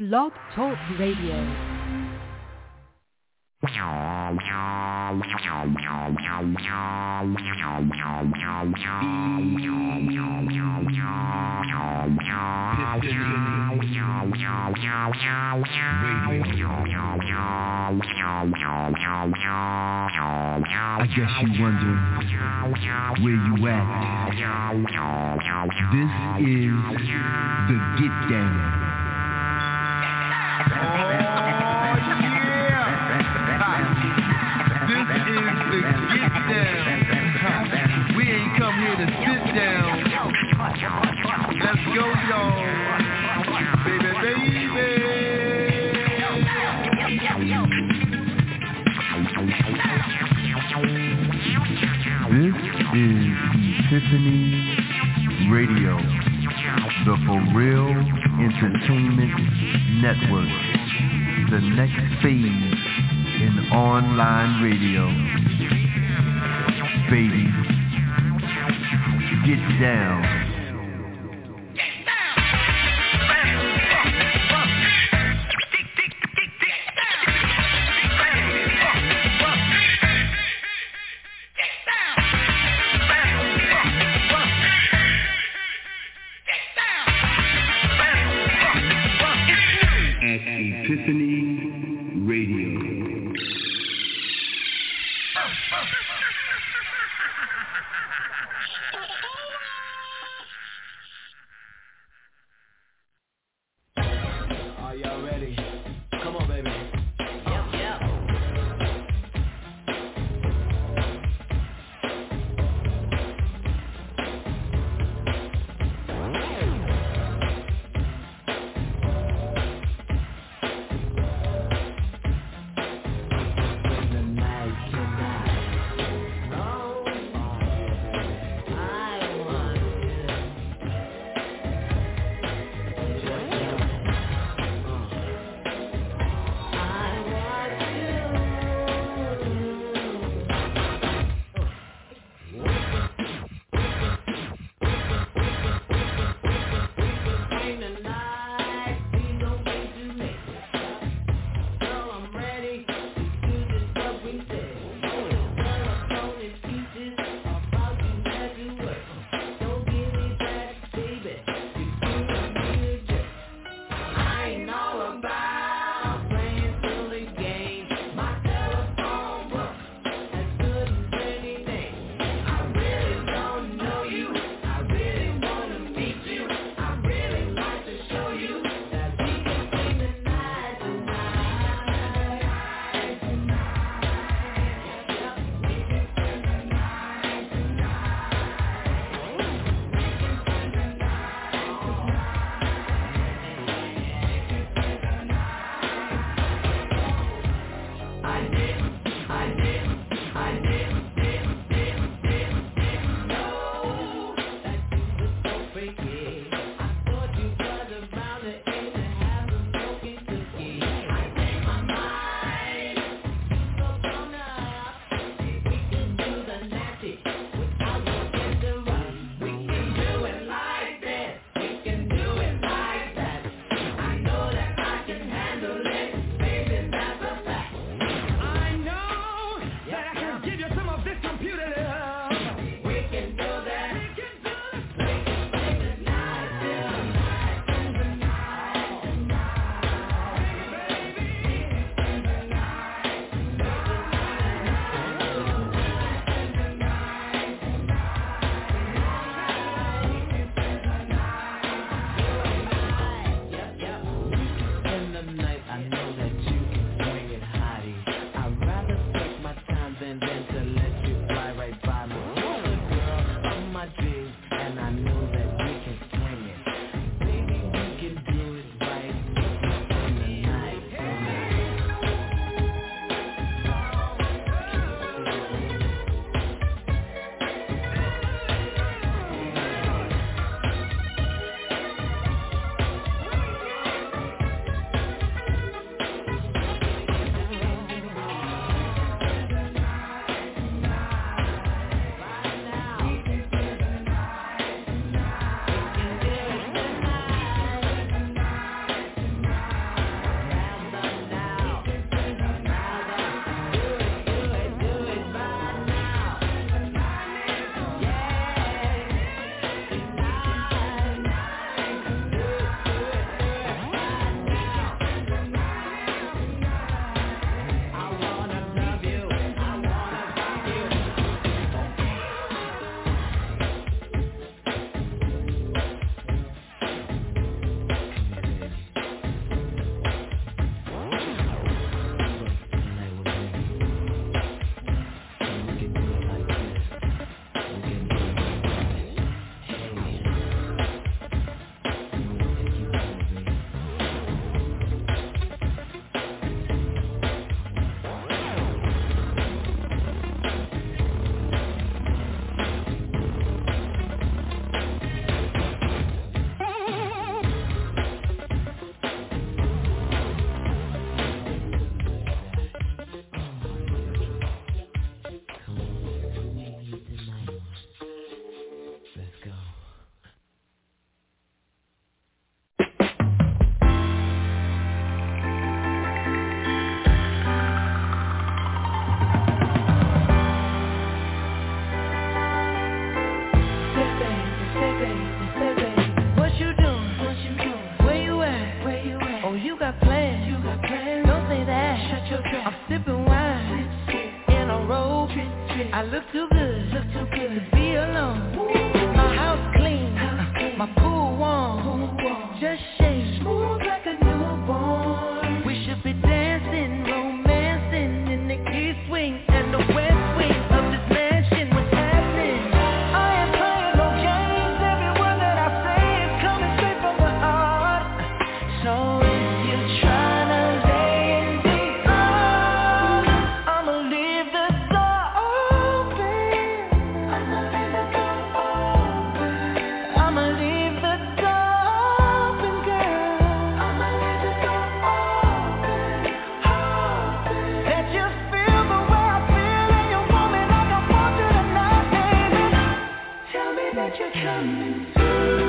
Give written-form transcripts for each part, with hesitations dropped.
Blog Talk Radio. I guess you wonder where you at. This is the Get Down. Oh yeah! This is the Get Down. We ain't come here to sit down. Let's go, y'all. Baby, baby. This is Epiphany Radio, the For Real Entertainment Network, the next phase in online radio. Baby, get down. Epiphany Radio. Are y'all ready? Come on, baby. Oh, you got plans. Don't say that. Shut your trap. I'm sipping wine in a robe. I look too good to be alone. My house clean, my pool warm. Just shake smooth like a newborn. We should be dancing, romancing in the east wing and the west wing of this mansion. What's happening? I ain't playing no games. Every word that I say is coming straight from the heart. So if you're trying to lay in the arms, I'ma leave the door open. I'ma leave the door open. I'ma leave the door open, girl. I'ma leave the door open. That you feel the way I feel and you want me like I want you tonight, baby. Tell me that you're coming through.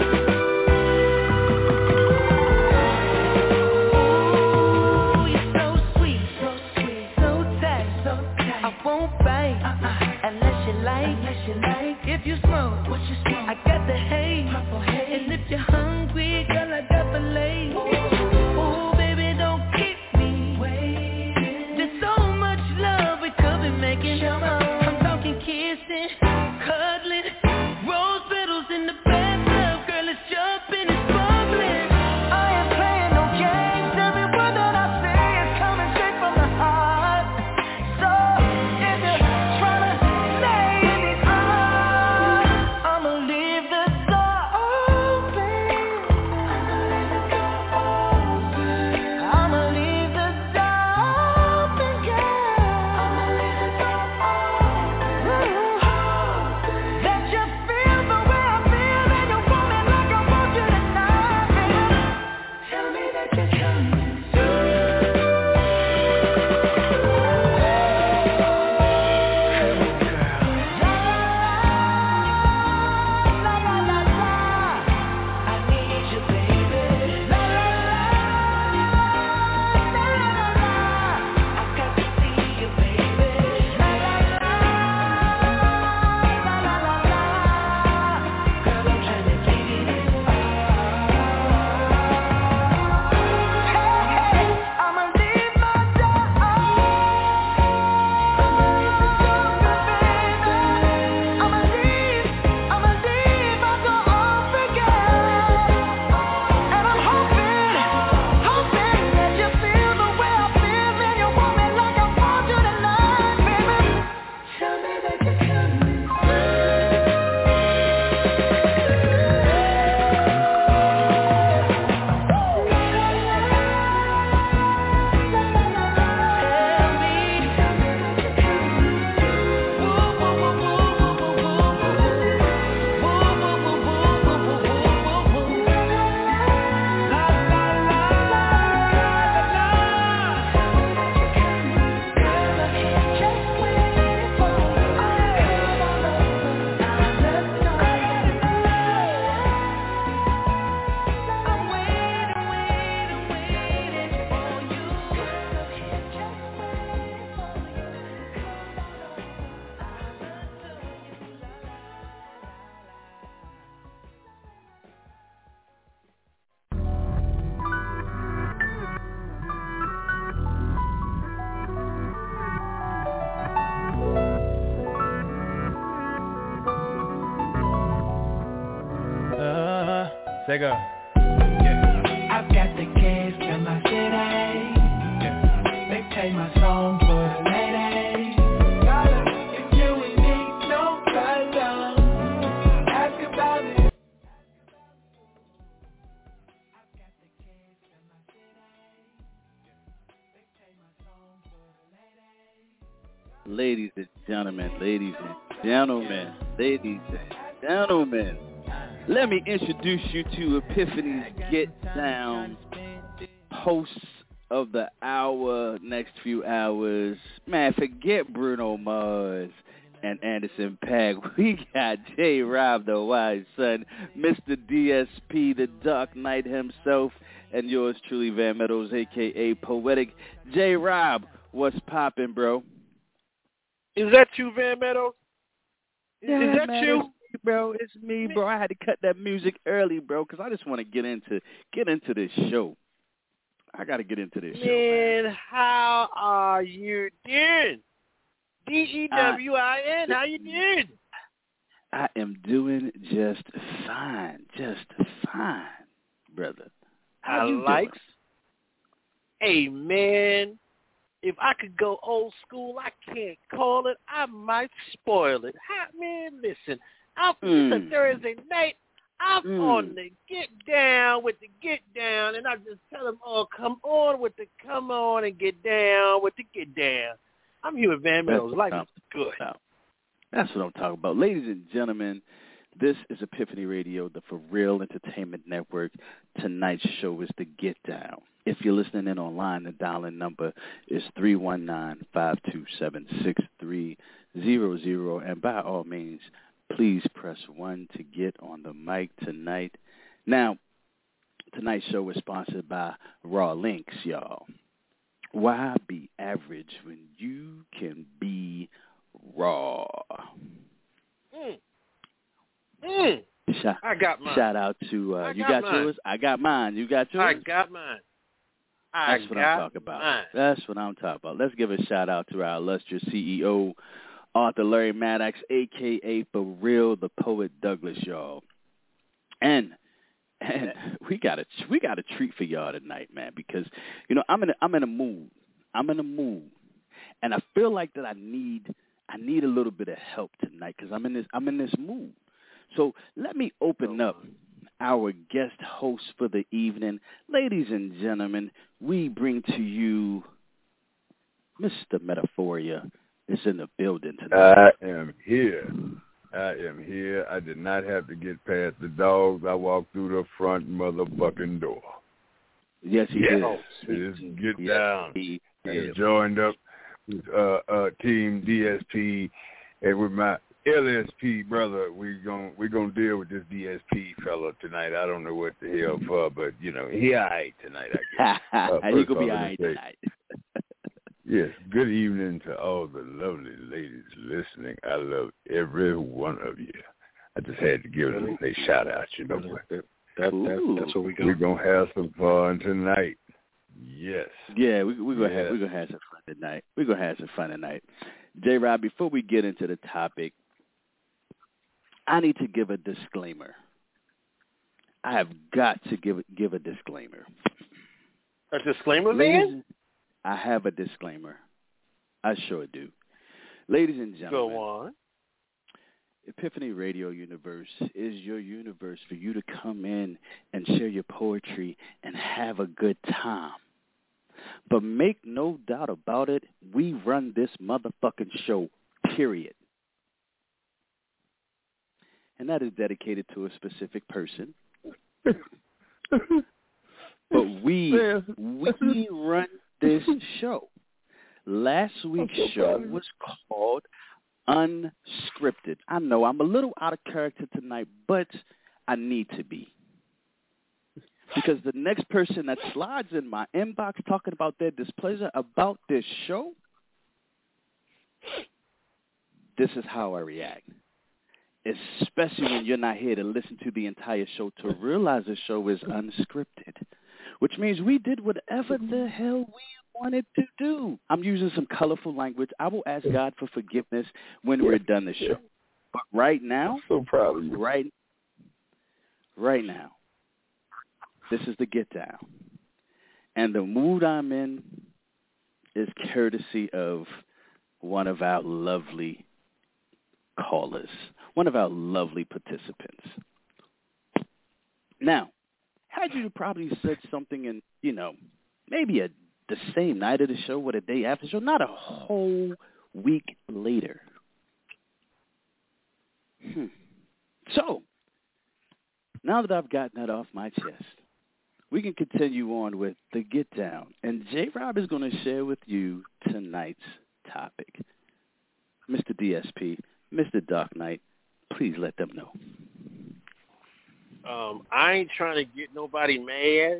Ooh, you're so sweet, so tight. I won't bite unless you like. If you smoke, I got the haze. And if you're hungry, girl, I got filet. Ooh, baby, don't keep me waiting. There's so much love we could be making. I'm talking kissing, cuddling, rose petals in the bathtub. Girl, it's jumping, it's bubbling. I ain't playing no games. Every word that I say is coming straight from the heart. So if you're trying to lay in the arms, I'ma leave the door open. I'ma leave the door open, girl. I'ma leave the door open. That you feel the way I feel and you want me like I want you tonight, baby. Tell me that you're coming through. La la la la, I need you, baby. La la la, I got to see you, baby. La la la, girl, I'm trying to give you this. Hey, I'ma leave my door open. I'ma leave my door open, girl. And I'm hoping that you feel the way I feel and you want me like I want you tonight, baby. Tell me that you're coming Sega. I've got the keys to my city. They play my song for the ladies. If you ain't need no problem, ask about it. I've got the keys to my city. They play my song for the ladies. Ladies and gentlemen, let me introduce you to Epiphany's Get Down, hosts of the hour, next few hours. Man, forget Bruno Mars and Anderson .Paak. We got J. Rob, the wise son, Mr. DSP, the Dark Knight himself, and yours truly, Van Meadows, a.k.a. Poetic. J. Rob, what's poppin', bro? Is that you, Van Meadows? Is that man, you? Bro, it's me, bro. I had to cut that music early, bro, because I just want to get into this show. I got to get into this show, man. How are you doing? DEWIN, how you doing? I am doing just fine, brother. How you doing? Hey, man, if I could go old school, I can't call it. I might spoil it. Man, listen, it's a Thursday night. I'm on the get down with the get down, and I just tell them, oh, come on with the come on and get down with the get down. I'm here with Van Meadows. Life is good. That's what I'm talking about. Ladies and gentlemen, this is Epiphany Radio, the For Real Entertainment Network. Tonight's show is The Get Down. If you're listening in online, the dial-in number is 319-527-6300. And by all means, please press 1 to get on the mic tonight. Now, tonight's show is sponsored by Raw Links, y'all. Why be average when you can be raw? I got mine. Shout out to you got yours? I got mine. You got yours? I got mine. That's what I'm talking about. That's what I'm talking about. Let's give a shout out to our illustrious CEO, Arthur Larry Maddox, a.k.a. For Real, the Poet Douglas, y'all. And we got a treat for y'all tonight, man, because I'm in a mood. I'm in a mood, and I feel like that I need a little bit of help tonight because I'm in this mood. So let me open up our guest host for the evening, ladies and gentlemen. We bring to you Mr. Metaphoria is in the building tonight. I am here. I did not have to get past the dogs. I walked through the front motherfucking door. Yes, he did. Just get down. And joined up with Team DSP and with my LSP brother. We're gonna deal with this DSP fella tonight. I don't know what the hell for, but he all right tonight, I guess. He gonna be all right tonight. Yes, good evening to all the lovely ladies listening. I love every one of you. I just had to give them a shout out, That's what we got. We're gonna have some fun tonight. Yes. Yeah, we're gonna have some fun tonight. We're gonna have some fun tonight. J-Rob, before we get into the topic, I need to give a disclaimer. I have got to give a disclaimer. A disclaimer, man? I have a disclaimer. I sure do. Ladies and gentlemen, go on. Epiphany Radio Universe is your universe for you to come in and share your poetry and have a good time. But make no doubt about it, we run this motherfucking show, period. And that is dedicated to a specific person. But we run this show. Last week's show was called Unscripted. I know I'm a little out of character tonight, but I need to be. Because the next person that slides in my inbox talking about their displeasure about this show, this is how I react. Especially when you're not here to listen to the entire show to realize the show is unscripted, which means we did whatever the hell we wanted to do. I'm using some colorful language. I will ask God for forgiveness when we're done the show. But right now, I'm so proud of you. Right now, this is the Get Down. And the mood I'm in is courtesy of one of our lovely callers, one of our lovely participants. Now, had you probably said something in, maybe the same night of the show or the day after the show, not a whole week later. So, now that I've gotten that off my chest, we can continue on with the Get Down. And J-Rob is going to share with you tonight's topic. Mr. DSP, Mr. Dark Knight, please let them know. I ain't trying to get nobody mad.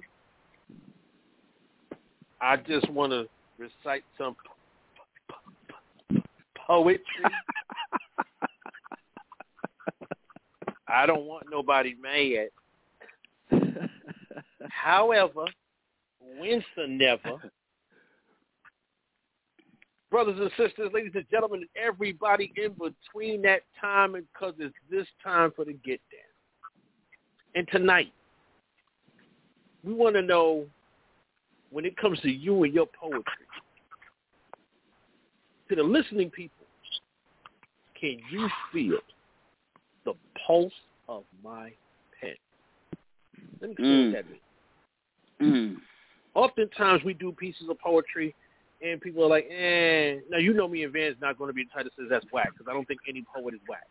I just want to recite some poetry. I don't want nobody mad. However, whensoever. Brothers and sisters, ladies and gentlemen, and everybody in between that time, and because it's this time for the get down. And tonight, we want to know, when it comes to you and your poetry, to the listening people, can you feel the pulse of my pen? Let me explain what that means. Oftentimes we do pieces of poetry and people are like, Now, you know me and Van's not going to be the type that says that's whack, because I don't think any poet is whack.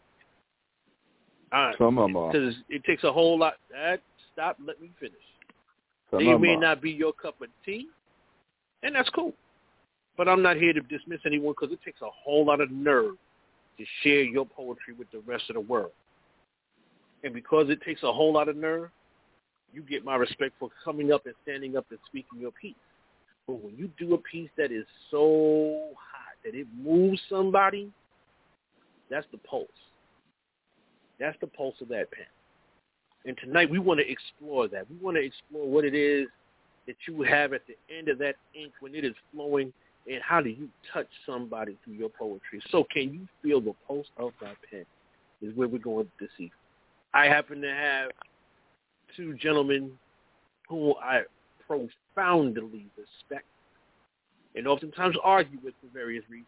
Some of them are. Because it takes a whole lot. Stop, let me finish. They may not be your cup of tea, and that's cool. But I'm not here to dismiss anyone, because it takes a whole lot of nerve to share your poetry with the rest of the world. And because it takes a whole lot of nerve, you get my respect for coming up and standing up and speaking your piece. But when you do a piece that is so hot that it moves somebody, that's the pulse. That's the pulse of that pen. And tonight we want to explore that. We want to explore what it is that you have at the end of that ink when it is flowing, and how do you touch somebody through your poetry. So can you feel the pulse of that pen is where we're going this evening. I happen to have two gentlemen who I profoundly respect and oftentimes argue with for various reasons,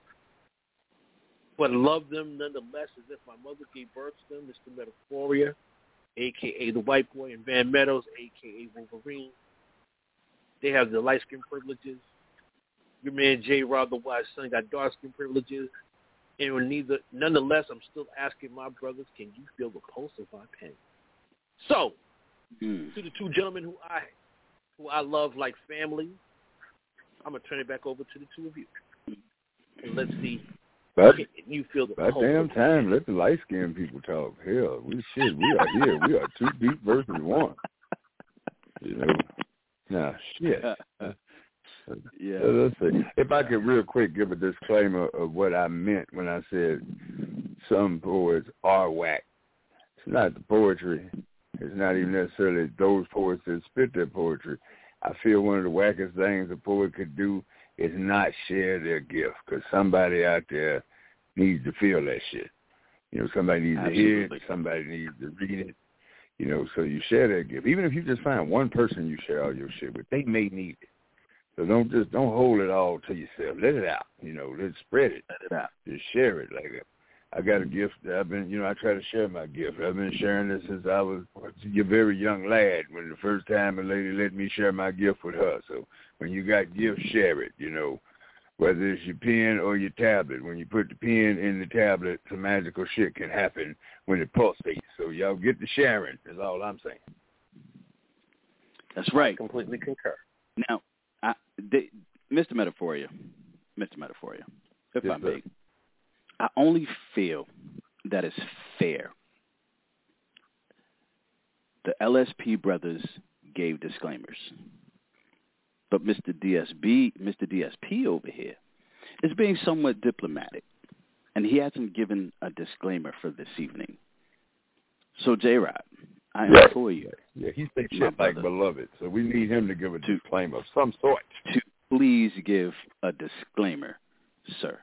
but love them nonetheless as if my mother gave birth to them. Mr. Metaphoria, a.k.a. the White Boy, and Van Meadows, a.k.a. Wolverine. They have the light skin privileges. Your man J. Rob, the Wise Son, got dark skin privileges. And nonetheless, I'm still asking my brothers, can you feel the pulse of my pen? So, to the two gentlemen who I love like family, I'm going to turn it back over to the two of you. And let's see. Can you feel the pulse? Damn time, let the light-skinned people talk. Hell, we are here. We are two deep versus one. You know? Nah, shit. Yeah. Let's see. If I could real quick give a disclaimer of what I meant when I said some poets are whack. It's not the poetry. It's not even necessarily those poets that spit their poetry. I feel one of the wackest things a poet could do is not share their gift, because somebody out there needs to feel that shit. You know, somebody needs to hear it. Somebody needs to read it. You know, so you share that gift. Even if you just find one person you share all your shit with, they may need it. So don't hold it all to yourself. Let it out. You know, let's spread it. Let it out. Just share it. Like I got a gift that I try to share my gift. I've been sharing this since I was a very young lad, when the first time a lady let me share my gift with her. So when you got gifts, share it, you know, whether it's your pen or your tablet. When you put the pen in the tablet, some magical shit can happen when it pulsates. So y'all get the sharing is all I'm saying. That's right. I completely concur. Now, Mr. Metaphoria, if I may, I only feel that it's fair. The LSP brothers gave disclaimers, but Mr. DSP over here is being somewhat diplomatic, and he hasn't given a disclaimer for this evening. So, J-Rod, I implore you. Yeah, he thinks shit like beloved, so we need him to give a disclaimer of some sort. To please give a disclaimer, sir.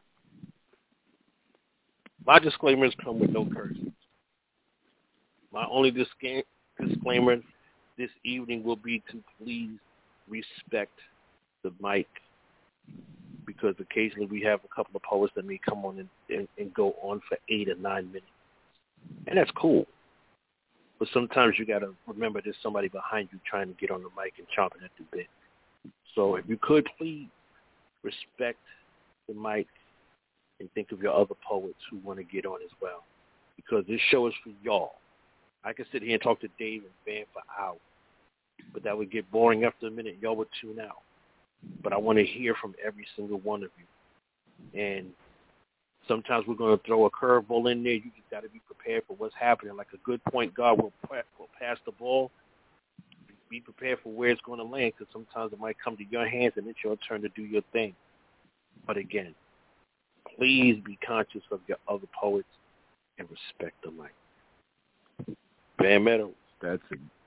My disclaimers come with no curses. My only disclaimer this evening will be to please respect the mic, because occasionally we have a couple of poets that may come on and go on for 8 or 9 minutes. And that's cool. But sometimes you got to remember there's somebody behind you trying to get on the mic and chomping at the bit. So if you could please respect the mic and think of your other poets who want to get on as well, because this show is for y'all. I can sit here and talk to Dave and Van for hours, but that would get boring after a minute. Y'all would tune out. But I want to hear from every single one of you. And sometimes we're going to throw a curveball in there. You just got to be prepared for what's happening. Like a good point guard will pass the ball. Be prepared for where it's going to land, because sometimes it might come to your hands and it's your turn to do your thing. But again, please be conscious of your other poets and respect the mic. Van Meadows.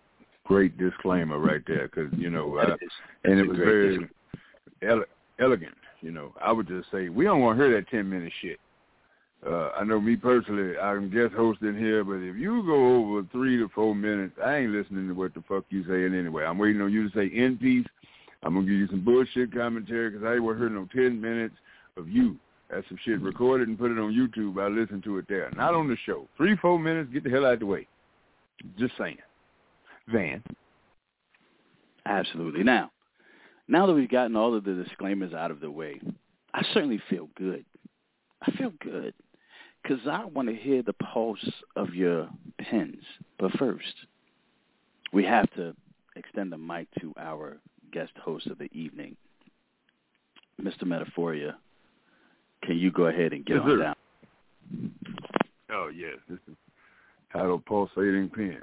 great disclaimer right there, because, you know, and it was very elegant, you know. I would just say, we don't want to hear that 10-minute shit. I know me personally, I'm guest hosting here, but if you go over 3 to 4 minutes, I ain't listening to what the fuck you saying anyway. I'm waiting on you to say in peace. I'm going to give you some bullshit commentary because I ain't want to hear no 10 minutes of you. That's some shit recorded and put it on YouTube. I listen to it there. Not on the show. 3, 4 minutes, get the hell out of the way. Just saying. Van. Absolutely. Now that we've gotten all of the disclaimers out of the way, I certainly feel good. I feel good because I want to hear the pulse of your pens. But first, we have to extend the mic to our guest host of the evening, Mr. Metaphoria. Can you go ahead and get on down? Oh, yes. This is titled Pulsating Pen.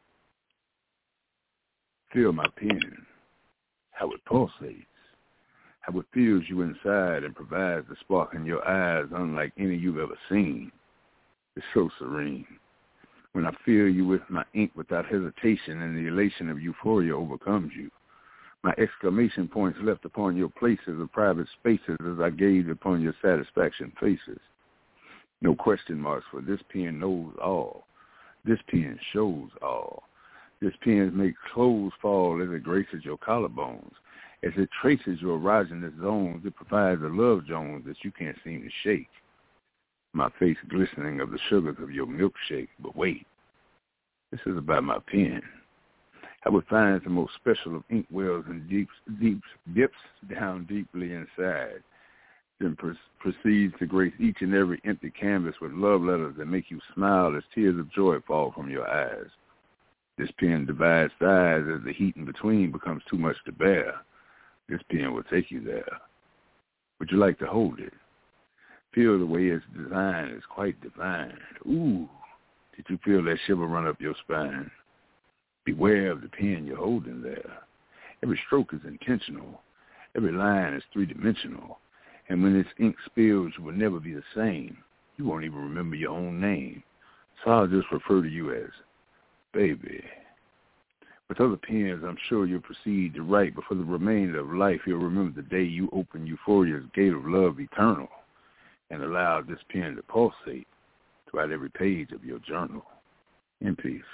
Feel my pen, how it pulsates, how it feels you inside and provides the spark in your eyes unlike any you've ever seen. It's so serene. When I feel you with my ink without hesitation and the elation of euphoria overcomes you. My exclamation points left upon your places of private spaces as I gaze upon your satisfaction faces. No question marks, for this pen knows all. This pen shows all. This pen makes clothes fall as it graces your collarbones. As it traces your erogenous zones, it provides a love Jones that you can't seem to shake. My face glistening of the sugars of your milkshake. But wait, this is about my pen. How it finds the most special of ink wells and dips down deeply inside, then proceeds to grace each and every empty canvas with love letters that make you smile as tears of joy fall from your eyes. This pen divides sides as the heat in between becomes too much to bear. This pen will take you there. Would you like to hold it? Feel the way it's designed is quite divine. Ooh, did you feel that shiver run up your spine? Beware of the pen you're holding there. Every stroke is intentional. Every line is three-dimensional. And when its ink spills, you will never be the same. You won't even remember your own name. So I'll just refer to you as baby. With other pens, I'm sure you'll proceed to write, but for the remainder of life, you'll remember the day you opened euphoria's gate of love eternal and allowed this pen to pulsate throughout every page of your journal. In peace.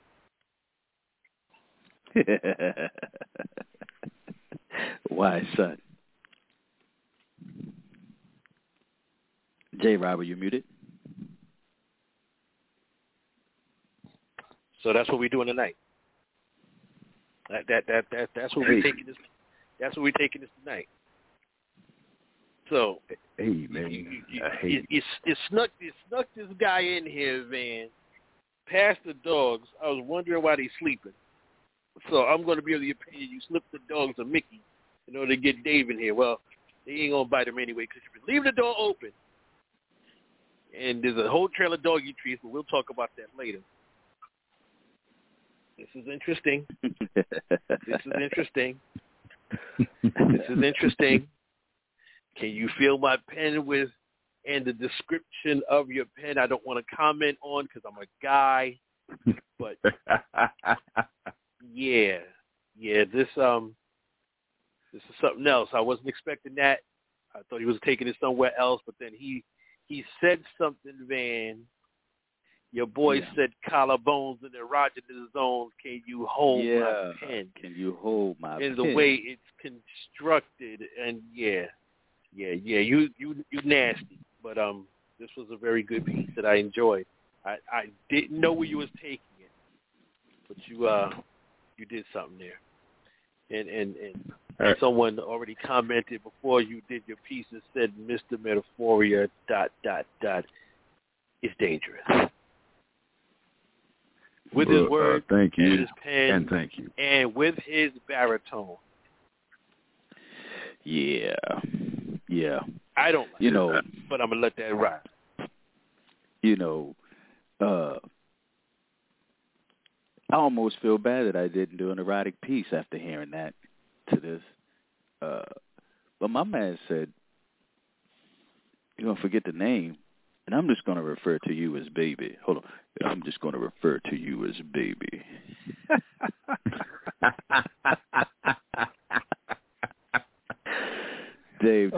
Why, son? J. Robert, you muted? So that's what we're doing tonight. That's what we're taking this. That's what we're taking this tonight. So, hey man, you snuck this guy in here, man. Past the dogs. I was wondering why they sleeping. So I'm going to be of the opinion you slipped the dogs a Mickey in order to get Dave in here. Well, they ain't gonna bite him anyway because if you leave the door open, and there's a whole trail of doggy trees, but we'll talk about that later. This is interesting. This is interesting. This is interesting. Can you feel my pen and the description of your pen? I don't want to comment on because I'm a guy, but yeah. This is something else. I wasn't expecting that. I thought he was taking it somewhere else, but then he said something, Van. Your boy said collarbones and erogenous zones. Can you hold my pen? Can you hold my pen? And the way it's constructed, and you nasty. But this was a very good piece that I enjoyed. I didn't know where you was taking it, but you did something there. And someone already commented before you did your piece and said, Mr. Metaphoria ... is dangerous. With his words, thank you. And his pen, and thank you. And with his baritone. Yeah. I don't like it, but I'm going to let that ride. I almost feel bad that I didn't do an erotic piece after hearing that to this. But my man said, you're going to forget the name, And I'm just going to refer to you as baby. Hold on. I'm just going to refer to you as baby. Dave,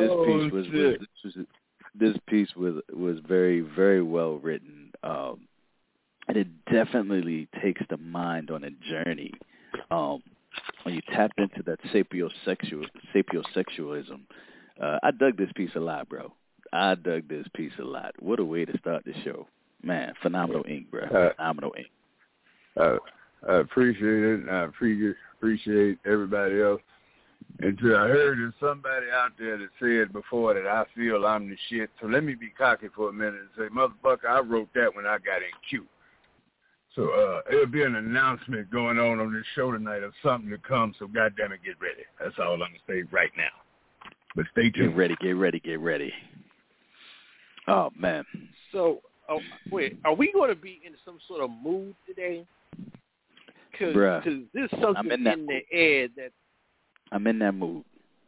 this piece was very, very well written. And it definitely takes the mind on a journey. When you tap into that sapiosexualism, I dug this piece a lot, bro. I dug this piece a lot. What a way to start the show. Man, phenomenal ink, bro. Phenomenal ink. I appreciate it, and I appreciate everybody else. Until I heard there's somebody out there that said before that I feel I'm the shit. So let me be cocky for a minute and say, motherfucker, I wrote that when I got in Q. So it'll be an announcement going on this show tonight of something to come, so goddamn it, get ready. That's all I'm going to say right now. But stay tuned. Get ready. Oh, man. So, wait, are we going to be in some sort of mood today? Because there's something in the air that... I'm in that mood.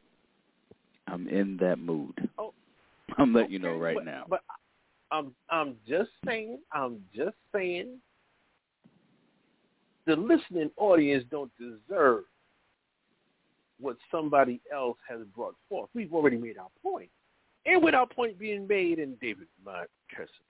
Oh, I'm letting you know right now. But I'm just saying, the listening audience don't deserve what somebody else has brought forth. We've already made our point. And with our point being made, and David, my cursor,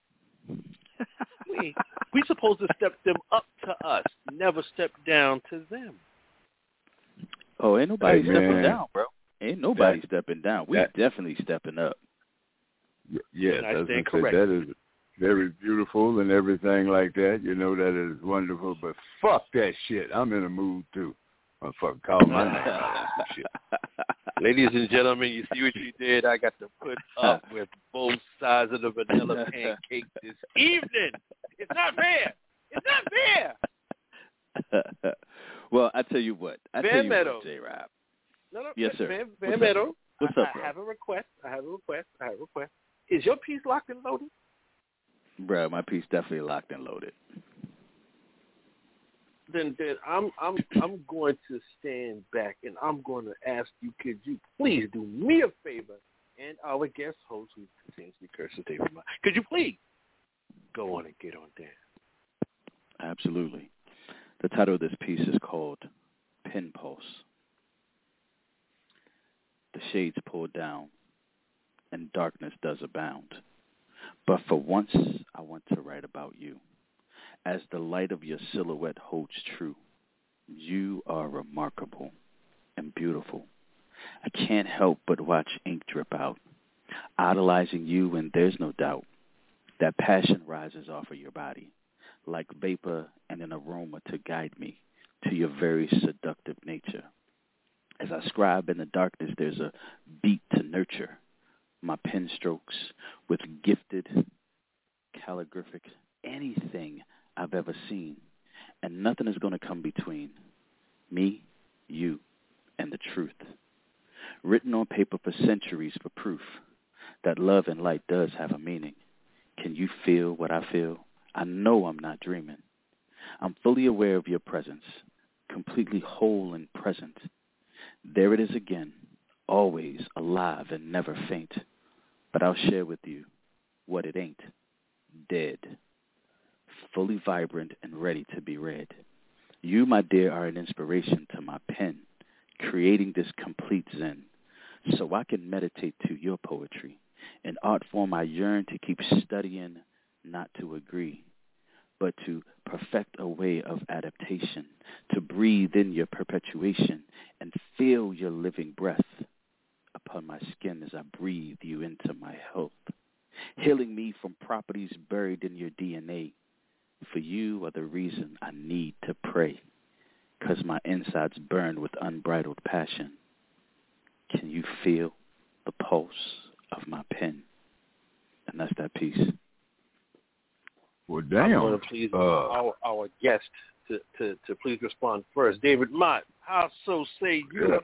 we supposed to step them up to us, never step down to them. Oh, ain't nobody stepping down, bro. Ain't nobody stepping down. We definitely stepping up. Yes, that is very beautiful and everything like that. You know, that is wonderful. But fuck that shit. I'm in a mood, too. Motherfucker, call my name. Shit. Ladies and gentlemen, you see what you did? I got to put up with both sides of the vanilla pancake this evening. It's not fair. It's not fair. Well, I tell you what. J-Rob. No. Yes, sir. Van Meadow. What's up, I have a request. Is your piece locked and loaded? Bro, my piece definitely locked and loaded. Then I'm going to stand back and I'm going to ask you, could you please do me a favor and our guest host who continuously curses David, could you please go on and get on there? Absolutely. The title of this piece is called Pin Pulse. The shades pull down and darkness does abound. But for once, I want to write about you. As the light of your silhouette holds true, you are remarkable and beautiful. I can't help but watch ink drip out, idolizing you, and there's no doubt that passion rises off of your body, like vapor and an aroma to guide me to your very seductive nature. As I scribe in the darkness, there's a beat to nurture my pen strokes with gifted, calligraphic, anything I've ever seen, and nothing is going to come between me, you, and the truth. Written on paper for centuries for proof that love and light does have a meaning. Can you feel what I feel? I know I'm not dreaming. I'm fully aware of your presence, completely whole and present. There it is again, always alive and never faint. But I'll share with you what it ain't. Dead. Fully vibrant and ready to be read. You, my dear, are an inspiration to my pen, creating this complete zen, so I can meditate to your poetry, an art form I yearn to keep studying, not to agree, but to perfect a way of adaptation, to breathe in your perpetuation and feel your living breath upon my skin as I breathe you into my health, healing me from properties buried in your DNA. For you are the reason I need to pray, 'cause my insides burn with unbridled passion. Can you feel the pulse of my pen? And that's that piece. Well, damn. I'm going to please our guest to please respond first. David Mott, how so say you?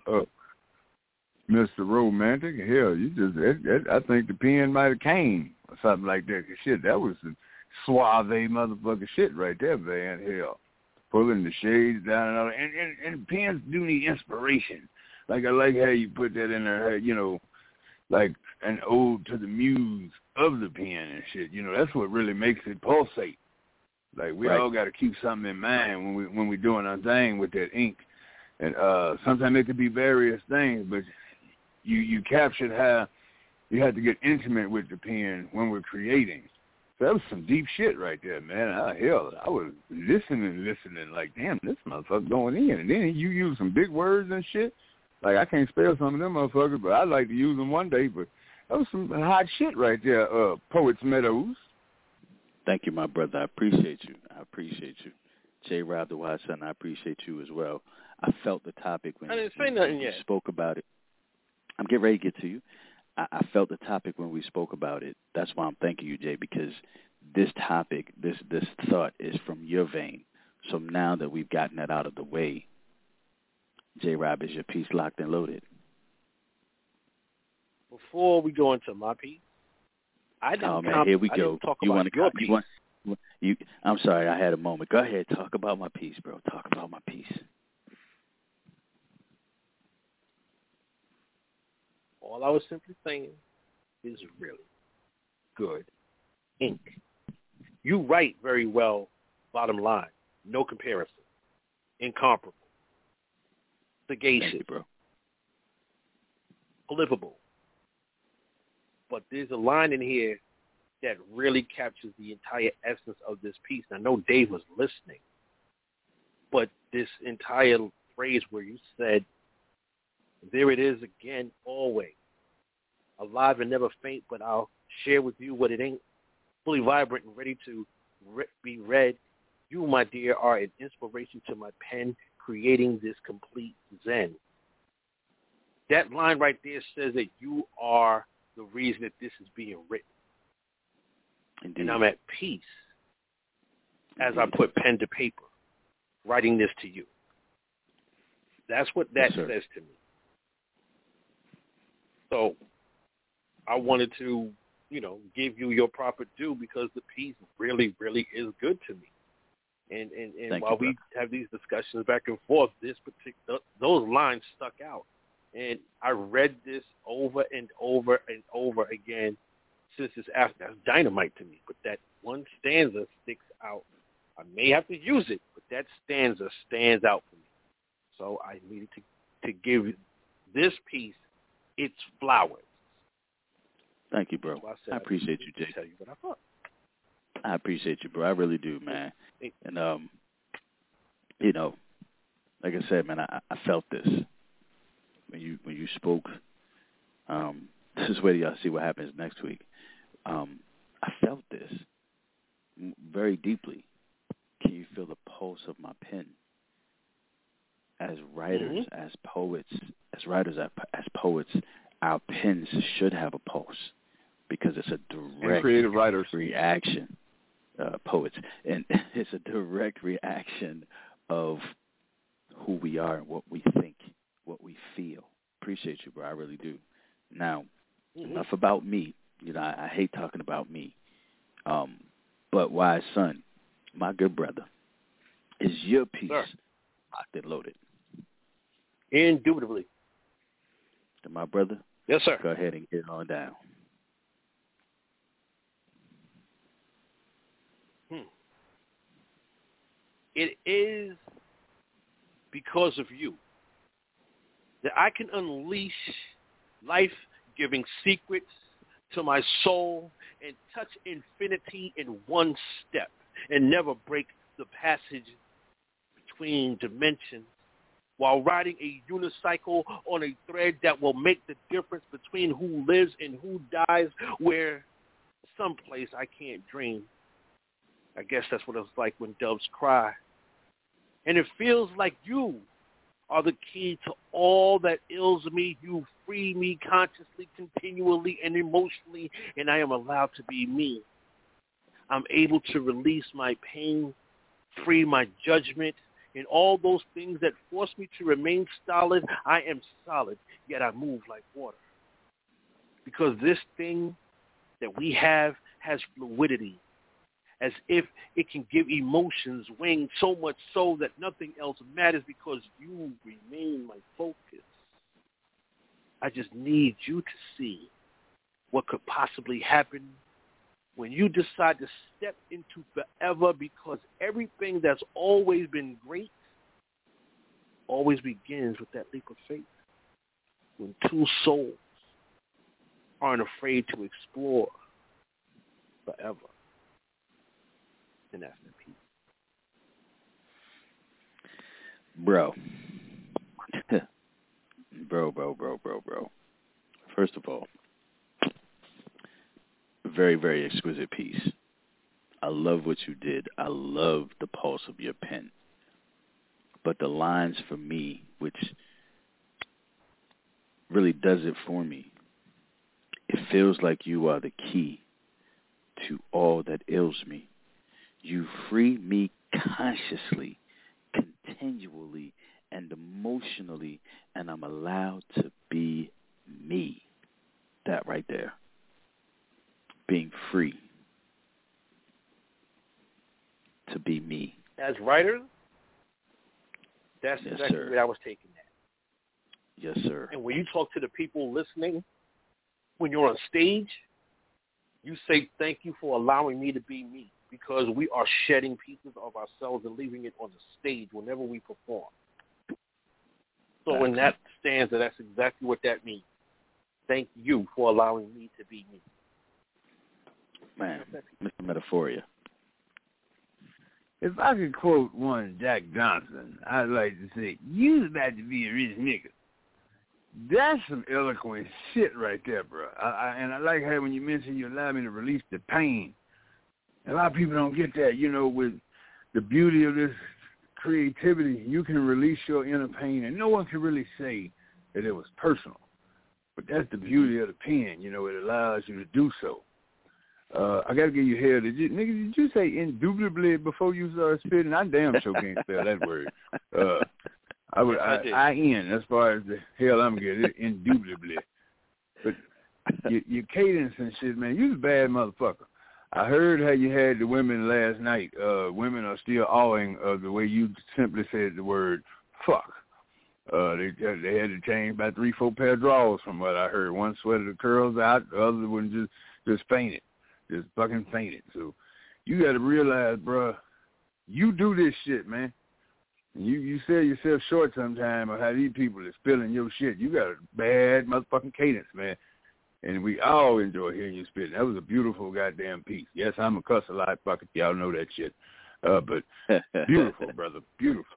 Mr. Romantic, hell, you just, I think the pen might have came or something like that. 'Cause shit, that was the suave motherfucking shit right there, man. Hell, pulling the shades down and all that. And pens do need inspiration. Like, I like how you put that in there, you know, like an ode to the muse of the pen and shit. You know, that's what really makes it pulsate. Like we all got to keep something in mind when we doing our thing with that ink. And sometimes it could be various things, but you captured how you had to get intimate with the pen when we're creating. So that was some deep shit right there, man. Hell, I was listening, like, damn, this motherfucker going in. And then you use some big words and shit. Like, I can't spell some of them motherfuckers, but I'd like to use them one day. But that was some hot shit right there, Poets Meadows. Thank you, my brother. I appreciate you. J. Rob the Wise Son, I appreciate you as well. I felt the topic when I didn't say nothing we yet. Spoke about it. I'm getting ready to get to you. I felt the topic when we spoke about it. That's why I'm thanking you, Jay, because this topic, this thought is from your vein. So now that we've gotten that out of the way, J-Rob, is your piece locked and loaded? Before we go into my piece, I didn't here we go. talk about your piece. I'm sorry, I had a moment. Go ahead, talk about my piece, bro. Talk about my piece. All I was simply saying is really good ink. You write very well, bottom line. No comparison. Incomparable. Sagacious. Thank you, bro. Livable. But there's a line in here that really captures the entire essence of this piece. And I know Dave was listening, but this entire phrase where you said, there it is again, always. Alive and never faint, but I'll share with you what it ain't. Fully vibrant and ready to be read. You, my dear, are an inspiration to my pen, creating this complete zen. That line right there says that you are the reason that this is being written. Indeed. And I'm at peace as I put pen to paper, writing this to you. That's what that says to me. So I wanted to, give you your proper due because the piece really, really is good to me. And while we have these discussions back and forth, those lines stuck out. And I read this over and over and over again since it's after. That's dynamite to me. But that one stanza sticks out. I may have to use it, but that stanza stands out for me. So I needed to give this piece its flowers. Thank you, bro. I appreciate you, Jay. Tell you what I thought. I appreciate you, bro. I really do, man. And like I said, man, I felt this when you spoke. This is where y'all see what happens next week. I felt this very deeply. Can you feel the pulse of my pen? As writers, as poets, as poets, our pens should have a pulse because it's a direct creative writers reaction. Poets, and it's a direct reaction of who we are and what we think, what we feel. Appreciate you, bro. I really do. Now, enough about me. I hate talking about me. But Wise Son, my good brother, is your piece locked and loaded? Indubitably. To my brother? Yes, sir. Go ahead and get on down. It is because of you that I can unleash life-giving secrets to my soul and touch infinity in one step and never break the passage between dimensions while riding a unicycle on a thread that will make the difference between who lives and who dies, where someplace I can't dream. I guess that's what it's like when doves cry. And it feels like you are the key to all that ails me. You free me consciously, continually, and emotionally, and I am allowed to be me. I'm able to release my pain, free my judgment, and all those things that force me to remain solid. I am solid, yet I move like water. Because this thing that we have has fluidity, as if it can give emotions wings, so much so that nothing else matters because you remain my focus. I just need you to see what could possibly happen when you decide to step into forever, because everything that's always been great always begins with that leap of faith. When two souls aren't afraid to explore forever. And that's the peace. Bro. Bro. First of all, very, very exquisite piece. I love what you did. I love the pulse of your pen. But the lines for me, which really does it for me, it feels like you are the key to all that ails me. You free me consciously, continually, and emotionally, and I'm allowed to be me. That right there. Being free to be me. As writers, that's yes, exactly sir. where I was taking that. Yes, sir. And when you talk to the people listening, when you're on stage, you say, thank you for allowing me to be me, because we are shedding pieces of ourselves and leaving it on the stage whenever we perform. So in that stanza, that's exactly what that means. Thank you for allowing me to be me. Man, Mr. Metaphoria. If I could quote one Jack Johnson, I'd like to say, "You's about to be a rich nigga." That's some eloquent shit right there, bro. And I like how when you mentioned you allow me to release the pain. A lot of people don't get that, with the beauty of this creativity. You can release your inner pain, and no one can really say that it was personal. But that's the beauty of the pen, it allows you to do so. I got to give you hell. Did you say indubitably before you started spitting? I damn sure can't spell that word. I-N, as far as the hell I'm getting it, indubitably. But your cadence and shit, man, you's a bad motherfucker. I heard how you had the women last night. Women are still awing of the way you simply said the word fuck. They had to change about 3-4 pair of drawers from what I heard. One sweated the curls out, the other one just fainted. Just fucking fainted. So you got to realize, bro, you do this shit, man. You sell yourself short sometime of how these people are spilling your shit. You got a bad motherfucking cadence, man. And we all enjoy hearing you spit. That was a beautiful goddamn piece. Yes, I'm a cuss a lot, fuck it. Y'all know that shit. But beautiful, brother. Beautiful.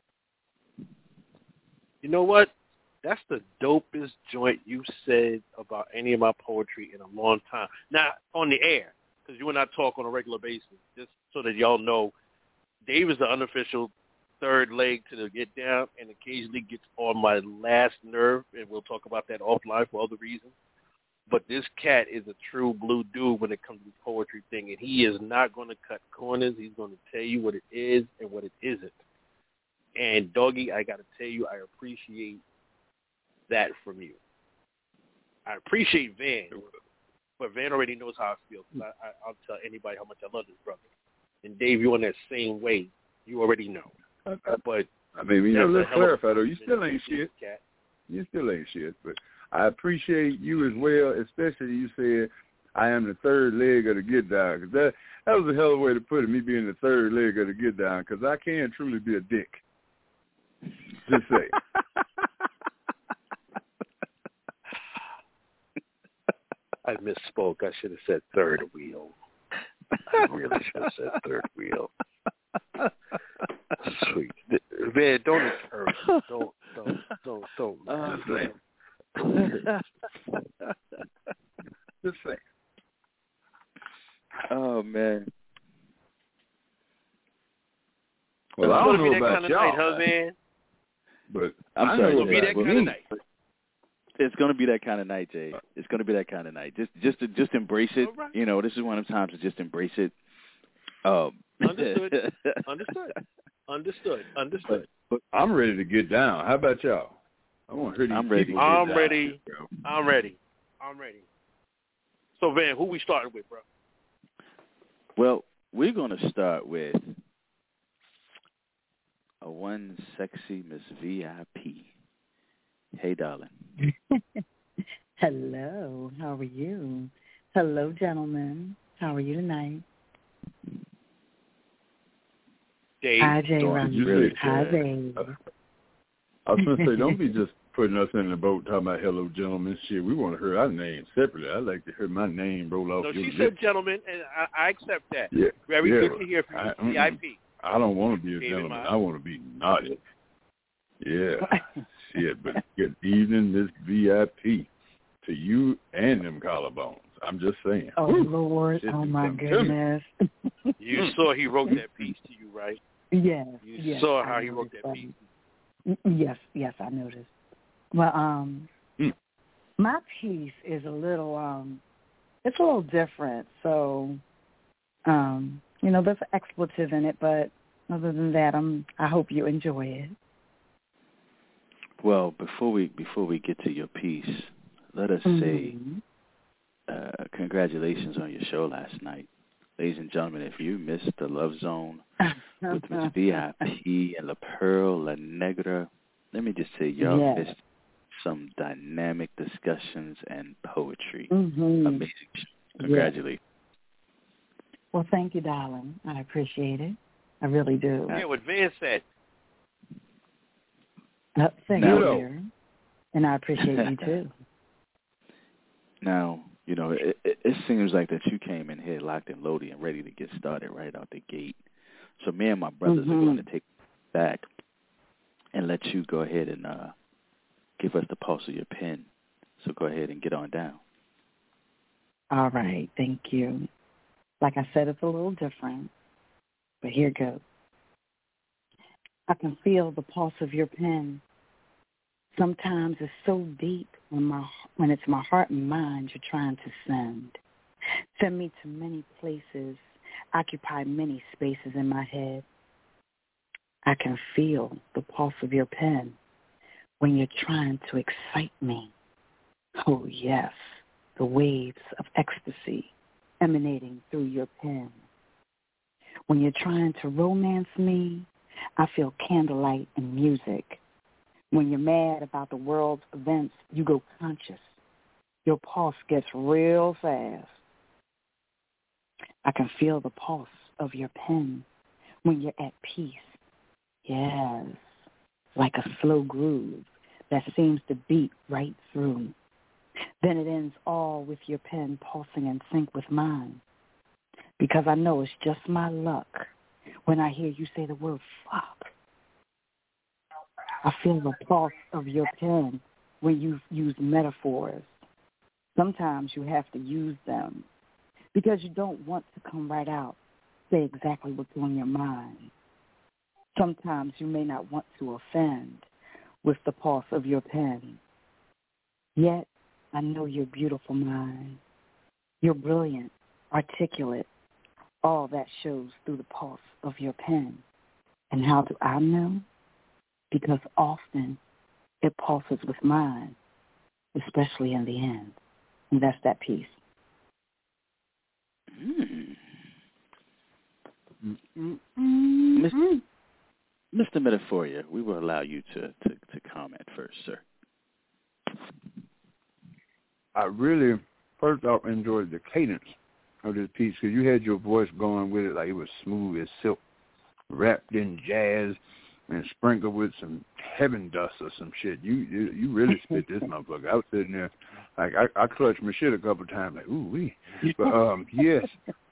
You know what? That's the dopest joint you've said about any of my poetry in a long time. Now, on the air, because you and I talk on a regular basis, just so that y'all know, Dave is the unofficial third leg to the Get Down and occasionally gets on my last nerve, and we'll talk about that offline for other reasons. But this cat is a true blue dude when it comes to the poetry thing, and he is not going to cut corners. He's going to tell you what it is and what it isn't. And, Doggy, I got to tell you, I appreciate that from you. I appreciate Van, but Van already knows how I feel. I'll tell anybody how much I love this brother. And, Dave, you're in that same way. You already know. But let's clarify, though. You still ain't shit. Cat. You still ain't shit, but I appreciate you as well, especially you said, I am the third leg of the Get Down. Cause that was a hell of a way to put it, me being the third leg of the Get Down, because I can truly be a dick. Just say. I misspoke. I should have said third wheel. I really should have said third wheel. Sweet. Man, don't encourage me. Don't. Just say. Oh, man. Well, I don't know be that about kind of y'all, night, huh, man? But I'm sorry. It's going to be that kind of night. It's going to be that kind of night, Jay. It's going to be that kind of night. Just embrace it. Right. This is one of the times to just embrace it. Understood. But I'm ready to get down. How about y'all? I want to hear these people I'm get ready. down. I'm ready. So, Van, who we starting with, bro? Well, we're going to start with a one sexy Miss VIP. Hey, darling. Hello, how are you? Hello, gentlemen. How are you tonight? Dave. Hi, Jay. Really Hi, Dave. I was going to say, don't be just putting us in the boat talking about hello, gentlemen. Shit, we want to hear our name separately. I like to hear my name roll off. No, your she lips. said gentlemen, and I accept that. Yeah. Very yeah. good to hear from you, VIP. I don't want to be a David gentleman. Miles. I want to be naughty. Yeah. Shit, but good evening, Miss VIP, to you and them collarbones. I'm just saying. Oh, Woo. Lord. Shit, Oh, my goodness. You saw he wrote that piece to you, right? Yes. You saw how he wrote that piece. Yes, I noticed. Well, my piece is a little, it's a little different. So, there's an expletive in it, but other than that, I hope you enjoy it. Well, before we get to your piece, let us say congratulations on your show last night. Ladies and gentlemen, if you missed the Love Zone with Miss VIP and La Pearl La Negra, let me just say y'all missed some dynamic discussions and poetry. Amazing show. Congratulations. Well, thank you, darling. I appreciate it. I really do. Yeah, what Van said. Thank you, dear. And I appreciate you, too. Now, it seems like that you came in here locked and loaded and ready to get started right out the gate. So me and my brothers are going to take back and let you go ahead and give us the pulse of your pen. So go ahead and get on down. All right. Thank you. Like I said, it's a little different, but here goes. I can feel the pulse of your pen. Sometimes it's so deep when it's my heart and mind you're trying to send. Send me to many places, occupy many spaces in my head. I can feel the pulse of your pen when you're trying to excite me. Oh, yes, the waves of ecstasy emanating through your pen. When you're trying to romance me, I feel candlelight and music. When you're mad about the world's events, you go conscious. Your pulse gets real fast. I can feel the pulse of your pen when you're at peace. Yes, like a slow groove that seems to beat right through. Then it ends all with your pen pulsing in sync with mine. Because I know it's just my luck when I hear you say the word fuck. I feel the pulse of your pen when you use metaphors. Sometimes you have to use them because you don't want to come right out, say exactly what's on your mind. Sometimes you may not want to offend with the pulse of your pen. Yet, I know your beautiful mind. You're brilliant, articulate. All that shows through the pulse of your pen. And how do I know? Because often it pulses with mine, especially in the end. And that's that piece. Mr. Metaphoria, we will allow you to comment first, sir. I really, first off, enjoyed the cadence of this piece because you had your voice going with it like it was smooth as silk, wrapped in jazz and sprinkled with some heaven dust or some shit. You really spit this motherfucker. I was sitting there, like I clutched my shit a couple times, like ooh wee. But yes,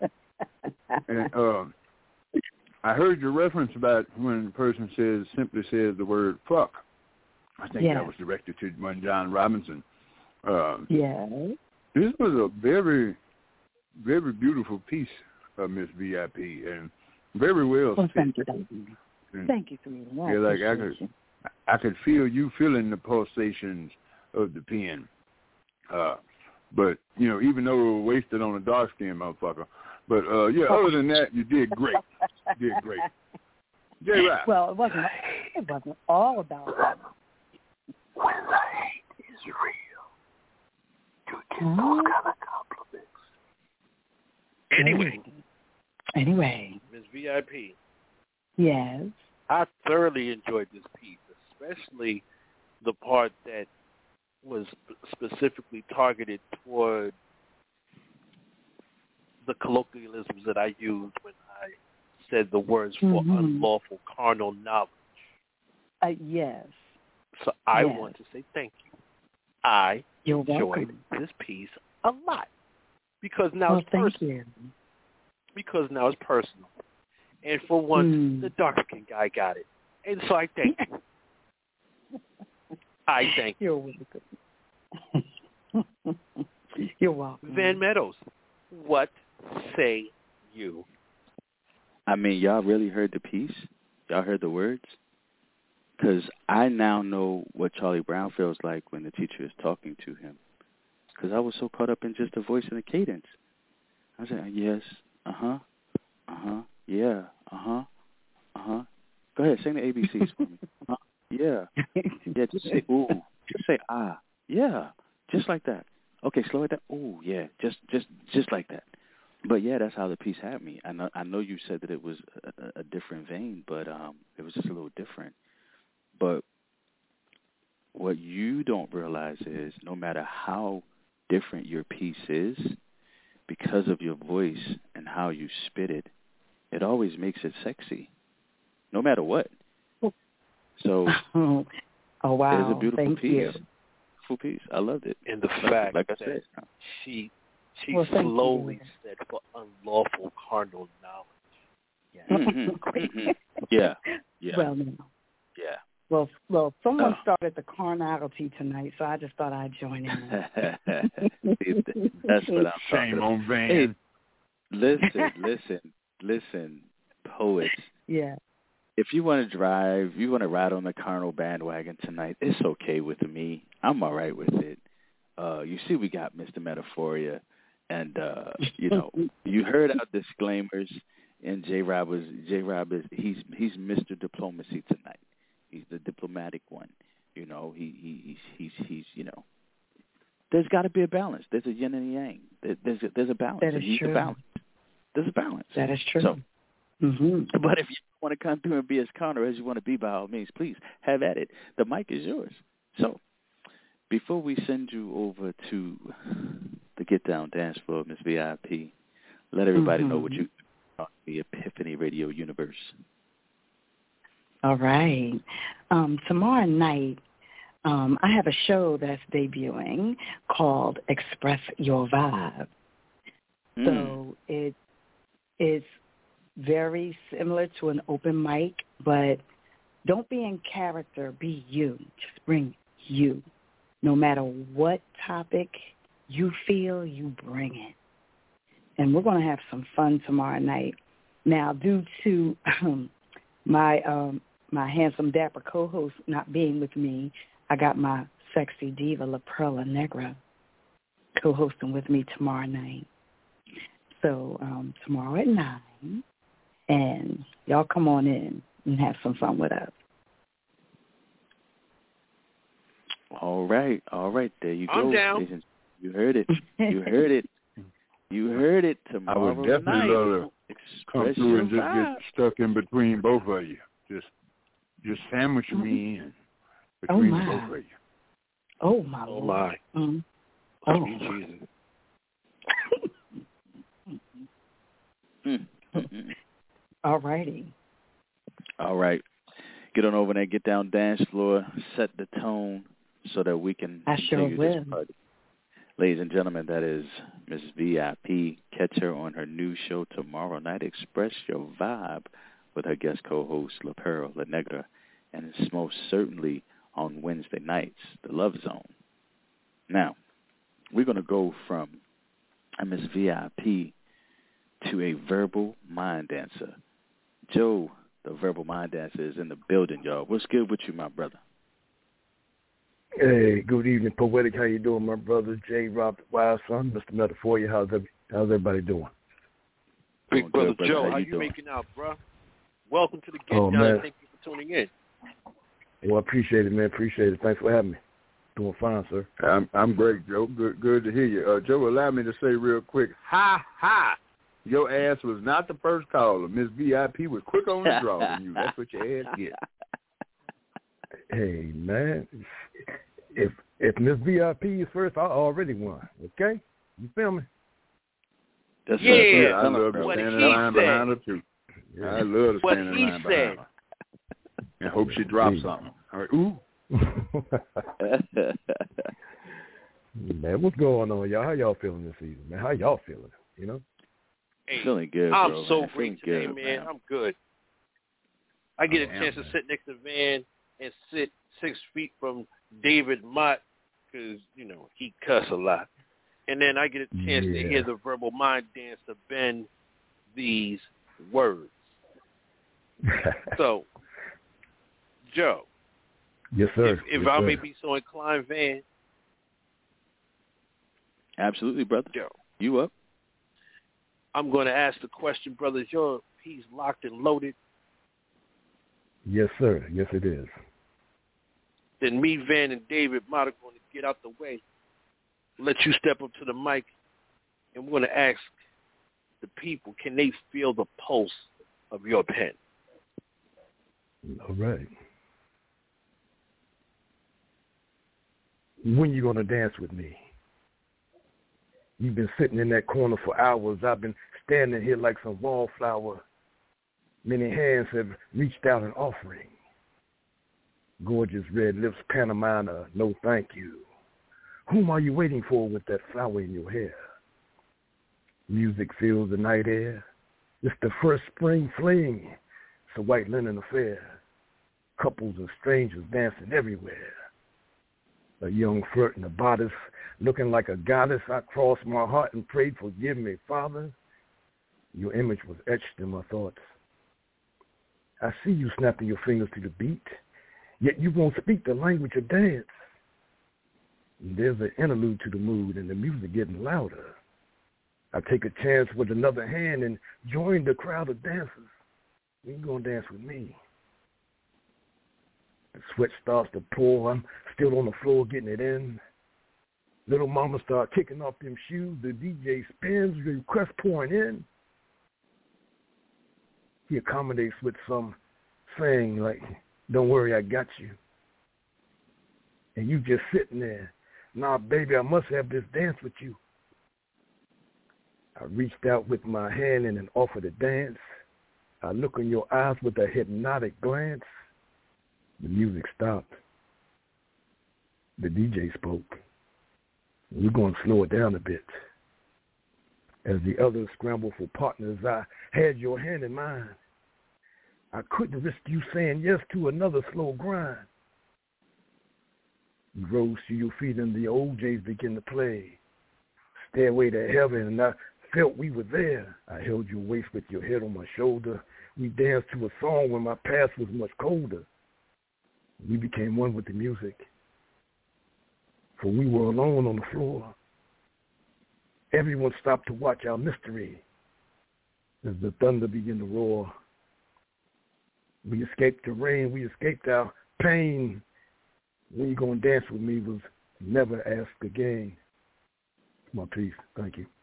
and I heard your reference about when the person simply says the word fuck. I think that was directed to one John Robinson. This was a very, very beautiful piece of Miss VIP and very well spit. Thank you. Thank you, sweetie. Yeah, like I could feel you feeling the pulsations of the pen. But, even though we were wasted on a dark-skinned motherfucker. But, other than that, you did great. You did great. J-Rock. Well, it wasn't all about that. When the hate is real, you get those kind of compliments. Anyway. Ms. VIP. Yes. I thoroughly enjoyed this piece, especially the part that was specifically targeted toward the colloquialisms that I used when I said the words for unlawful carnal knowledge. Yes. So I want to say thank you. I enjoyed this piece a lot because now it's personal. Because now it's personal. And for once, the dark-skinned guy got it. And so I thank you. I thank you. You're welcome. You're welcome. Van Meadows, what say you? I mean, y'all really heard the piece? Y'all heard the words? Because I now know what Charlie Brown feels like when the teacher is talking to him. Because I was so caught up in just the voice and the cadence. I was like, yes, yeah, Go ahead, sing the ABCs for me. Yeah. Yeah, just say ooh. Just say ah. Yeah, just like that. Okay, slow it down. Ooh, yeah, just like that. But yeah, that's how the piece had me. I know you said that it was a different vein, but it was just a little different. But what you don't realize is no matter how different your piece is, because of your voice and how you spit it, it always makes it sexy, no matter what. So, oh wow, it's a beautiful thank piece. You. Beautiful piece. I loved it. And the fact like I that said, she slowly said for unlawful carnal knowledge. Yeah. Well, no. Yeah. Well, someone started the carnality tonight, so I just thought I'd join in. That's what I'm saying. Shame on Van. Hey, listen, poets. Yeah. If you want to drive, you want to ride on the carnal bandwagon tonight, it's okay with me. I'm all right with it. You see, we got Mr. Metaphoria, and you heard our disclaimers. And J-Rob is he's Mr. Diplomacy tonight. He's the diplomatic one. He's there's got to be a balance. There's a yin and a yang. There's a balance. That is true. There's a balance. That is true. So, but if you want to come through and be as counter as you want to be, by all means, please have at it. The mic is yours. So, before we send you over to the Get Down dance floor, Miss VIP, let everybody know what you on the Epiphany Radio Universe. All right. Tomorrow night, I have a show that's debuting called Express Your Vibe. So it is very similar to an open mic, but don't be in character. Be you. Just bring you. No matter what topic you feel, you bring it. And we're going to have some fun tomorrow night. Now, due to my handsome, dapper co-host not being with me, I got my sexy diva, La Perla Negra, co-hosting with me tomorrow night. So tomorrow at 9, and y'all come on in and have some fun with us. All right. There you go. I'm down. You heard it. You heard it tomorrow I would definitely night. love to come through and just get stuck in between both of you. Just sandwich me in between both of you. Oh, my Lord. My. Oh, Jesus. All righty. All right. Get on over there, Get Down dance floor, set the tone so that we can continue this party. Ladies and gentlemen, that is Ms. VIP. Catch her on her new show tomorrow night, Express Your Vibe, with her guest co-host, La Perla Negra, and it's most certainly on Wednesday nights, The Love Zone. Now, we're going to go from Ms. VIP to a verbal mind dancer. Joe, the verbal mind dancer, is in the building, y'all. What's good with you, my brother? Hey, good evening, Poetic. How you doing, my brother? J-Rob, the Wild Son, Mr. Metaphoria. How's everybody doing? Big brother Joe, how you making out, bro? Welcome to the Get Down. Man. Thank you for tuning in. Well, I appreciate it, man. Appreciate it. Thanks for having me. Doing fine, sir. I'm great, Joe. Good to hear you. Joe, allow me to say real quick, ha, ha. Your ass was not the first caller. Miss VIP was quick on the draw than you. That's what your ass gets. Hey, man. if Miss VIP is first, I already won. Okay, you feel me? That's yeah, I love to stand in line behind her too. Yeah. I love to stand in line behind her. And hope she drops something. All right. Ooh. Man, what's going on, y'all? How y'all feeling this season, man? How y'all feeling? You know? Hey, feeling good, I'm bro, so man. great Feeling today, good, man. I'm good. I get a chance to sit next to Van and sit 6 feet from David Mott because, you know, he cuss a lot. And then I get a chance to hear the verbal mind dance to bend these words. So, Joe. Yes, sir. If I may be so inclined, Van. Absolutely, brother. Joe. You up? I'm going to ask the question, brother. Your piece locked and loaded. Yes, sir. Yes, it is. Then me, Van, and David Mott are going to get out the way, let you step up to the mic, and we're going to ask the people, can they feel the pulse of your pen? All right. When you going to dance with me? You've been sitting in that corner for hours. I've been standing here like some wallflower. Many hands have reached out an offering. Gorgeous red lips pantomime a no thank you. Whom are you waiting for with that flower in your hair? Music fills the night air. It's the first spring fling. It's a white linen affair. Couples and strangers dancing everywhere. A young flirt in a bodice, looking like a goddess. I crossed my heart and prayed, forgive me, Father. Your image was etched in my thoughts. I see you snapping your fingers to the beat, yet you won't speak the language of dance. And there's an interlude to the mood and the music getting louder. I take a chance with another hand and join the crowd of dancers. You're going to dance with me. The sweat starts to pour. I'm still on the floor getting it in. Little mama start kicking off them shoes. The DJ spins, the request pouring in. He accommodates with some saying like, don't worry, I got you. And you just sitting there. Nah, baby, I must have this dance with you. I reached out with my hand and offered to dance. I look in your eyes with a hypnotic glance. The music stopped. The DJ spoke. We're going to slow it down a bit. As the others scrambled for partners, I had your hand in mine. I couldn't risk you saying yes to another slow grind. You rose to your feet and the OJs began to play. Stairway to heaven, and I felt we were there. I held your waist with your head on my shoulder. We danced to a song when my past was much colder. We became one with the music, for we were alone on the floor. Everyone stopped to watch our mystery as the thunder began to roar. We escaped the rain. We escaped our pain. When you going to dance with me was never asked again. My piece. Thank you.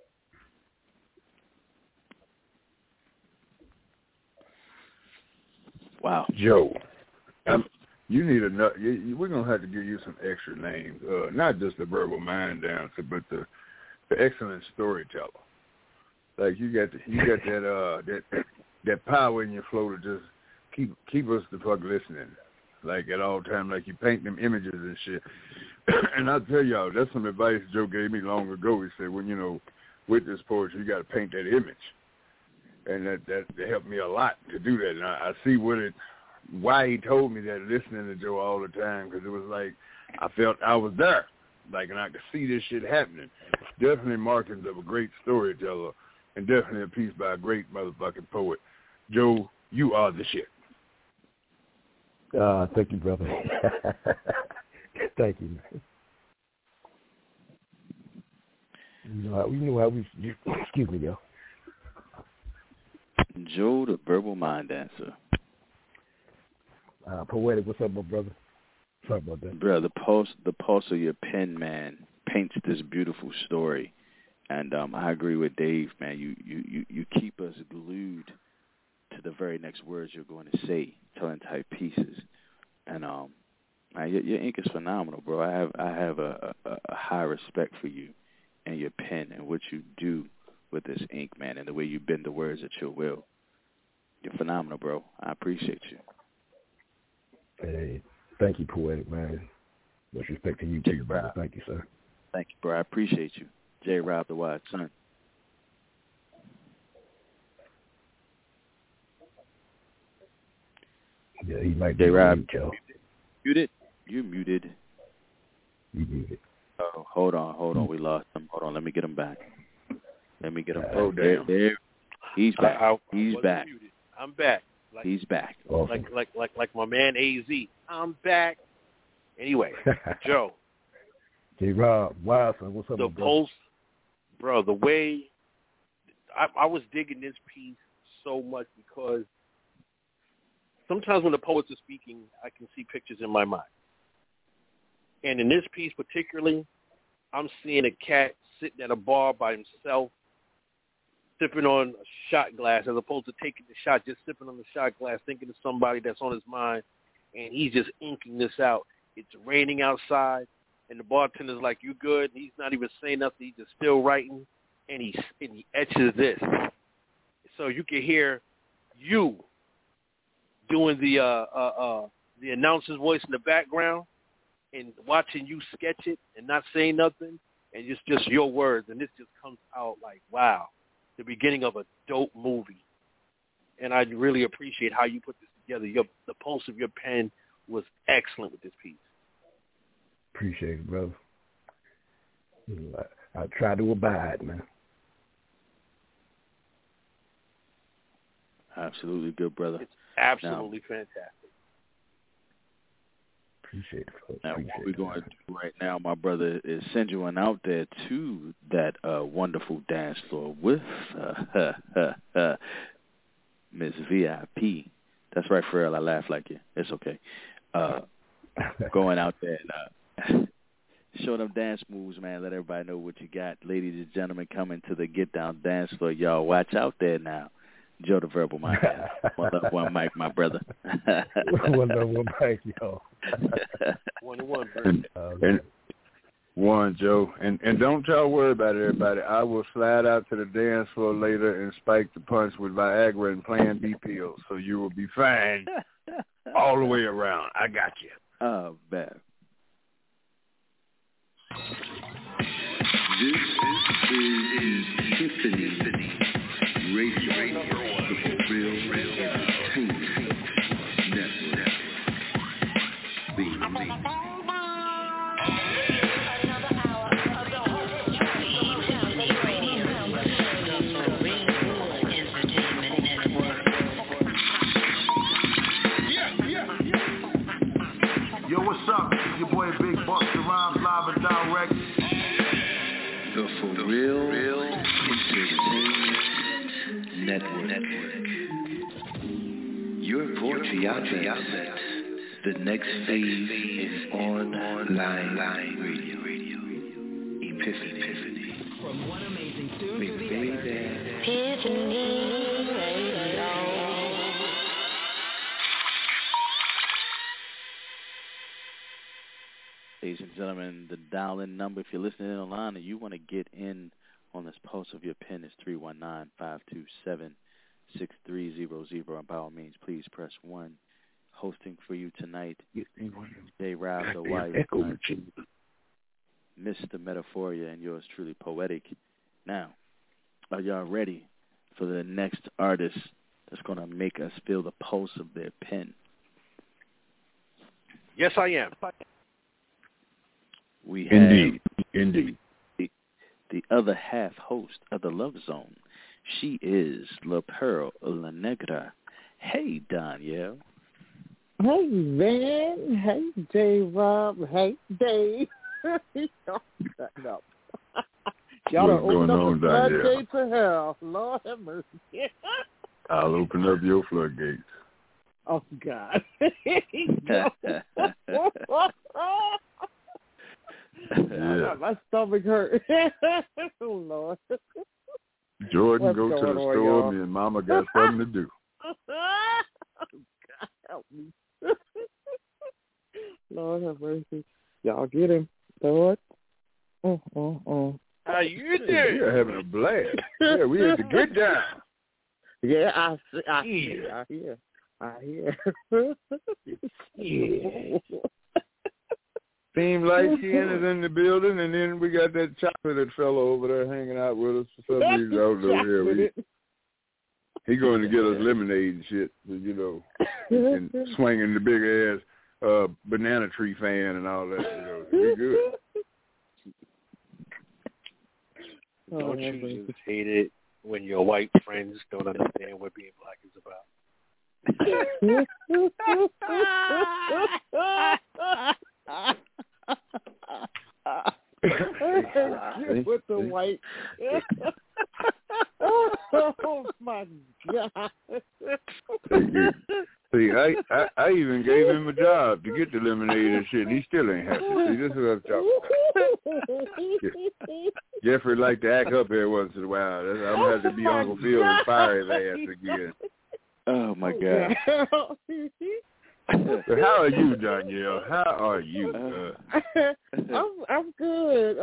Wow. Joe, you need we're going to have to give you some extra names. Not just the verbal mind dancer, but the excellent storyteller. Like you got that power in your flow to just keep us the fuck listening. Like at all times, like you paint them images and shit. And I'll tell y'all, that's some advice Joe gave me long ago. He said, when with this poetry, you got to paint that image. And that helped me a lot to do that. And I see why he told me that listening to Joe all the time, because it was like I felt I was there. Like, and I could see this shit happening. Definitely markings of a great storyteller, and definitely a piece by a great motherfucking poet. Joe, you are the shit. Thank you, brother. Thank you, man. You know how we excuse me, yo. Joe, the verbal mind dancer. Poetic, what's up, my brother? Sorry about that. Brother, the pulse of your pen, man, paints this beautiful story. And I agree with Dave, man. You keep us glued to the very next words you're going to say, telling type pieces. And Your ink is phenomenal, bro. I have a high respect for you and your pen and what you do with this ink, man, and the way you bend the words at your will. You're phenomenal, bro. I appreciate you. Hey, thank you, Poetic, man. Much respect to you, too, brother. Thank you, sir. Thank you, bro. I appreciate you. J. Rob, the Wise Son. Yeah, he might be muted, Joe. Muted? You muted. You muted. Oh, hold on. We lost him. Hold on. Let me get him back. Oh, damn. There. He's back. He's back. Muted. I'm back. He's back. Awesome. Like my man AZ. I'm back. Anyway, Joe. J-Rob, Wilson, what's up, the Pulse, bro, the way I was digging this piece so much because sometimes when the poets are speaking, I can see pictures in my mind. And in this piece particularly, I'm seeing a cat sitting at a bar by himself, sipping on a shot glass as opposed to taking the shot, just sipping on the shot glass, thinking of somebody that's on his mind, and he's just inking this out. It's raining outside, and the bartender's like, "You good?" And he's not even saying nothing. He's just still writing, and he etches this. So you can hear you doing the announcer's voice in the background and watching you sketch it and not saying nothing, and it's just your words, and this just comes out like, wow, the beginning of a dope movie. And I really appreciate how you put this together. The pulse of your pen was excellent with this piece. Appreciate it, brother. I try to abide, man. Absolutely good, brother. It's absolutely fantastic. Appreciate it, folks. Now, what we're going to do right now, my brother, is send you on out there to that wonderful dance floor with Miss VIP. That's right, Pharrell. I laugh like you. It's okay. Going out there and show them dance moves, man. Let everybody know what you got. Ladies and gentlemen, coming to the Get Down dance floor. Y'all watch out there now. Joe the Verbal Mike. One mic, my brother. One mic, yo. 1-1, and one, Joe. And don't y'all worry about it, everybody. I will slide out to the dance floor later and spike the punch with Viagra and Plan B pills, so you will be fine all the way around. I got you. Oh, man. This is Epiphany Radio, the Real Entertainment Network. Yo, what's up? It's your boy Big Busta Rhymes, live and direct. The For Real Entertainment Network. Your poetry outlet. The next phase is online radio. Epiphany. From one amazing tune to the other. Epiphany Radio. Ladies and gentlemen, the dial-in number, if you're listening online and you want to get in on this pulse of your pen, is 319-527-6300. And by all means, please press 1. Hosting for you tonight, J. Rob, the Wise Son, Mr. Metaphoria, and yours truly, Poetic. Now, are y'all ready for the next artist that's going to make us feel the pulse of their pen? Yes, I am. We have Indeed. The other half host of the Love Zone. She is La Pearl La Negra. Hey, Danielle. Hey, man. Hey, J-Rob. Hey, Dave. Y'all cutting up. Y'all are opening up the floodgates of hell. Lord have mercy. I'll open up your floodgates. Oh, God. Yeah. My stomach hurt. Oh, Lord. Jordan, What's go to the store. y'all? Me and Mama got something to do. Oh, God, help me. Lord Y'all get him, Lord. How you doing? We're having a blast. Yeah, we had to get down. Yeah, I hear. Yeah. Team Light Skin is in the building, and then we got that chocolate fellow over there hanging out with us for some reason. I don't know here. He going to get us lemonade and shit, you know, and swinging the big ass banana tree fan and all that. You know, we good. Don't you just hate it when your white friends don't understand what being black is about? With the white. Oh my God! See, I even gave him a job to get the lemonade and shit. And he still ain't happy. See, this is what I'm talking about. Jeffrey like to act up every once in a while. I'm gonna have to be Uncle Phil and fire his ass again. Oh my God! So how are you, Danielle? How are you? I'm good.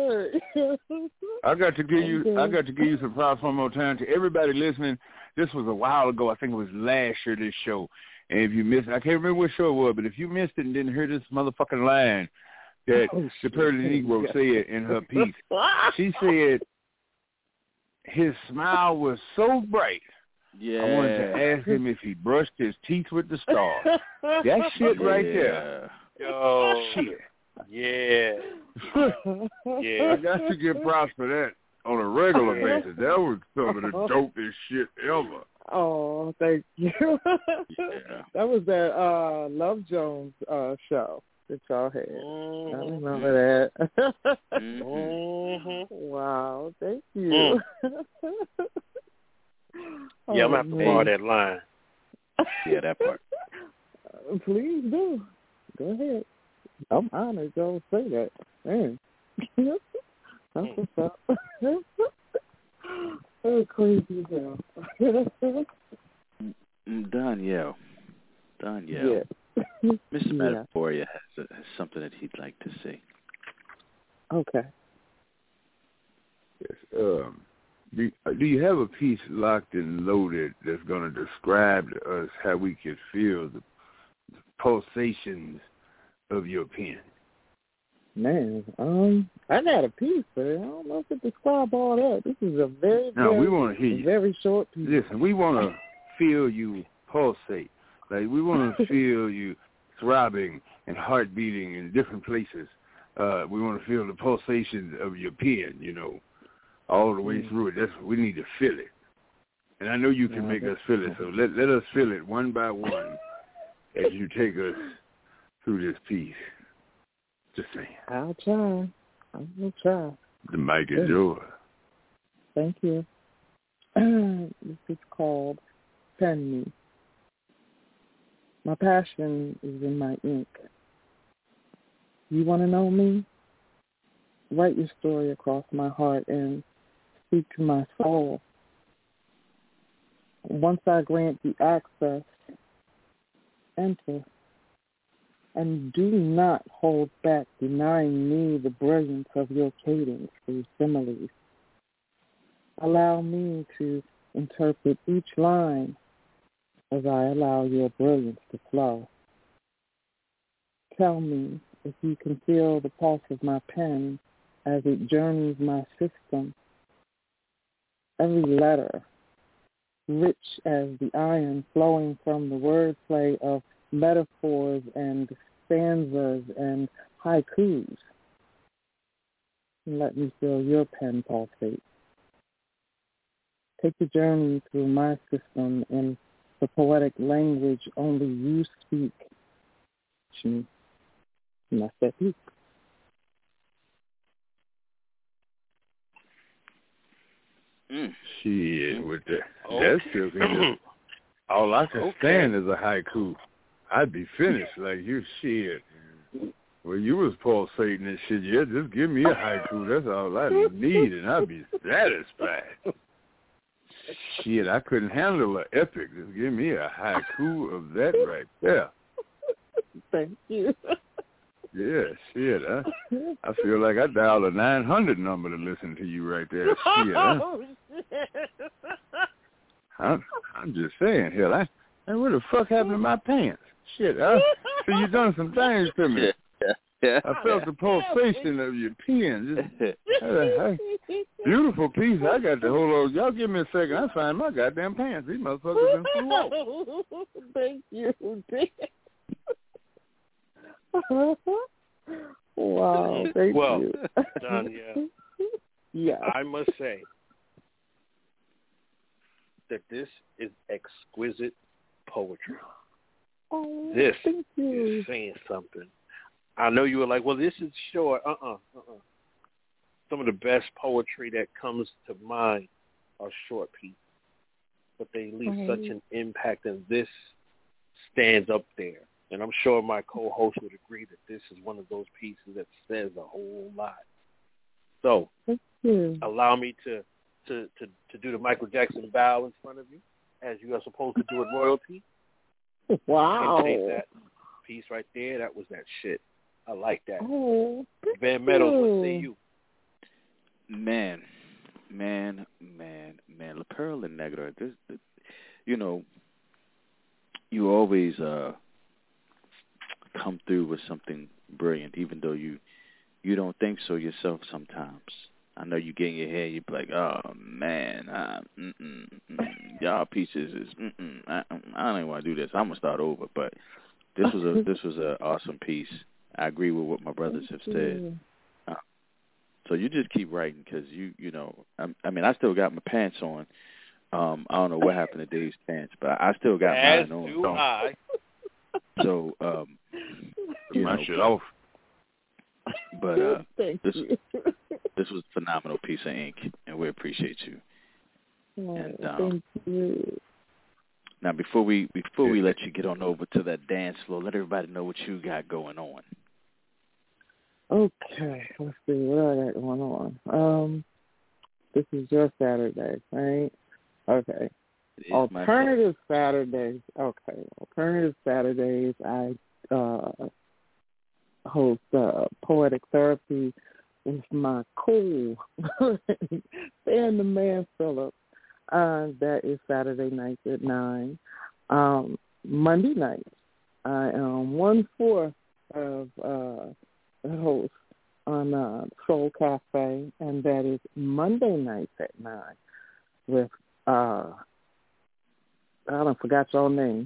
I got to give you some props one more time to everybody listening. This was a while ago. I think it was last year, this show. And if you missed it, I can't remember what show it was, but if you missed it and didn't hear this motherfucking line that the Pearly Negro said in her piece, she said his smile was so bright. Yeah. I wanted to ask him if he brushed his teeth with the stars. That shit right there. Oh, shit. Yeah. I got to give props for that on a regular basis. That was some of the dopest shit ever. Oh, thank you. That was that Love Jones show that y'all had. I remember that. Wow, thank you. Yeah, I'm going to have to borrow that line. Yeah, that part. Please do. Go ahead. I'm honored y'all say that. Man. That's what's up. Oh, crazy hell. Danielle. Yeah. Mr. Metaforia has something that he'd like to say. Okay. Yes. Do you have a piece locked and loaded that's going to describe to us how we can feel the pulsations of your pen? Man, I got a piece, but I don't know if it describes all that. This is a very short piece. Listen, we want to feel you pulsate. Like, we want to feel you throbbing and heart beating in different places. We want to feel the pulsations of your pen, you know, all the way through it. We need to feel it. And I know you can make us feel it, so let us feel it one by one as you take us through this piece. Just saying. I'll try. I will try. The mic is yours. Thank you. This is called Pen Me. My passion is in my ink. You want to know me? Write your story across my heart and speak to my soul. Once I grant you access, enter. And do not hold back denying me the brilliance of your cadence through similes. Allow me to interpret each line as I allow your brilliance to flow. Tell me if you can feel the pulse of my pen as it journeys my system. Every letter, rich as the iron flowing from the wordplay of metaphors and stanzas and haikus. Let me feel your pen pulsate. Take the journey through my system in the poetic language only you speak. And that's that piece. Shit, with that. That's still all I can stand is a haiku. I'd be finished like you. Shit. Well, you was pulsating and shit. Yeah, just give me a haiku. That's all I need, and I'd be satisfied. Shit, I couldn't handle an epic. Just give me a haiku of that right there. Thank you. Yeah, shit. I feel like I dialed a 900 number to listen to you right there. Shit. I'm just saying, hell, what the fuck happened to my pants? Shit, so you done some things to me. I felt the pulsation of your pen. Beautiful piece. I got to hold on. Y'all give me a second. I find my goddamn pants. These motherfuckers done flew off. Thank you, Wow, thank you. Danielle, yeah. I must say that this is exquisite poetry. Oh, this thank you. is saying something. I know you were like, well, this is short. Some of the best poetry that comes to mind are short pieces, but they leave such an impact, and this stands up there. And I'm sure my co-host would agree that this is one of those pieces that says a whole lot. So, allow me to do the Michael Jackson bow in front of you, as you are supposed to do at royalty. Wow. And take that piece right there. That was that shit. I like that. Oh, Van Meadows, what say you? Man, La Pearl and Negra, this, you know, you always come through with something brilliant, even though you don't think so yourself sometimes. I know you get in your head, you be like, oh, man, y'all pieces is, I don't even want to do this. I'm going to start over. But this was an awesome piece. I agree with what my brothers have said. So you just keep writing because, you know, I mean, I still got my pants on. I don't know what happened to Dave's pants, but I still got mine on. As do I. So, my shit off. But this you. This was a phenomenal piece of ink, and we appreciate you. Thank you. Now, before we let you get on over to that dance floor, let everybody know what you got going on. Okay, let's see what I got going on. This is your Saturday, right? Okay. Alternative Saturdays. Okay, Alternative Saturdays. I host poetic therapy with my cool fan the man Philip. That is Saturday nights at 9. Monday nights, I am 1/4 of the host on Soul Cafe, and that is Monday nights at 9 with I don't forgot your name.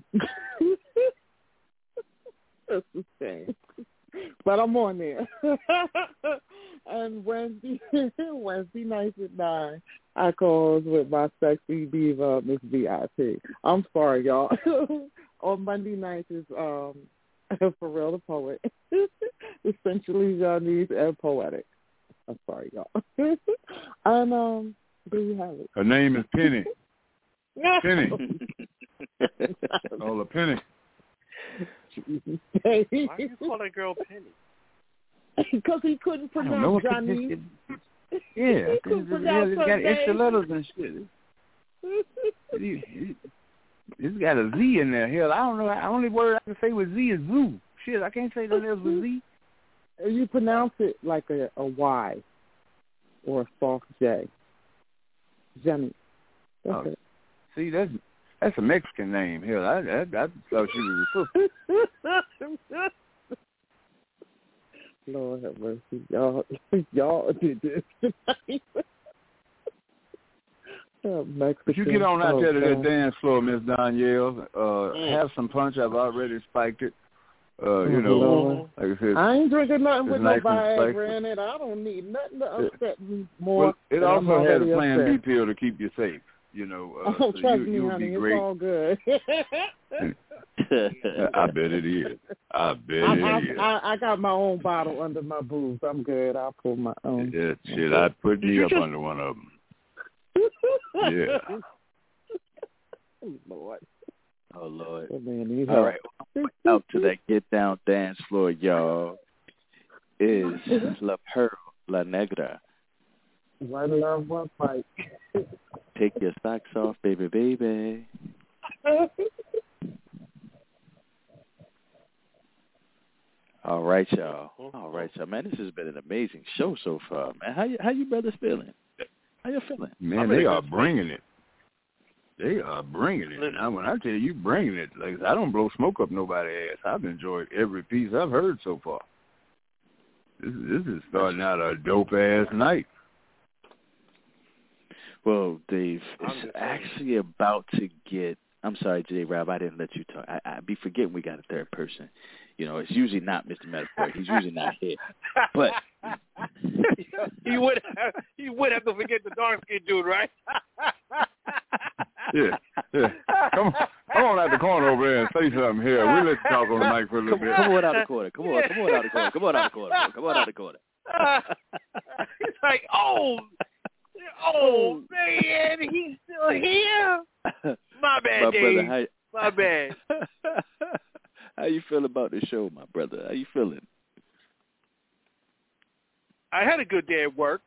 That's the same. But I'm on there. And Wednesday nights at 9, I calls with my sexy diva, Miss VIP. I'm sorry, y'all. On Monday nights is For Real the Poet. Essentially Johnny's and Poetic. I'm sorry, y'all. And there you have it. Her name is Penny. Penny. Oh, the Penny. Why do you call that girl Penny? Because he couldn't pronounce Johnny. Yeah, he couldn't pronounce it's got extra letters and shit. It's got a Z in there. Hell, I don't know. The only word I can say with Z is zoo. Shit, I can't say nothing else with Z. You pronounce it like a Y or a soft J. Johnny. That's it. See, that's a Mexican name. Hell, I thought she was a sister. Lord have mercy, y'all did this tonight. But you get on out there to that dance floor, Miss Danielle. Have some punch. I've already spiked it. You know, like I said, I ain't drinking nothing with nice no Viagra in it. I don't need nothing to upset me more. Well, it also has a Plan B pill to keep you safe. You know, so trust me, you'll honey, be great. It's all good. I bet it is. I got my own bottle under my boobs. I'm good. I'll pull my own. Yeah, shit, I'd put me up under one of them. Yeah. Lord. Oh, Lord. Oh, man, all right. Out to that get down dance floor, y'all, is La Pearl, La Negra. One love, one fight. Take your socks off, baby, baby. All right, y'all. All right, y'all. Man, this has been an amazing show so far, man. How you brothers feeling? How you feeling? Man, they are bringing it. They are bringing it. Now, when I tell you bringing it, like I don't blow smoke up nobody's ass. I've enjoyed every piece I've heard so far. This is starting out a dope-ass night. Well, Dave, it's actually about to get... I'm sorry, J-Rob, I didn't let you talk. I be forgetting we got a third person. You know, it's usually not Mr. Metaphor. He's usually not here. But he would have to forget the dark-skinned dude, right? Yeah. Come on out the corner over there and say something here. We'll let you talk on the mic for a little bit. Come on out the corner. Come on out the corner. It's like, oh man, he's still here. My bad, Dave. Brother, my bad. How you feel about the show, my brother? How you feeling? I had a good day at work.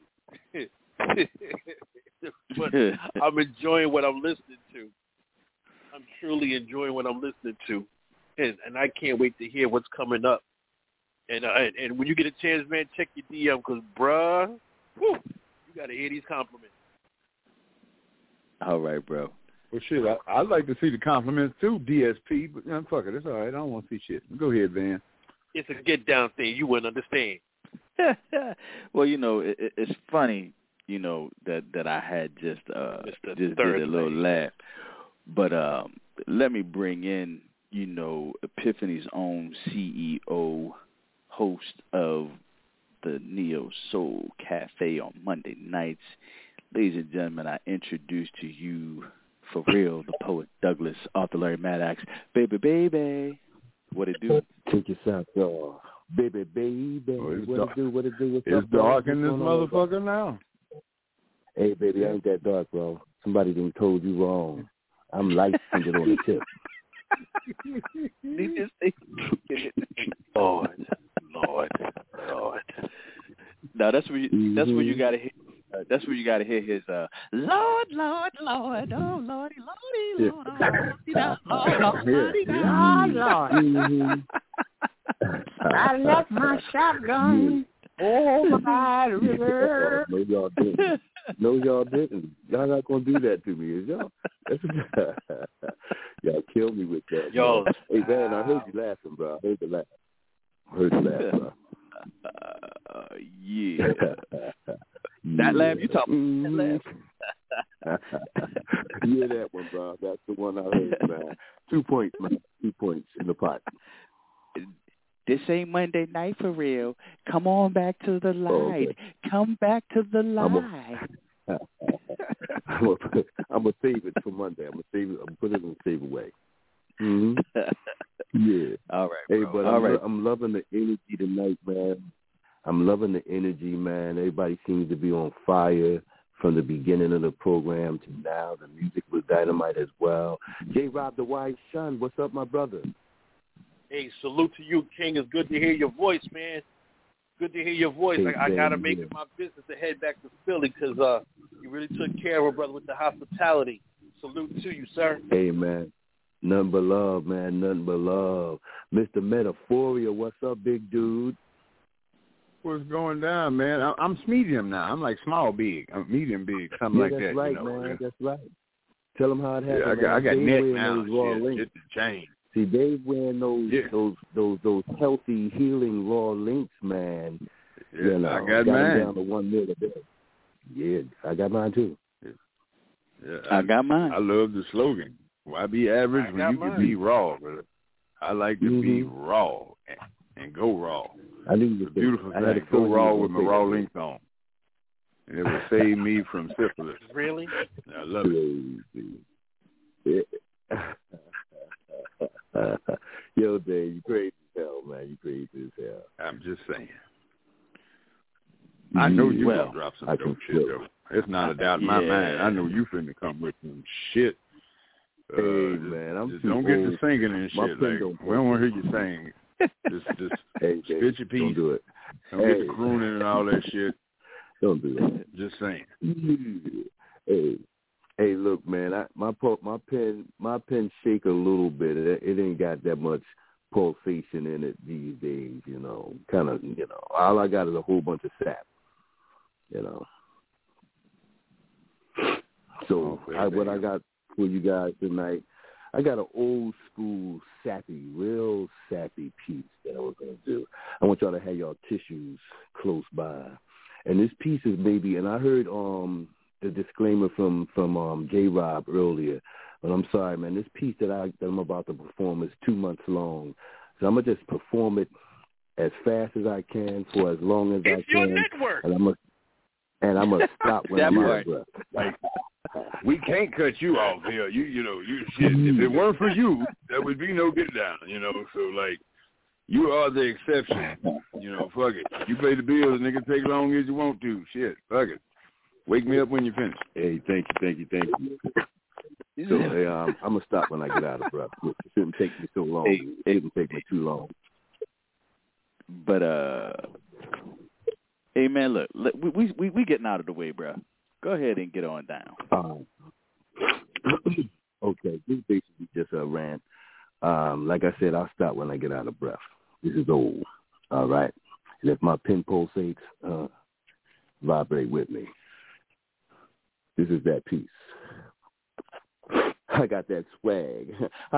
But I'm enjoying what I'm listening to. I'm truly enjoying what I'm listening to. And I can't wait to hear what's coming up. And when you get a chance, man, check your DM because, bruh, you got to hear these compliments. All right, bro. Well, shit, I'd like to see the compliments too, DSP, but fuck it, it's all right. I don't want to see shit. Go ahead, Van. It's a get-down thing. You wouldn't understand. Well, you know, it's funny, you know, that I had just did a little laugh. But let me bring in, you know, Epiphany's own CEO, host of the Neo Soul Cafe on Monday nights. Ladies and gentlemen, I introduce to you, for real, the poet Douglas, Arthur Larry Maddox. Baby, what it do? Take your socks off. Baby. What it do? What's it's up, dark in this motherfucker now. Hey, baby, I ain't that dark, bro. Somebody done told you wrong. I'm light-skinned on the tip. Lord. Now that's where you gotta hit. That's where you gotta hit his Lord, oh Lordy, Lord, I left my shotgun over by the river. No, y'all didn't. Y'all not gonna do that to me, is y'all? Y'all kill me with that. Yo, hey man, I heard you laughing, bro. I heard you laugh, bro. Yeah. That laugh you talking? That laugh. Yeah, that one, bro. That's the one I heard, man. 2 points, man. 2 points in the pot. This ain't Monday night for real. Come on back to the light. Okay. Come back to the light. I'm gonna save it for Monday. I'm gonna save it. I'm put it in the save away. Mm-hmm. Yeah. All right. Hey, bro. but I'm loving the energy tonight, man. I'm loving the energy, man. Everybody seems to be on fire from the beginning of the program to now. The music was dynamite as well. J-Rob the Wise Son, what's up, my brother? Hey, salute to you, King. It's good to hear your voice, man. Good to hear your voice. Hey, I got to make it my business to head back to Philly because you really took care of a brother with the hospitality. Salute to you, sir. Hey, man. Nothing but love, man. Nothing but love. Mr. Metaphoria, what's up, big dude? What's going down, man? I'm medium now. I'm like small big. I'm medium big, something like that. That's right, you know, man. That's right. Tell them how it happened. Yeah, I got neck now. Shit, the chain. See, they wearing those healthy, healing raw links, man. Yeah, you know, I got them mine. down to 1 mil a day. Yeah, I got mine too. Yeah, I got mine. I love the slogan. Why be average when you can be raw, brother? I like to be raw and go raw. I knew the beautiful thing. Go raw with my raw links on. And it will save me from syphilis. Really? I love it. Yo, Dave, you crazy as hell, man. You crazy as hell. I'm just saying. I know you gonna drop some dope shit, though. It's not a doubt in my mind. I know you finna come with some shit. Hey, man, I'm just don't get to singing and shit. Like, we don't want to hear you sing. Just hey, spit your piece. Don't do it. Don't get to crooning and all that shit. Don't do that. Just saying. Hey, look, man. My pen shake a little bit. It ain't got that much pulsation in it these days, you know. Kind of, you know, all I got is a whole bunch of sap, you know. So what I got for you guys tonight, I got an old school sappy, real sappy piece that I was going to do. I want y'all to have y'all tissues close by. And this piece is maybe, and I heard the disclaimer from J-Rob earlier, but I'm sorry, man, this piece that I'm about to perform is 2 months long. So I'm going to just perform it as fast as I can for as long as I can. It's your network. And I'm gonna stop when I'm out of breath. Like, we can't cut you off here. You know, shit. If it weren't for you, there would be no get down. You know, so like, you are the exception. You know, fuck it. You pay the bills, nigga. Take as long as you want to. Shit, fuck it. Wake me up when you finish. Hey, thank you. So hey, I'm gonna stop when I get out of breath. It shouldn't take me so long. It shouldn't take me too long. But hey man, look, we getting out of the way, bro. Go ahead and get on down. Okay, this is basically just a rant. Like I said, I'll stop when I get out of breath. This is old, all right? And if my pen pulsates, vibrate with me. This is that piece. I got that swag.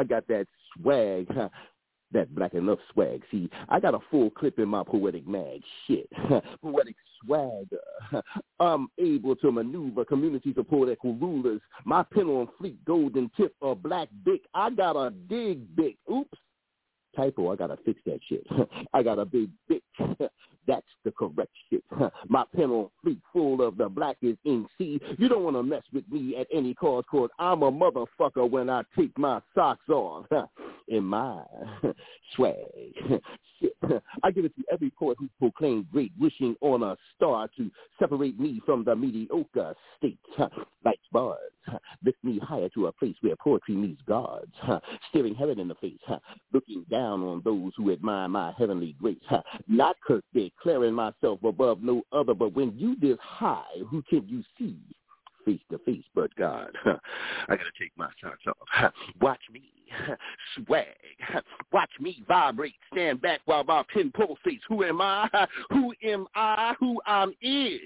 That black enough swag. See, I got a full clip in my poetic mag. Shit. Poetic swagger. I'm able to maneuver communities of poetical rulers. My pen on fleek, golden tip, or black dick. I got a dig big. Oops. Typo, I gotta fix that shit. I got a big dick. That's the correct shit. My pen on fleek, full of the blackest ink. See, you don't want to mess with me at any cost, cause I'm a motherfucker when I take my socks off. In my swag. Shit. I give it to every poet who proclaimed great, wishing on a star to separate me from the mediocre state. Like bars, lift me higher to a place where poetry meets gods. Staring heaven in the face, looking down on those who admire my heavenly grace. Not because they're declaring myself above no other, but when you this high, who can you see? Face to face, but God, I gotta take my socks off. Watch me swag. Watch me vibrate. Stand back while my pen pulsates. Who am I? Who am I? Who I'm is.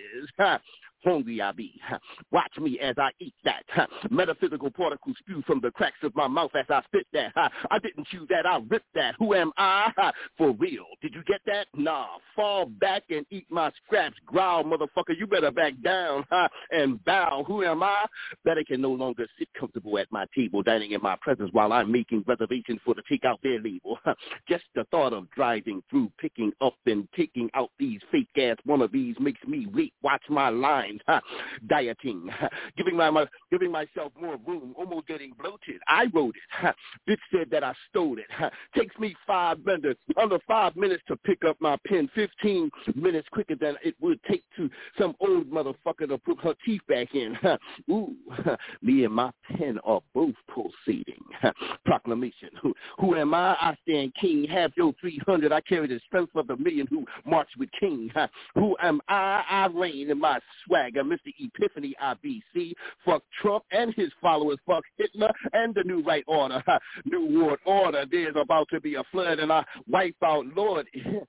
Hungry I be. Watch me as I eat that. Metaphysical particles spew from the cracks of my mouth as I spit that. I didn't chew that, I ripped that. Who am I? For real. Did you get that? Nah. Fall back and eat my scraps. Growl, motherfucker. You better back down and bow. Who am I? That I can no longer sit comfortable at my table, dining in my presence while I'm making reservations for the take out their label. Just the thought of driving through, picking up and taking out these fake-ass wannabes makes me wait. Watch my line. Dieting, giving myself more room, almost getting bloated. I wrote it. Bitch said that I stole it. Takes me 5 minutes, under 5 minutes to pick up my pen. 15 minutes quicker than it would take to some old motherfucker to put her teeth back in. Ooh, me and my pen are both pulsating. Proclamation. Who am I? I stand king. Have your 300. I carry the strength of the million who march with king. Who am I? I reign in my swagger. Mr. Epiphany, IBC. Fuck Trump and his followers. Fuck Hitler and the New Right Order. New World Order. There's about to be a flood and I wipe out, Lord.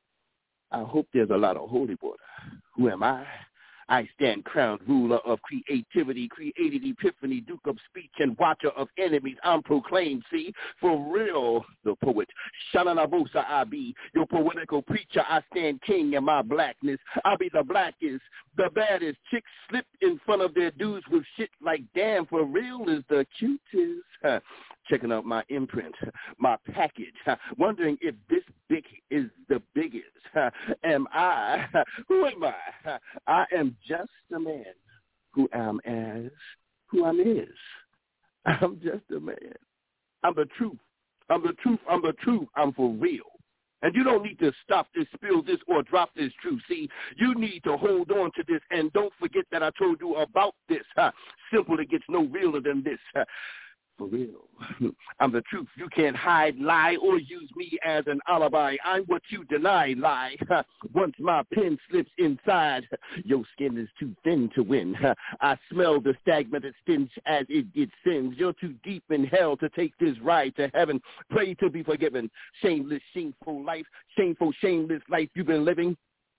I hope there's a lot of holy water. Who am I? I stand crowned ruler of creativity, created epiphany, duke of speech, and watcher of enemies. I'm proclaimed, see, for real, the poet. Shalanabosa I be, your poetical preacher. I stand king in my blackness. I'll be the blackest, the baddest. Chicks slip in front of their dudes with shit like, damn, for real is the cutest. Checking out my imprint, my package, wondering if this big is the biggest. Am I? Who am I? I am just a man who am as, who I'm is. I'm just a man. I'm the truth. I'm the truth. I'm the truth. I'm for real. And you don't need to stop this, spill this, or drop this truth. See, you need to hold on to this, and don't forget that I told you about this. Simple, it gets no realer than this. For real. I'm the truth. You can't hide, lie, or use me as an alibi. I'm what you deny, lie. Once my pen slips inside, your skin is too thin to win. I smell the stagnant stench as it descends. You're too deep in hell to take this ride to heaven. Pray to be forgiven. Shameless, shameful life. Shameful, shameless life you've been living.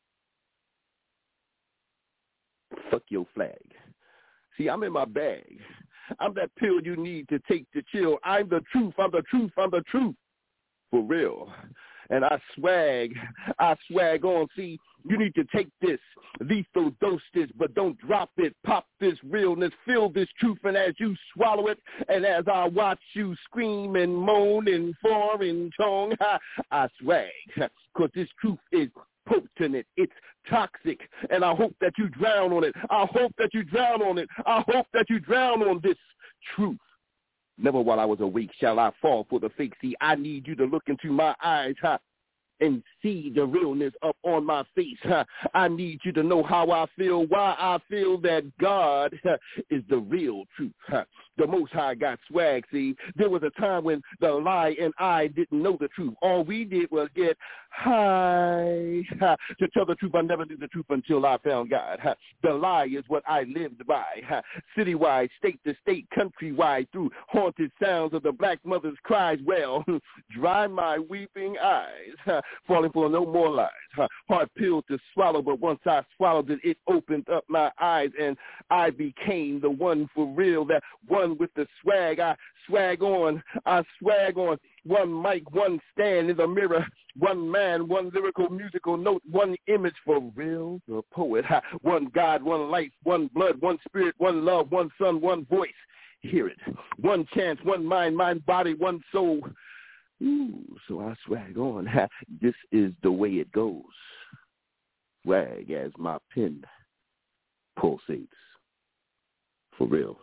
Fuck your flag. See, I'm in my bag. I'm that pill you need to take to chill. I'm the truth. I'm the truth. I'm the truth. For real. And I swag on. See, you need to take this, lethal dose this, but don't drop it. Pop this realness, feel this truth, and as you swallow it, and as I watch you scream and moan in foreign tongue, I swag, because this truth is potent, it's toxic, and I hope that you drown on it. I hope that you drown on it. I hope that you drown on this truth. Never while I was awake shall I fall for the fake. See, I need you to look into my eyes, and see the realness up on my face. I need you to know how I feel, why I feel that God is the real truth. The Most High got swag, see. There was a time when the lie and I didn't know the truth. All we did was get high. To tell the truth, I never knew the truth until I found God. The lie is what I lived by. Citywide, state to state, countrywide, through haunted sounds of the black mother's cries. Well, dry my weeping eyes. Falling for no more lies. Hard pill to swallow, but once I swallowed it, it opened up my eyes, and I became the one for real, that one with the swag. I swag on. One mic, one stand in the mirror, one man, one lyrical musical note, one image for real, the poet. One God, one life, one blood, one spirit, one love, one son, one voice. Hear it. One chance, one mind, body, one soul. Ooh, so I swag on. This is the way it goes. Swag as my pen pulsates. For real.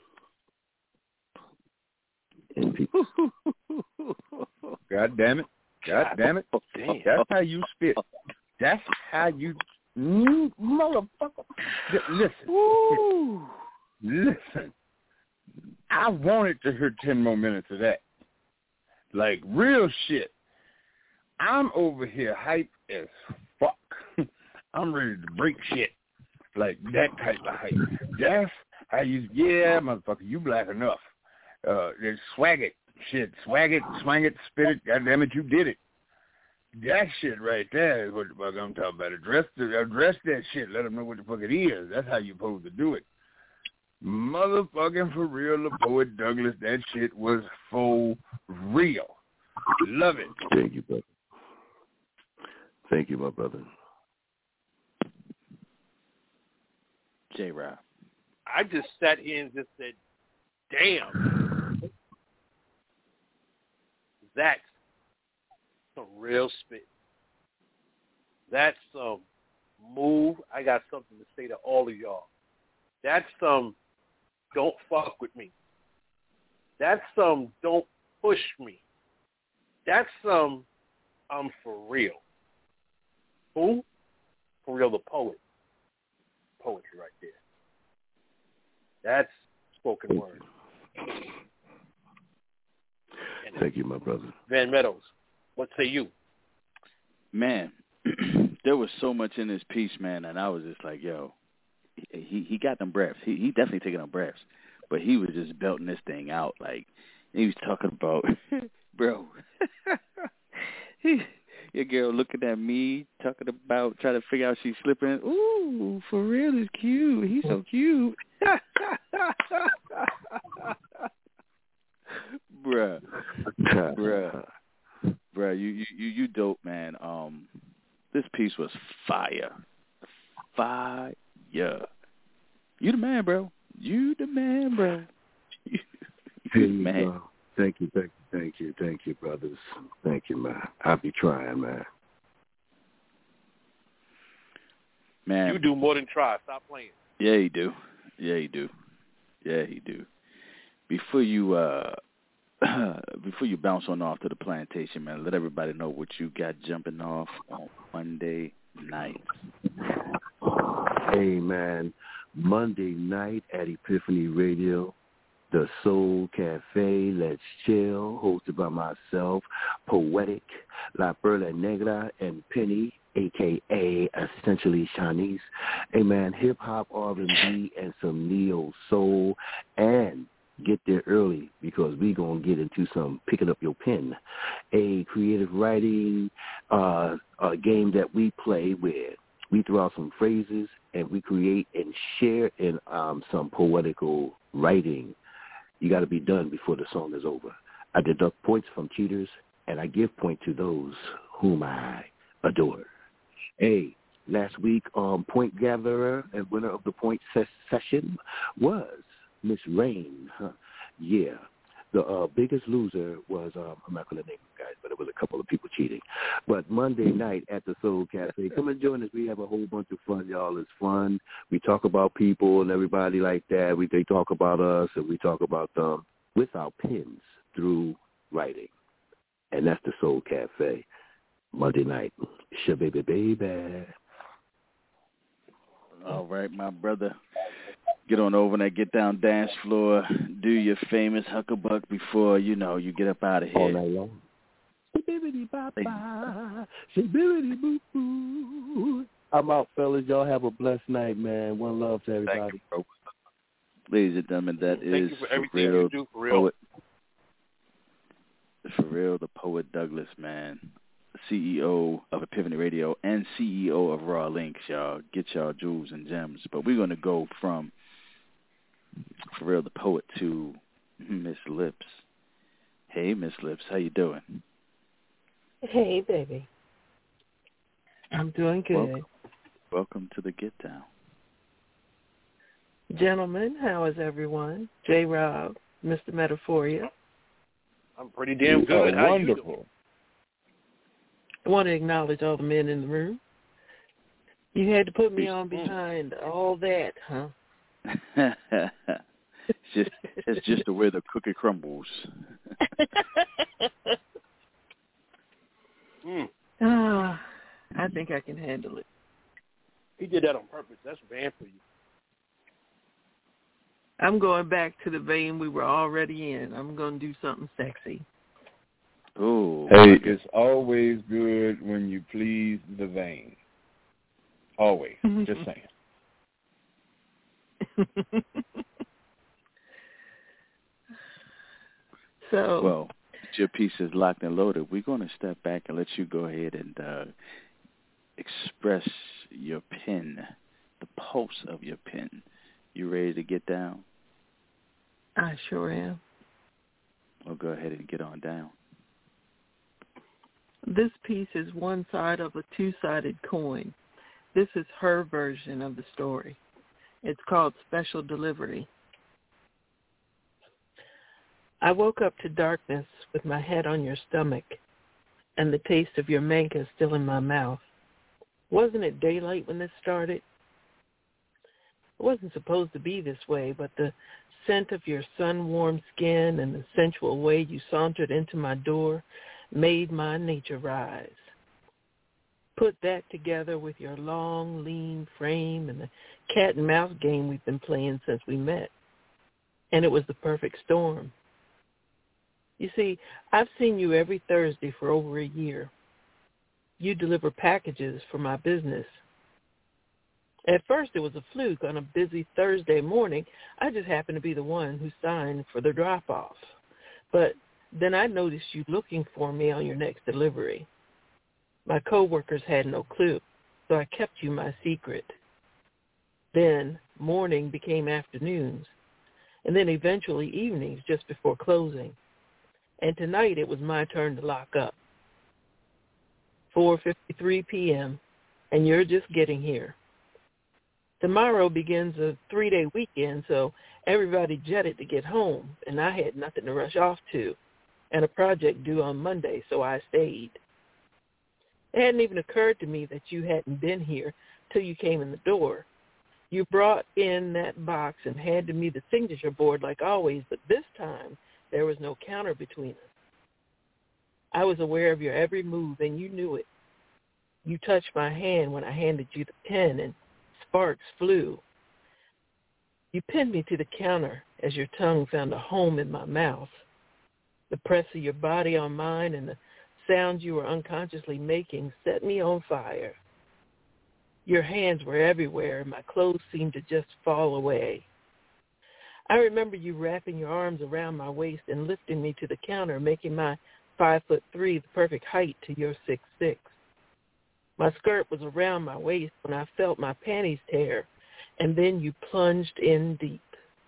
And people. God damn it. God damn it. That's how you spit. That's how you motherfucker. Listen. I wanted to hear 10 more minutes of that. Like real shit. I'm over here hype as fuck. I'm ready to break shit. Like that type of hype. That's how you, motherfucker, you black enough. Swag it. Shit, swag it, swang it, spit it. God damn it, you did it. That shit right there is what the fuck I'm talking about. Address that shit. Let them know what the fuck it is. That's how you supposed to do it. Motherfucking for real, the poet Douglas. That shit was for real. Love it. Thank you, brother. Thank you, my brother. J-Rob. I just sat here and just said, damn. That's some real spit. That's some move. I got something to say to all of y'all. That's some don't fuck with me. That's some don't push me. That's some I'm for real. Who? For real, the poet. Poetry right there. That's spoken word. Thank you, my brother. Van Meadows, what say you? Man, there was so much in this piece, man, and I was just like, yo, he got them breaths. He definitely taking them breaths, but he was just belting this thing out. Like, he was talking about, bro, your girl looking at me, talking about trying to figure out she's slipping. Ooh, for real, it's cute. He's so cute. Bruh, you dope, man. This piece was fire. You the man, bro. You the man, bro. You the man. Thank you, brothers. Thank you, man. I'll be trying, man. Man, you do more than try. Stop playing. Yeah, he do. Before you bounce on off to the plantation, man, let everybody know what you got jumping off on Monday night. Hey, man, Monday night at Epiphany Radio, The Soul Cafe, Let's Chill, hosted by myself, Poetic, La Perla Negra, and Penny, a.k.a. Essentially Shanice. Hey, man, hip-hop, R&B, and some neo-soul. And get there early because we're going to get into some picking up your pen, a creative writing a game that we play where we throw out some phrases and we create and share in some poetical writing. You got to be done before the song is over. I deduct points from cheaters, and I give point to those whom I adore. Hey, last week, point gatherer and winner of the point session was Miss Rain. Yeah. The biggest loser was, I'm not going to name them guys, but it was a couple of people cheating. But Monday night at the Soul Cafe, come and join us. We have a whole bunch of fun, y'all. It's fun. We talk about people and everybody like that. They talk about us, and we talk about them with our pens through writing. And that's the Soul Cafe, Monday night. Shababy baby. All right, my brother. Get on over on that get down dance floor. Do your famous huckabuck before, you get up out of here. All night long. I'm out, fellas. Y'all have a blessed night, man. One love to everybody. Thank you, bro. Ladies and gentlemen, that is you for everything you do, for real. Poet, for real, the poet Douglas, man. CEO of Epiphany Radio and CEO of Raw Links, y'all. Get y'all jewels and gems. But we're going to go from For Real the Poet to Miss Lips. Hey, Miss Lips, how you doing? Hey, baby. I'm doing good. Welcome to the Get Down. Gentlemen, how is everyone? J-Rob, Mr. Metaphoria. I'm pretty damn good. How wonderful. You doing? I want to acknowledge all the men in the room. You had to put me on behind all that, huh? It's just the way the cookie crumbles. I think I can handle it. He did that on purpose. That's bad for you. I'm going back to the vein we were already in. I'm going to do something sexy. Oh, hey, it's always good when you please the vein. Always. Just saying. So, well, your piece is locked and loaded. We're going to step back and let you go ahead and express your pen, the pulse of your pen. You ready to get down? I sure am. Well, go ahead and get on down. This piece is one side of a two-sided coin. This is her version of the story. It's called Special Delivery. I woke up to darkness with my head on your stomach and the taste of your manka still in my mouth. Wasn't it daylight when this started? It wasn't supposed to be this way, but the scent of your sun-warmed skin and the sensual way you sauntered into my door made my nature rise. Put that together with your long, lean frame and the cat and mouse game we've been playing since we met, and it was the perfect storm. You see, I've seen you every Thursday for over a year. You deliver packages for my business. At first, it was a fluke. On a busy Thursday morning, I just happened to be the one who signed for the drop-off. But then I noticed you looking for me on your next delivery. My coworkers had no clue, so I kept you my secret. Then morning became afternoons, and then eventually evenings just before closing. And tonight it was my turn to lock up. 4:53 p.m., and you're just getting here. Tomorrow begins a 3-day weekend, so everybody jetted to get home, and I had nothing to rush off to, and a project due on Monday, so I stayed. It hadn't even occurred to me that you hadn't been here till you came in the door. You brought in that box and handed me the signature board like always, but this time there was no counter between us. I was aware of your every move, and you knew it. You touched my hand when I handed you the pen, and sparks flew. You pinned me to the counter as your tongue found a home in my mouth. The press of your body on mine and the sounds you were unconsciously making set me on fire. Your hands were everywhere, and my clothes seemed to just fall away. I remember you wrapping your arms around my waist and lifting me to the counter, making my 5'3" the perfect height to your 6'6". My skirt was around my waist when I felt my panties tear, and then you plunged in deep.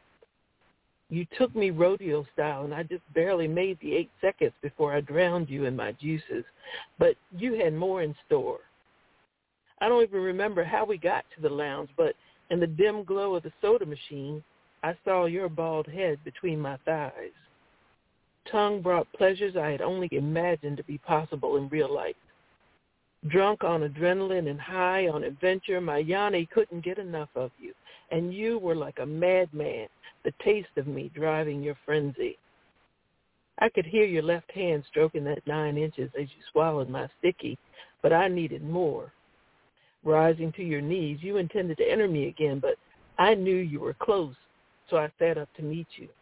You took me rodeo style, and I just barely made the 8 seconds before I drowned you in my juices. But you had more in store. I don't even remember how we got to the lounge, but in the dim glow of the soda machine, I saw your bald head between my thighs. Tongue brought pleasures I had only imagined to be possible in real life. Drunk on adrenaline and high on adventure, my Yanni couldn't get enough of you, and you were like a madman, the taste of me driving your frenzy. I could hear your left hand stroking that 9 inches as you swallowed my sticky, but I needed more. Rising to your knees, you intended to enter me again, but I knew you were close, so I sat up to meet you.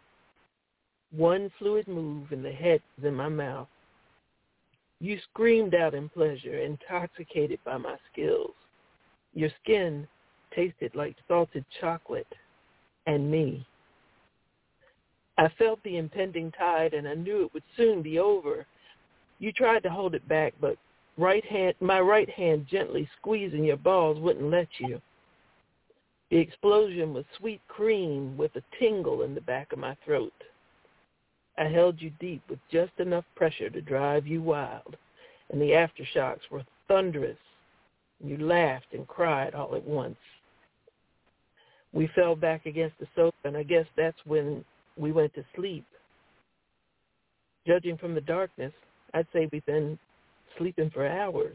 One fluid move and the head was in my mouth. You screamed out in pleasure, intoxicated by my skills. Your skin tasted like salted chocolate and me. I felt the impending tide, and I knew it would soon be over. You tried to hold it back, but my right hand gently squeezing your balls wouldn't let you. The explosion was sweet cream with a tingle in the back of my throat. I held you deep with just enough pressure to drive you wild, and the aftershocks were thunderous. You laughed and cried all at once. We fell back against the sofa, and I guess that's when we went to sleep. Judging from the darkness, I'd say we've been sleeping for hours.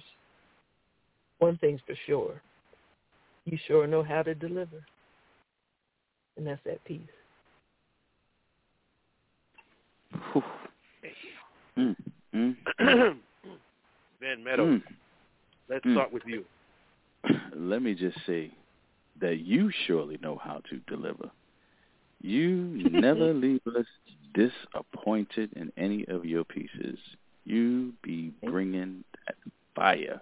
One thing's for sure. You sure know how to deliver. And that's that piece. Van Meadows, let's start with you. Let me just say that you surely know how to deliver. You never leave us disappointed in any of your pieces. You be bringing that fire.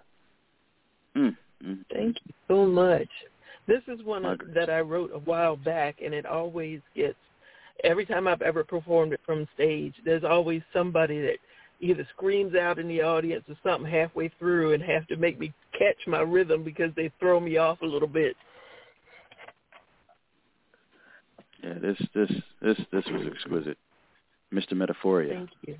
Thank you so much. This is one that I wrote a while back, and it always gets, every time I've ever performed it from stage, there's always somebody that either screams out in the audience or something halfway through and have to make me catch my rhythm because they throw me off a little bit. Yeah, this was exquisite. Mr. Metaphoria. Thank you.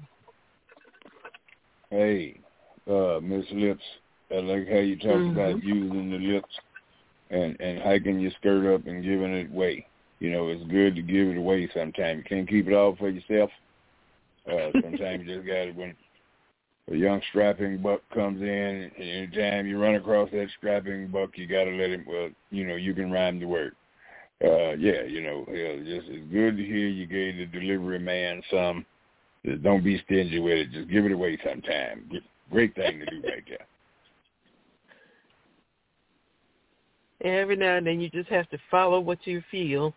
Hey, Miss Lips, I like how you talk about using the lips and hiking your skirt up and giving it away. You know, it's good to give it away sometimes. You can't keep it all for yourself. Sometimes you just got to, when a young strapping buck comes in, and anytime you run across that strapping buck, you got to let him, well, you know, you can rhyme the word. Just it's good to hear you gave the delivery man some. Just don't be stingy with it. Just give it away sometime. Great thing to do right there. Every now and then you just have to follow what you feel.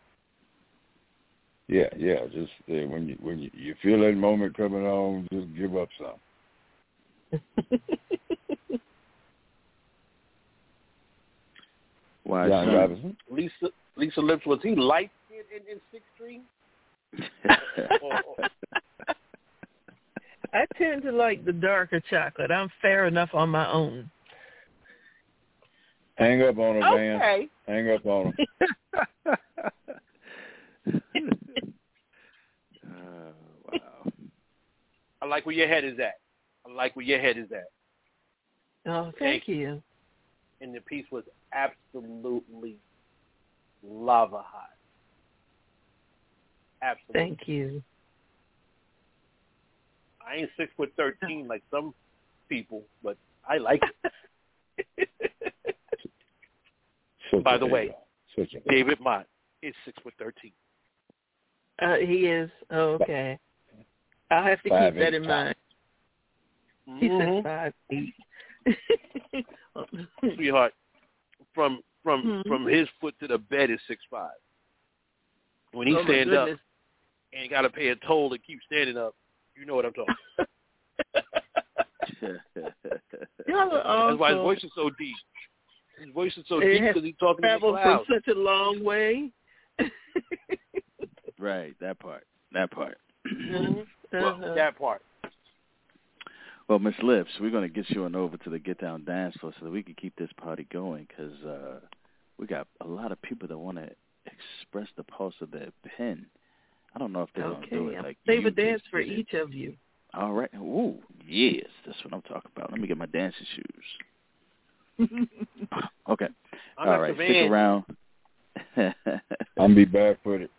Yeah. Just when you feel that moment coming on, just give up some. Why, John Robinson? Lisa Lips, was he light in 6'3"? I tend to like the darker chocolate. I'm fair enough on my own. Hang up on him, okay. man. Hang up on him. Wow. I like where your head is at. Oh, thank you. And the piece was absolutely lava hot. Absolutely. Thank you. I ain't 6'13" like some people, but I like it. By the way, David Mott is 6'13". He is. Oh, okay. I'll have to keep that in mind. He said 5'8". Sweetheart, from his foot to the bed is 6'5". When he stand up and got to pay a toll to keep standing up, you know what I'm talking about. That's why his voice is so deep. His voice is so deep because he's talking to the clouds. From such a long way. Right, that part. Mm-hmm. Well, that part. Well, Miss Lips, we're going to get you on over to the Get Down dance floor so that we can keep this party going because we got a lot of people that want to express the pulse of their pen. I don't know if they're going to do it like save a dance for each of you. All right. Ooh, yes, that's what I'm talking about. Let me get my dancing shoes. Okay. All right, stick around. I'm be barefooted.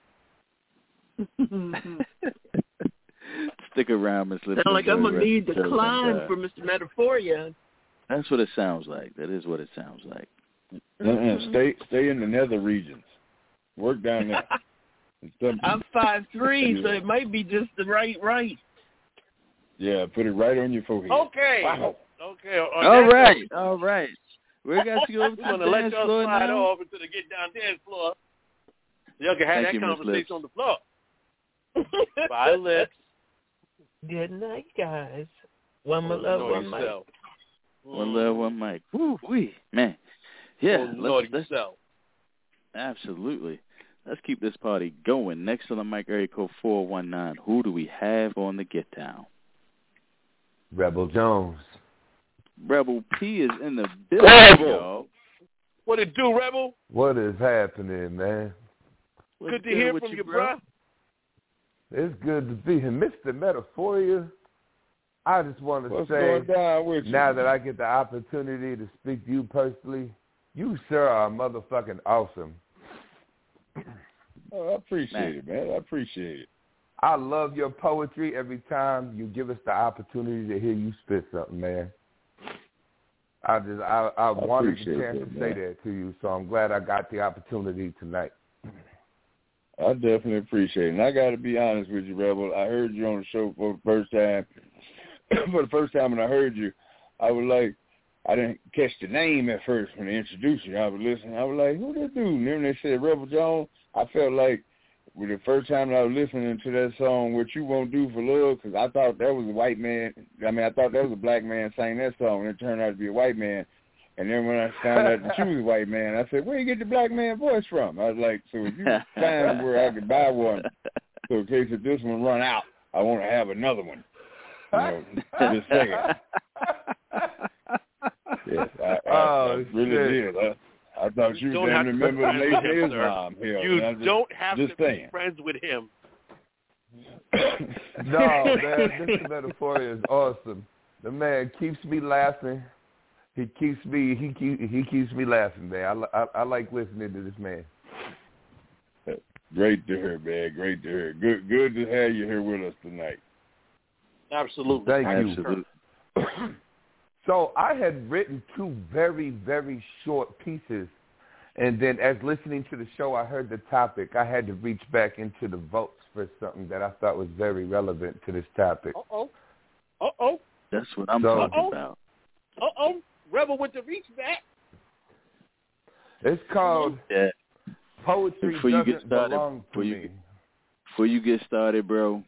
Stick around, Miss Lips. Sound like I'm going to need to climb for Mr. Metaphoria. That's what it sounds like. That is what it sounds like. Stay in the nether regions. Work down there. I'm 5'3", so it might be just the right. Yeah, put it right on your forehead. Okay. Wow. Okay. All right. We got you over to the dance floor slide now. Over to the Get Down dance floor. Y'all can have that conversation on the floor. Bye, Lips. Good night, guys. One more love, one mic. One love, one mic. Woo, wee, man. Yeah, let's absolutely. Let's keep this party going. Next on the mic, area code 419. Who do we have on the Get Down? Rebel Jones. Rebel P is in the building, y'all. What it do, Rebel? What is happening, man? Good to hear from you, bro. It's good to be here. Mr. Metaphoria, I just want to say, now that I get the opportunity to speak to you personally, you, sir, are motherfucking awesome. Oh, I appreciate it, man. I appreciate it. I love your poetry every time you give us the opportunity to hear you spit something, man. I wanted the chance to say that to you, so I'm glad I got the opportunity tonight. I definitely appreciate it. And I got to be honest with you, Rebel. I heard you on the show for the first time. For the first time when I heard you, I was like, I didn't catch the name at first when they introduced you. I was listening. I was like, who that dude? And then they said Rebel Jones. I felt like with the first time that I was listening to that song, What You Won't Do for Love, because I thought that was a white man. I mean, I thought that was a black man saying that song, and it turned out to be a white man. And then when I found out that you was a white man, I said, where you get the black man voice from? I was like, so if you find where I could buy one, so in case if this one run out, I want to have another one. You know, just saying. Yes, I really did. I thought you didn't remember the Nation of Islam. You don't have to be friends with him. No, man, Mr. Metaphoria is awesome. The man keeps me laughing. He keeps me laughing, man. I like listening to this man. Great to hear, man. Great to hear. Good to have you here with us tonight. Absolutely. Thank you. Absolutely. So I had written two very, very short pieces, and then as listening to the show, I heard the topic. I had to reach back into the votes for something that I thought was very relevant to this topic. That's what I'm talking about. Rebel with the reach back. It's called Poetry Doesn't Belong to Me. Before you get started, bro,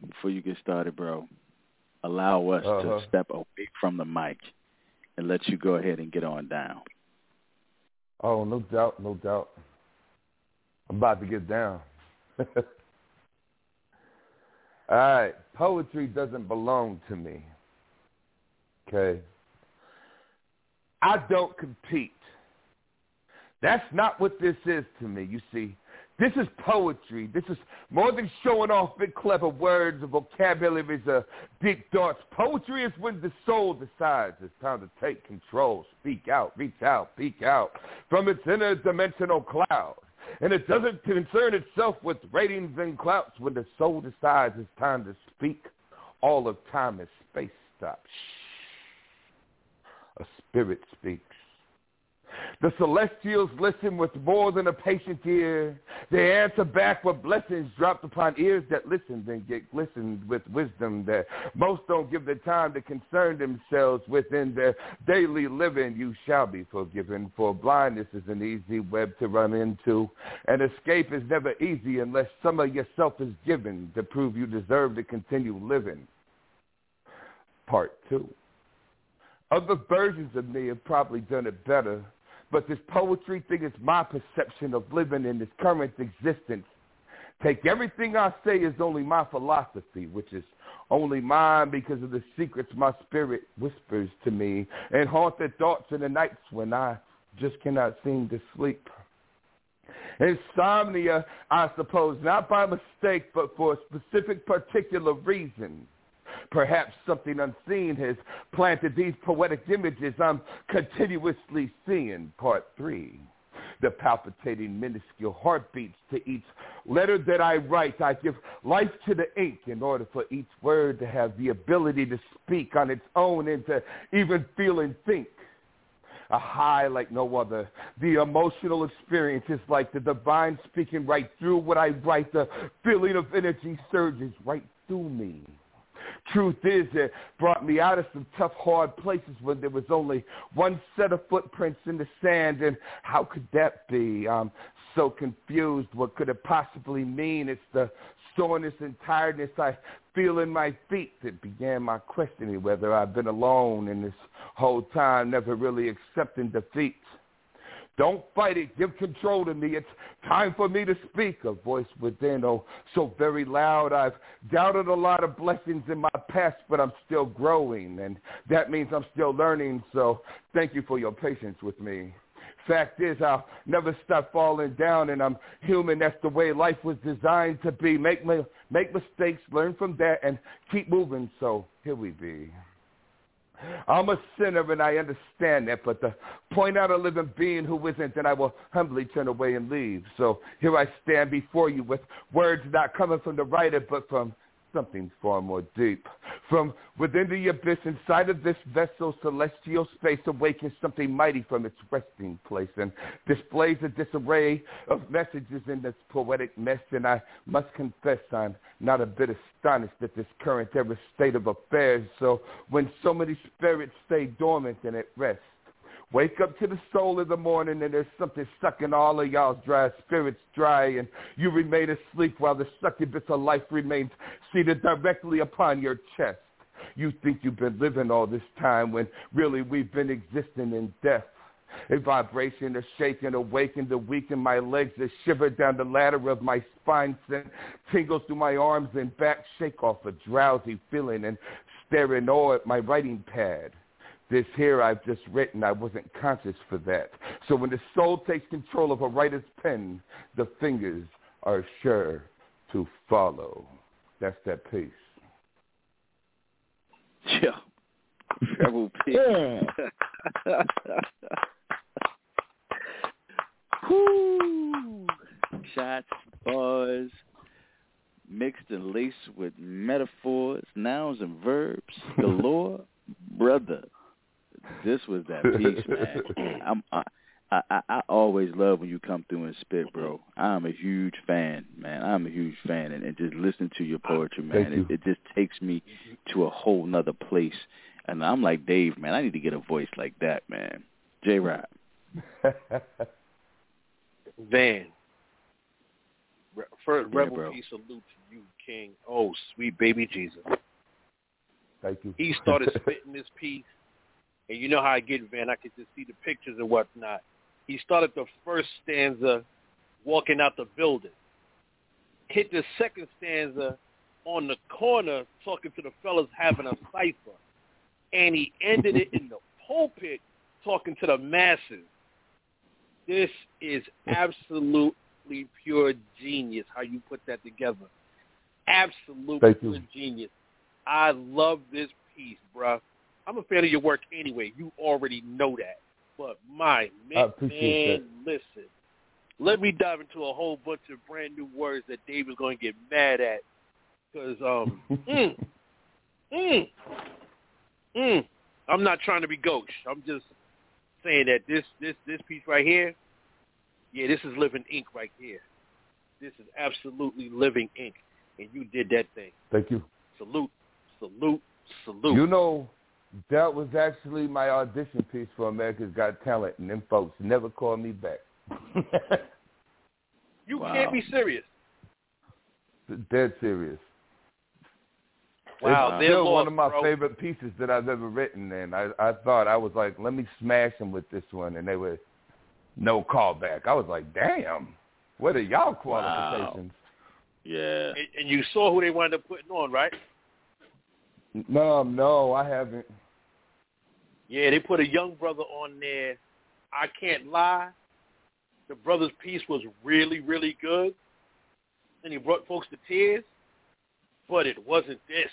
allow us to step away from the mic and let you go ahead and get on down. Oh, no doubt. I'm about to get down. All right. Poetry doesn't belong to me. Okay. I don't compete. That's not what this is to me, you see. This is poetry. This is more than showing off big clever words or vocabularies or deep thoughts. Poetry is when the soul decides it's time to take control, speak out, reach out, peek out from its interdimensional cloud. And it doesn't concern itself with ratings and clouts. When the soul decides it's time to speak, all of time and space stops. A spirit speaks. The celestials listen with more than a patient ear. They answer back with blessings dropped upon ears that listen, then get glistened with wisdom that most don't give the time to concern themselves within their daily living. You shall be forgiven, for blindness is an easy web to run into, and escape is never easy unless some of yourself is given to prove you deserve to continue living. Part 2. Other versions of me have probably done it better, but this poetry thing is my perception of living in this current existence. Take everything I say as only my philosophy, which is only mine because of the secrets my spirit whispers to me and haunted thoughts in the nights when I just cannot seem to sleep. Insomnia, I suppose, not by mistake, but for a specific particular reason. Perhaps something unseen has planted these poetic images I'm continuously seeing. Part 3. The palpitating minuscule heartbeats to each letter that I write. I give life to the ink in order for each word to have the ability to speak on its own and to even feel and think. A high like no other. The emotional experience is like the divine speaking right through what I write. The feeling of energy surges right through me. Truth is, it brought me out of some tough, hard places when there was only one set of footprints in the sand, and how could that be? I'm so confused. What could it possibly mean? It's the soreness and tiredness I feel in my feet that began my questioning whether I've been alone in this whole time, never really accepting defeat. Don't fight it. Give control to me. It's time for me to speak. A voice within, oh, so very loud. I've doubted a lot of blessings in my past, but I'm still growing, and that means I'm still learning. So thank you for your patience with me. Fact is, I'll never stop falling down, and I'm human. That's the way life was designed to be. Make mistakes, learn from that, and keep moving. So here we be. I'm a sinner and I understand that, but to point out a living being who isn't, then I will humbly turn away and leave. So here I stand before you with words not coming from the writer, but from something far more deep. From within the abyss, inside of this vessel, celestial space awakens something mighty from its resting place and displays a disarray of messages in this poetic mess. And I must confess I'm not a bit astonished at this current era state of affairs. So when so many spirits stay dormant and at rest, wake up to the soul in the morning and there's something sucking all of y'all's dry spirits dry, and you remain asleep while the succubus of life remains seated directly upon your chest. You think you've been living all this time when really we've been existing in death. A vibration, a shaking, awakened, to weaken my legs, a shiver down the ladder of my spine, sent tingles through my arms and back, shake off a drowsy feeling and stare in awe at my writing pad. This here I've just written, I wasn't conscious for that. So when the soul takes control of a writer's pen, the fingers are sure to follow. That's that piece. Yeah. Rebel Peace. Yeah. Woo. Shots, bars, mixed and laced with metaphors, nouns and verbs galore. Brother, this was that piece, man. I always love when you come through and spit, bro. I'm a huge fan, man. I'm a huge fan, and just listen to your poetry, man. It just takes me to a whole nother place. And I'm like Dave, man. I need to get a voice like that, man. J-Rob. Van. First, Yeah, Rebel bro. Peace, salute to you, King. Oh, sweet baby Jesus. Thank you. He started spitting this piece, and you know how I get, Van. I could just see the pictures and whatnot. He started the first stanza walking out the building, hit the second stanza on the corner talking to the fellas having a cipher, and he ended it in the pulpit talking to the masses. This is absolutely pure genius, how you put that together. Absolute pure genius. I love this piece, bruh. I'm a fan of your work anyway. You already know that. But my man, listen. Let me dive into a whole bunch of brand new words that Dave is going to get mad at. Because, I'm not trying to be gauche. I'm just saying that this piece right here, yeah, this is living ink right here. This is absolutely living ink, and you did that thing. Thank you. Salute, salute, salute. You know, that was actually my audition piece for America's Got Talent, and them folks never called me back. You can't be serious. Dead serious. Wow, it's still one of my favorite pieces that I've ever written, and I thought, I was like, let me smash them with this one, and they were no callback. I was like, damn, what are y'all qualifications? Wow. Yeah. And you saw who they wound up putting on, right? No, I haven't. Yeah, they put a young brother on there. I can't lie. The brother's piece was really, really good, and he brought folks to tears, but it wasn't this.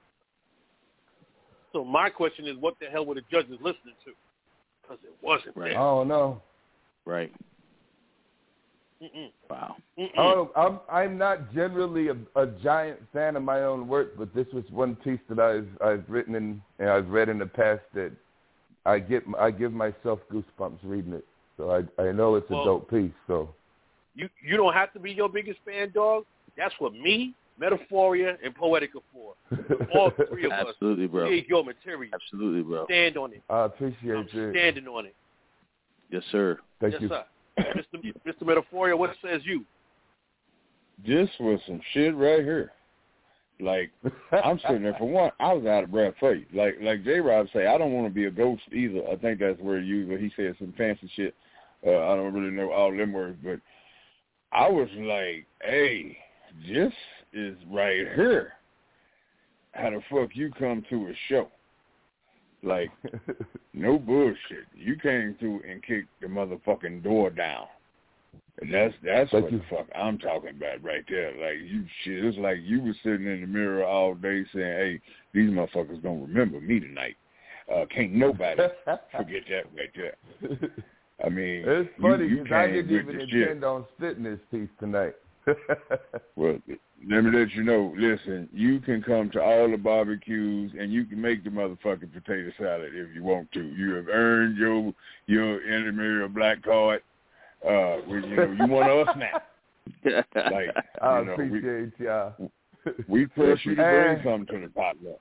So my question is, what the hell were the judges listening to? Because it wasn't this. I don't know. Right. Mm-mm. Wow. Mm-mm. Oh, I'm not generally a giant fan of my own work, but this was one piece that I've written and I've read in the past that I give myself goosebumps reading it. So I know it's a dope piece. So you don't have to be your biggest fan, dog. That's what me, Metaphoria, and Poetic are for. All three of us. Absolutely, bro. Dig your material. Absolutely, bro. Stand on it. I appreciate I'm it. standing on it. Yes, sir. Thank yes, you. Sir. Mr. Metaphoria, what says you? This was some shit right here. Like, I'm sitting there, for one, I was out of breath for you. Like J-Rob say, I don't want to be a ghost either. I think that's where he said some fancy shit. I don't really know all them words, but I was like, hey, this is right here. How the fuck you come to a show? Like, no bullshit. You came through and kicked the motherfucking door down. And that's what the fuck I'm talking about right there. Like, you shit, it's like you was sitting in the mirror all day saying, hey, these motherfuckers gonna remember me tonight. Can't nobody forget that right there. I mean, it's funny because I didn't even intend on spitting this piece tonight. Well, let me let you know, listen, you can come to all the barbecues and you can make the motherfucking potato salad if you want to. You have earned your intramural black card. You want us now. Like, I appreciate y'all. We push you to bring something to the potluck.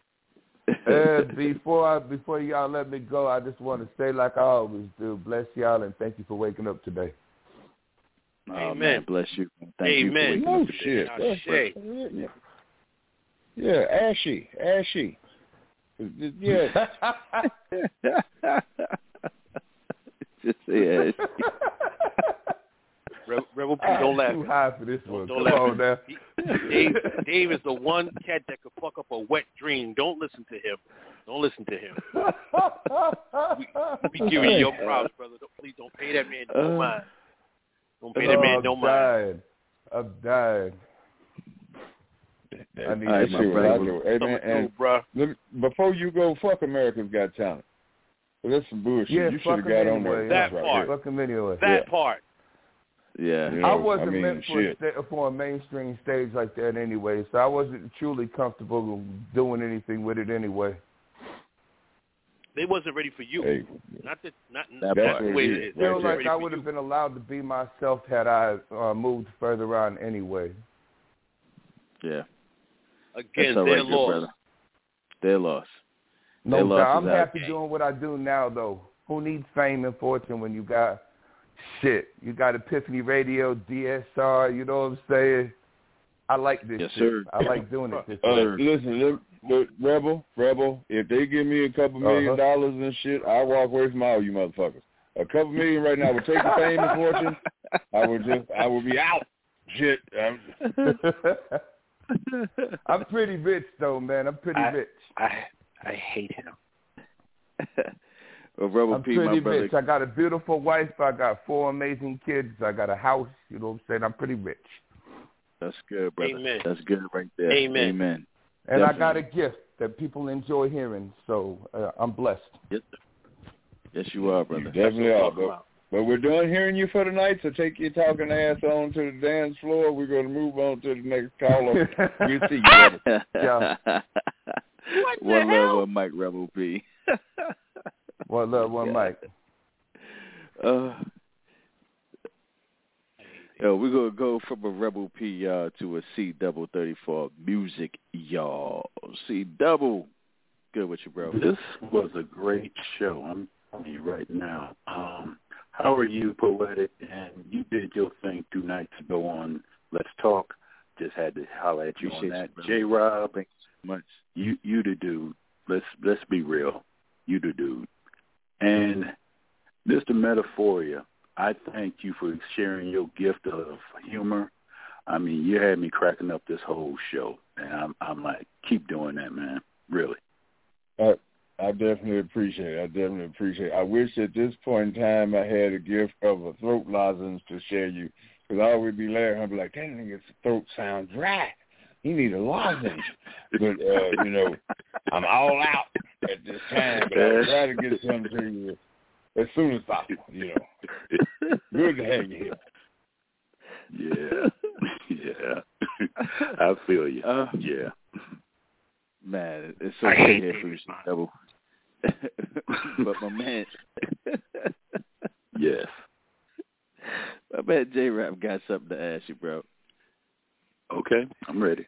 Before y'all let me go, I just want to say, like I always do, bless y'all and thank you for waking up today. Oh, Amen. Man, bless you. Thank Amen. you for waking up today. Shit. Yeah, ashy. Yeah. Just say ashy. Rebel P, don't laugh. Too high for this one. Don't Come laugh. on now. Dave is the one cat that could fuck up a wet dream. Don't listen to him. Don't lison to him. We give you your props, brother. Please don't pay that man no mind. Don't pay that man no mind. I'm dying. I need to see what I do. Hey, man, bro. Before you go, fuck America's Got Talent. Well, that's some bullshit. Yeah, you should have got on there. That part. Fuck him anyway. That part. Yeah. I wasn't meant for a mainstream stage like that anyway, so I wasn't truly comfortable doing anything with it anyway. They wasn't ready for you. Hey, not the way it is. I feel like I would have been allowed to be myself had I moved further on anyway. Yeah. Again, they're right, lost. Brother. They're lost. No, I'm happy doing what I do now, though. Who needs fame and fortune when you got shit? You got Epiphany Radio, DSR, you know what I'm saying? I like this shit. Sir. I like doing it this way. Listen, Rebel, if they give me a couple $1 million and shit, I'll walk away from all you motherfuckers. A couple million right now would take the fame and fortune. I would be out. Shit. I'm pretty rich, though, man. I'm pretty rich. I hate him. Well, Rebel I'm P, pretty my brother. rich. I got a beautiful wife. I got 4 amazing kids. I got a house. You know what I'm saying? I'm pretty rich. That's good, brother. Amen. That's good right there. Amen. Amen. And Definitely. I got a gift that people enjoy hearing, so I'm blessed. Yes, you are, brother. You definitely are, but we're done hearing you for tonight, so take your talking ass on to the dance floor. We're going to move on to the next caller. We'll see you, brother. Yeah. One love, one mic, Rebel P. One love, one mic. We're going to go from a Rebel P, y'all, to a C-double-34 music, y'all. C-double, good with you, bro. This was a great show. I'm telling you right now. How are you, Poetic? And you did your thing 2 nights ago on Let's Talk. Just had to holler at you on that. J-Rob, thanks so much. You the dude. Let's be real. You the dude. And Mr. Metaphoria, I thank you for sharing your gift of humor. I mean, you had me cracking up this whole show, and I'm like, keep doing that, man. Really. I definitely appreciate it. I wish at this point in time I had a gift of a throat lozenge to share you, because I always be laughing. I'd be like, that nigga's throat sounds dry. He need a lozenge. But, I'm all out at this time, but I'll try to get something to you as soon as possible, Good to have you here. Yeah. I feel you. Yeah. Man, it's so good to hear from you, Double. But my man. Yes. My man J-Rap got something to ask you, bro. Okay, I'm ready.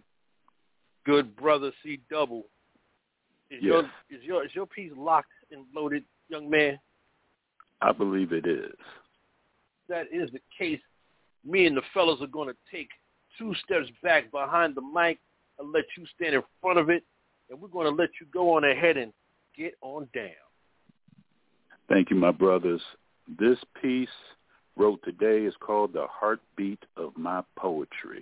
Good brother C-Double. Is yes. your piece locked and loaded, young man? I believe it is. That is the case. Me and the fellas are going to take 2 steps back behind the mic and let you stand in front of it, and we're going to let you go on ahead and get on down. Thank you, my brothers. This piece wrote today is called The Heartbeat of My Poetry.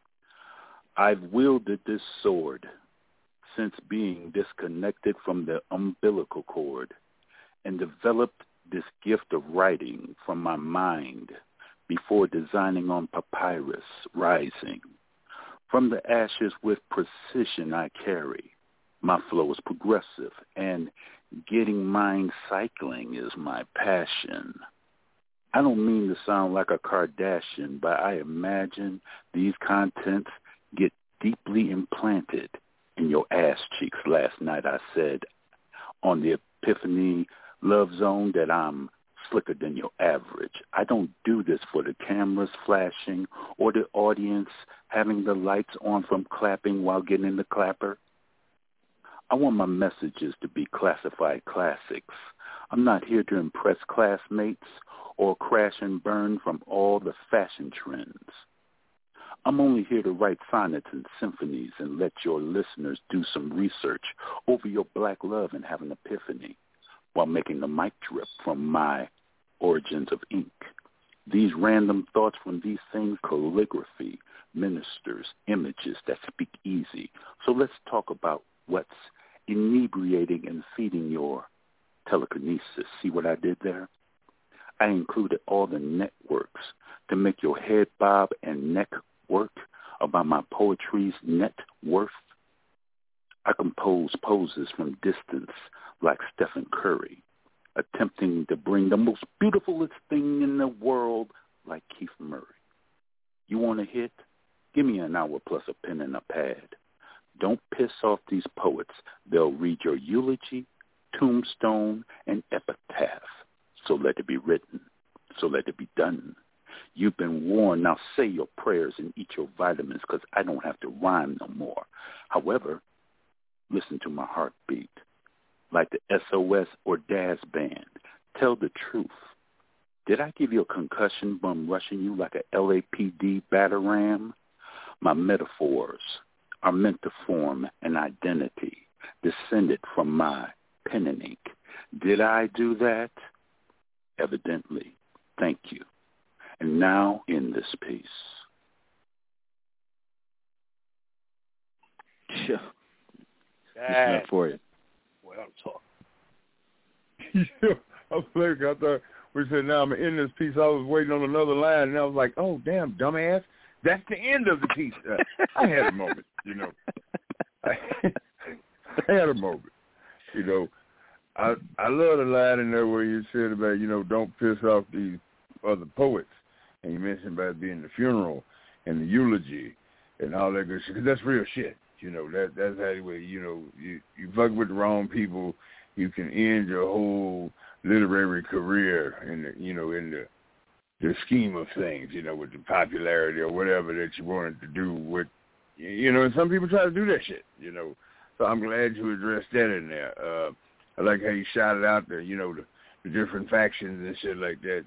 I've wielded this sword since being disconnected from the umbilical cord and developed this gift of writing from my mind before designing on papyrus rising. From the ashes with precision I carry, my flow is progressive, and getting mind cycling is my passion. I don't mean to sound like a Kardashian, but I imagine these contents get deeply implanted in your ass cheeks. Last night I said on the Epiphany Love Zone that I'm slicker than your average. I don't do this for the cameras flashing or the audience having the lights on from clapping while getting the clapper. I want my messages to be classified classics. I'm not here to impress classmates or crash and burn from all the fashion trends. I'm only here to write sonnets and symphonies and let your listeners do some research over your black love and have an epiphany while making the mic drip from my origins of ink. These random thoughts from these things, calligraphy, ministers, images that speak easy. So let's talk about what's inebriating and feeding your telekinesis. See what I did there? I included all the networks to make your head bob and neck work about my poetry's net worth. I compose poses from distance like Stephen Curry, attempting to bring the most beautifulest thing in the world like Keith Murray. You want a hit? Give me an hour plus a pen and a pad. Don't piss off these poets. They'll read your eulogy, tombstone, and epitaph. So let it be written. So let it be done. You've been warned. Now say your prayers and eat your vitamins, because I don't have to rhyme no more. However, listen to my heartbeat. Like the SOS or DAS band. Tell the truth. Did I give you a concussion bum rushing you like a LAPD batarang? My metaphors are meant to form an identity descended from my pen and ink. Did I do that? Evidently. Thank you. And now in this piece. Yeah. It's not for you. Well, I'm talking. I thought we said, now I'm in this piece. I was waiting on another line, and I was like, oh, damn, dumbass. That's the end of the piece. I had a moment, I had a moment. I love the line in there where you said about, don't piss off these other poets. And you mentioned about it being the funeral and the eulogy and all that good shit. 'Cause that's real shit. That's how you fuck with the wrong people, you can end your whole literary career in the scheme of things, with the popularity or whatever that you wanted to do with, and some people try to do that shit, So I'm glad you addressed that in there. I like how you shouted out the different factions and shit like that.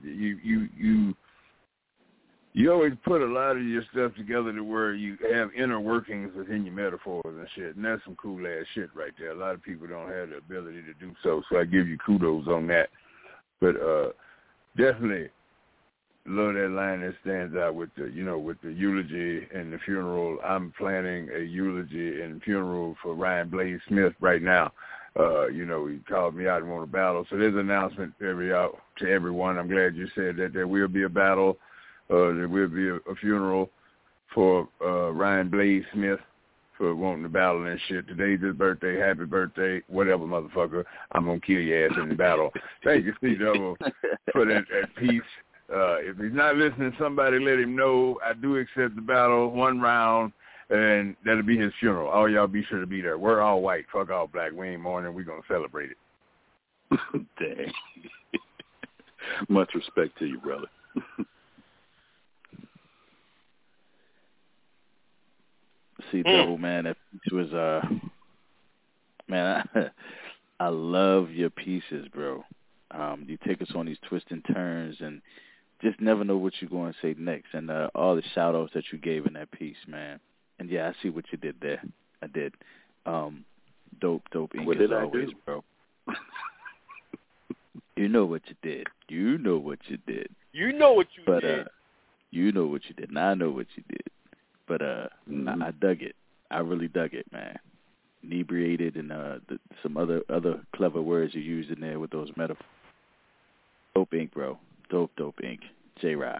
You always put a lot of your stuff together to where you have inner workings within your metaphors and shit, and that's some cool-ass shit right there. A lot of people don't have the ability to do so I give you kudos on that. But definitely love that line that stands out with the eulogy and the funeral. I'm planning a eulogy and funeral for Ryan Blaze Smith right now. He called me out and won a battle. So there's an announcement out to everyone. I'm glad you said that there will be a battle. There will be a funeral for Ryan Blaze Smith for wanting to battle and shit. Today's his birthday. Happy birthday. Whatever, motherfucker. I'm going to kill your ass in the battle. Thank you, C-Double, for that piece. If he's not listening, somebody let him know. I do accept the battle, 1 round, and that'll be his funeral. All y'all be sure to be there. We're all white. Fuck all black. We ain't mourning. We're going to celebrate it. Dang. Much respect to you, brother. C-Double, man, that piece was, man, I love your pieces, bro. You take us on these twists and turns and just never know what you're going to say next. And all the shout-outs that you gave in that piece, man. And, yeah, I see what you did there. I did. Dope ink what as did always, I do? bro. You know what you did. You know what you did. You know what you but, did. You know what you did, and I know what you did. But I dug it. I really dug it, man. Inebriated and some other clever words you used in there with those metaphors. Dope ink, bro. Dope ink. J-Rob.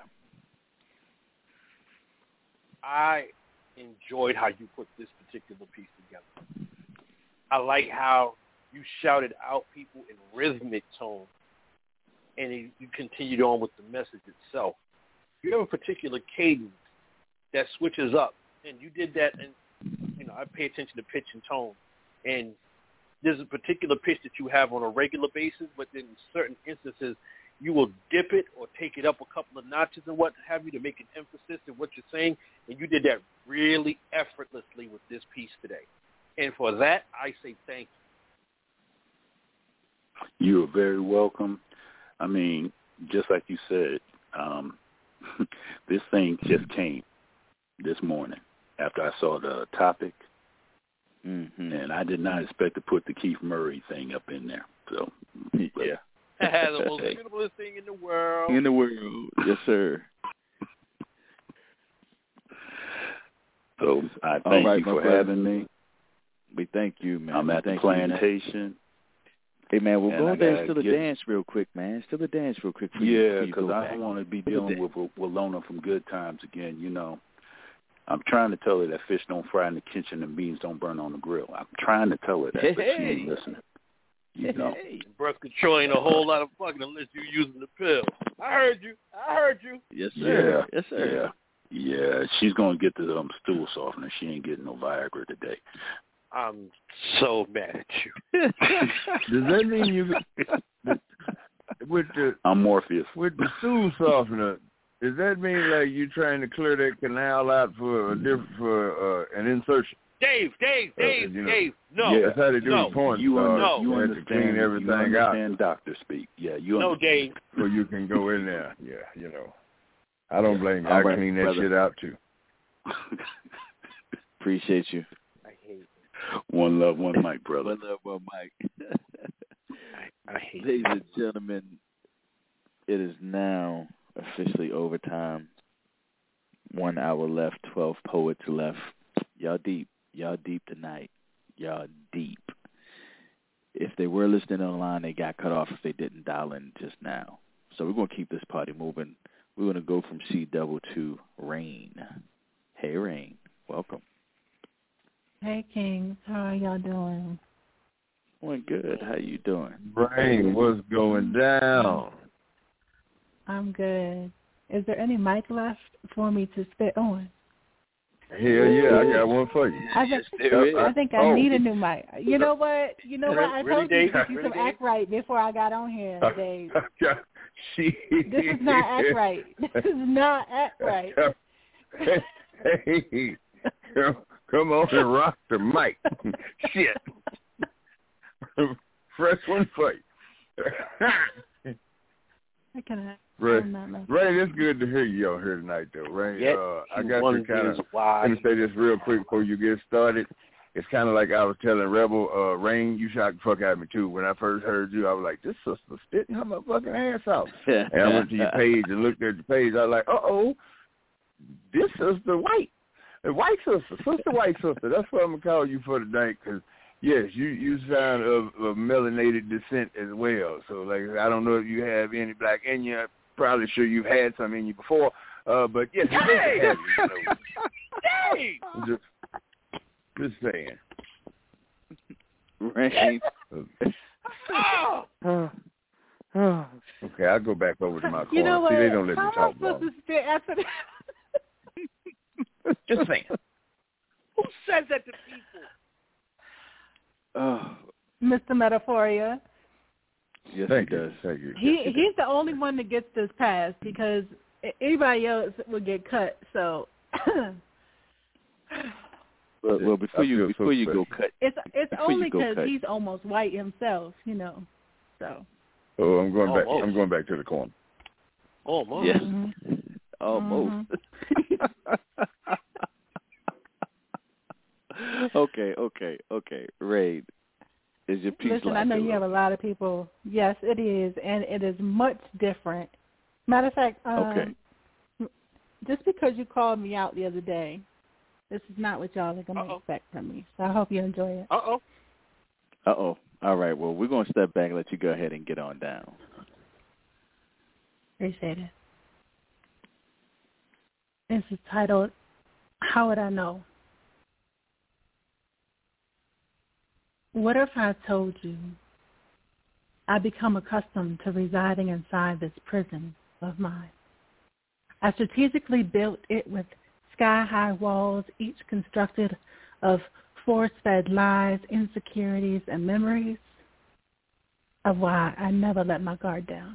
I enjoyed how you put this particular piece together. I like how you shouted out people in rhythmic tone, and you continued on with the message itself. You have a particular cadence that switches up, and you did that, and I pay attention to pitch and tone, and there's a particular pitch that you have on a regular basis, but in certain instances you will dip it or take it up a couple of notches and what have you to make an emphasis in what you're saying, and you did that really effortlessly with this piece today, and for that I say thank you. You are very welcome. I mean, just like you said, this thing just came this morning after I saw the topic, and I did not expect to put the Keith Murray thing up in there. So, yeah. The most beautiful thing in the world. In the world, yes, sir. So I thank you for having me. We thank you, man. I'm at the plantation. Hey, man, we'll go there and still a dance real quick, man. Still a dance real quick. Yeah, because I don't want to be dealing with Walona from Good Times again, I'm trying to tell her that fish don't fry in the kitchen and beans don't burn on the grill. I'm trying to tell her that, but she ain't listening. Birth control ain't a whole lot of fucking unless you're using the pill. I heard you. Yes, sir. Yeah. Yes, sir. Yeah. She's going to get the stool softener. She ain't getting no Viagra today. I'm so mad at you. Does that mean you I'm Morpheus. With the stool softener, does that mean like you trying to clear that canal out for an insertion? Dave, no. Yeah, that's how they do the porn you stars. You have to clean everything you out. understand doctor speak. Yeah, you No, understand. Dave. So you can go in there. Yeah, I don't blame you. I clean that shit out too. Appreciate you. I hate it. One love, one mic, brother. One love, one mic. I hate Ladies and gentlemen, it is now officially overtime. 1 hour left, 12 poets left. Y'all deep tonight. Y'all deep. If they were listening online, they got cut off if they didn't dial in just now. So we're going to keep this party moving. We're going to go from C-Double to Rain. Hey, Rain. Welcome. Hey, Kings. How are y'all doing? Doing good. How you doing? Rain, what's going down? I'm good. Is there any mic left for me to spit on? Hell yeah, I got one for you. I think I need a new mic. You know what? I told you to get you some Act Right before I got on here, Dave. This is not Act Right. This is not Act Right. Hey, come on and rock the mic. Shit. Fresh one for you. Ray, it's good to hear you out here tonight, though, Ray. I got to kind of say this real quick before you get started. It's kind of like I was telling Rebel, Rain, you shocked the fuck out of me, too. When I first heard you, I was like, this sister spitting her motherfucking ass out. And I went to your page and looked at the page. I was like, uh-oh, this sister white. The white sister, white sister. That's what I'm going to call you for tonight, because yes, you sound of melanated descent as well. So, like, I don't know if you have any black in you. I'm probably sure you've had some in you before. But, yes, you have it, just saying. Right. Okay, I'll go back over to my corner. You know what? See, they don't let me How talk am I supposed to spit after that? Just saying. Who says that to people? Oh, Mr. Metaphoria. Yes, Thank he you. does. Thank you. He's the only one that gets this pass because anybody else would get cut. So, well, before you go cut, it's only because he's almost white himself, So. Oh, I'm going back. I'm going back to the corner. Almost. Yes. Mm-hmm. Almost. Okay. Ray, is your piece Listen, I know you have a lot of people. Yes, it is, and it is much different. Matter of fact, just because you called me out the other day, this is not what y'all are going to expect from me. So I hope you enjoy it. Uh-oh. All right, well, we're going to step back and let you go ahead and get on down. Appreciate it. This is titled, How Would I Know? What if I told you I become accustomed to residing inside this prison of mine? I strategically built it with sky-high walls, each constructed of force-fed lies, insecurities, and memories of why I never let my guard down.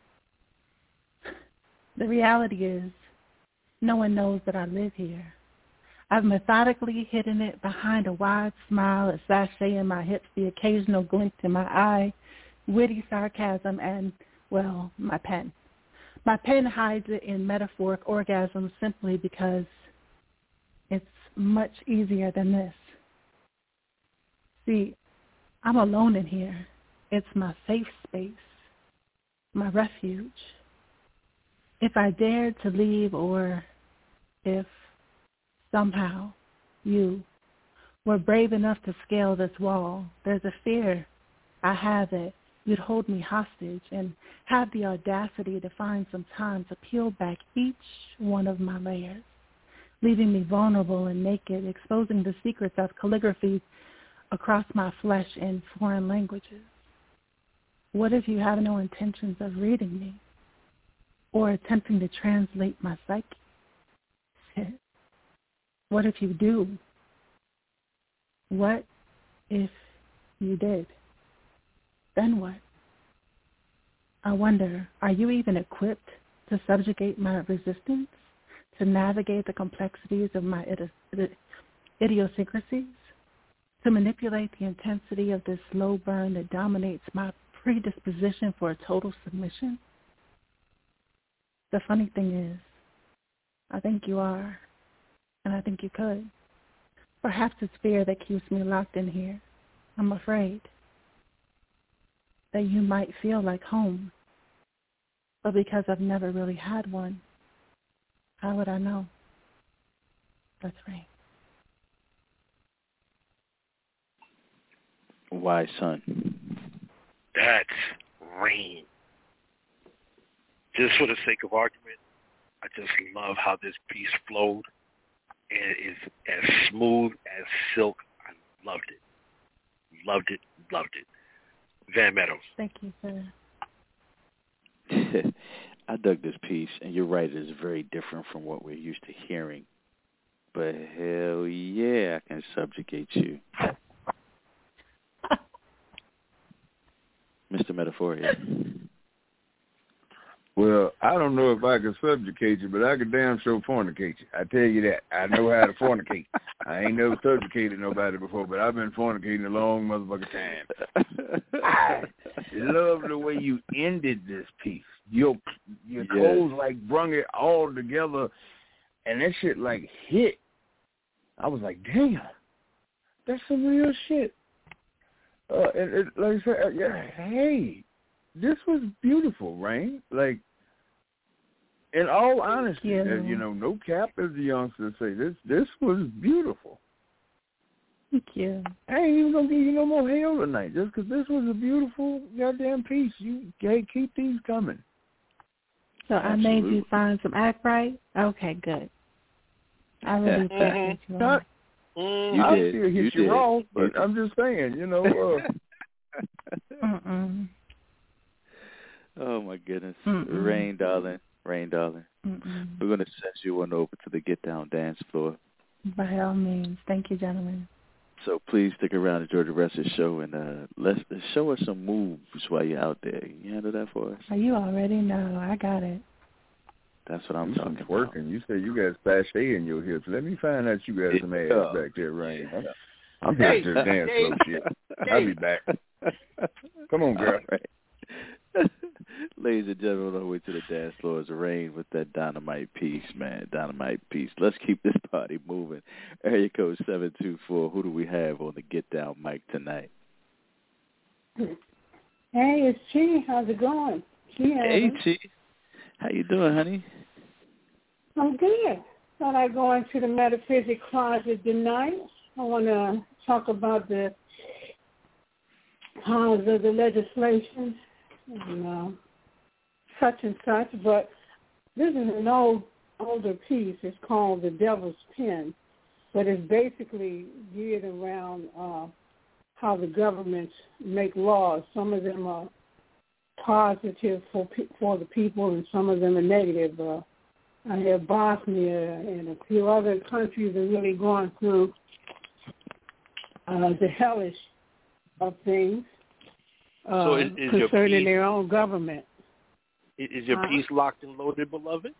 The reality is, no one knows that I live here. I've methodically hidden it behind a wide smile, a sachet in my hips, the occasional glint in my eye, witty sarcasm, and, well, my pen. My pen hides it in metaphoric orgasms simply because it's much easier than this. See, I'm alone in here. It's my safe space, my refuge. If I dared to leave, or if somehow you were brave enough to scale this wall, there's a fear I have that you'd hold me hostage and have the audacity to find some time to peel back each one of my layers, leaving me vulnerable and naked, exposing the secrets of calligraphy across my flesh in foreign languages. What if you have no intentions of reading me or attempting to translate my psyche? Shit. What if you do? What if you did? Then what? I wonder, are you even equipped to subjugate my resistance, to navigate the complexities of my idiosyncrasies, to manipulate the intensity of this slow burn that dominates my predisposition for a total submission? The funny thing is, I think you are, and I think you could. Perhaps it's fear that keeps me locked in here. I'm afraid that you might feel like home, but because I've never really had one, how would I know? That's right. Why, son? That's Rain. Just for the sake of argument, I just love how this piece flowed. And it is as smooth as silk. I loved it. Loved it. Van Meadows. Thank you, sir. I dug this piece, and you're right, it is very different from what we're used to hearing But hell yeah, I can subjugate you. Mr. Metaphoria. Well, I don't know if I can subjugate you, but I can damn sure fornicate you. I tell you that. I know how to fornicate. I ain't never subjugated nobody before, but I've been fornicating a long motherfucking time. I love the way you ended this piece. Your clothes like brung it all together, and that shit like hit. I was like, damn, that's some real shit. And like I said, hey, this was beautiful, Rain. Like, in all honesty, no cap, as the youngsters say, this was beautiful. Thank you. I ain't even gonna give you no more hell tonight, just because this was a beautiful goddamn piece. Keep these coming. So absolutely. I made you find some act right? Okay, good. I really appreciate you. I still hit you wrong, but I'm just saying, Oh, my goodness. Rain, darling. We're going to send you on over to the Get Down dance floor. By all means. Thank you, gentlemen. So please stick around to Georgia Russ's show and let's show us some moves while you're out there. You handle that for us? Oh, you already know. I got it. That's what I'm talking about. Working. You say you got sachet in your hips. Let me find out you got some ass back there, Rain. I'm here to dance floor shit. I'll be back. Come on, girl. Right. Ladies and gentlemen, on the way to the dance floor is Rain with that dynamite piece, man. Dynamite piece. Let's keep this party moving. Area code 724. Who do we have on the Get Down mic tonight? Hey, it's Chi. How's it going? Hey, Chi. How you doing, honey? I'm good. Thought I'd go into the metaphysics closet tonight. I want to talk about the cause of the legislation and such and such, but this is an older piece. It's called The Devil's Pen, but it's basically geared around how the governments make laws. Some of them are positive for the people, and some of them are negative. I hear Bosnia and a few other countries are really going through the hellish of things concerning their own government. Is your piece locked and loaded, beloved?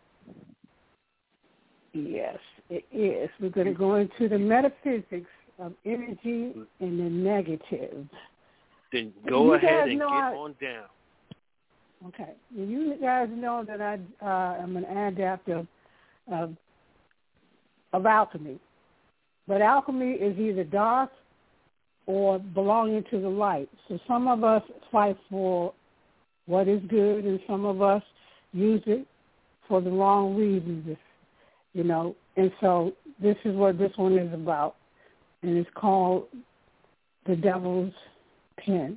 Yes, it is. We're going to go into the metaphysics of energy and the negative. Then go ahead and get on down. Okay. You guys know that I am an adept of alchemy. But alchemy is either dark or belonging to the light. So some of us fight for what is good, and some of us use it for the wrong reasons, And so this is what this one is about, and it's called The Devil's Pen.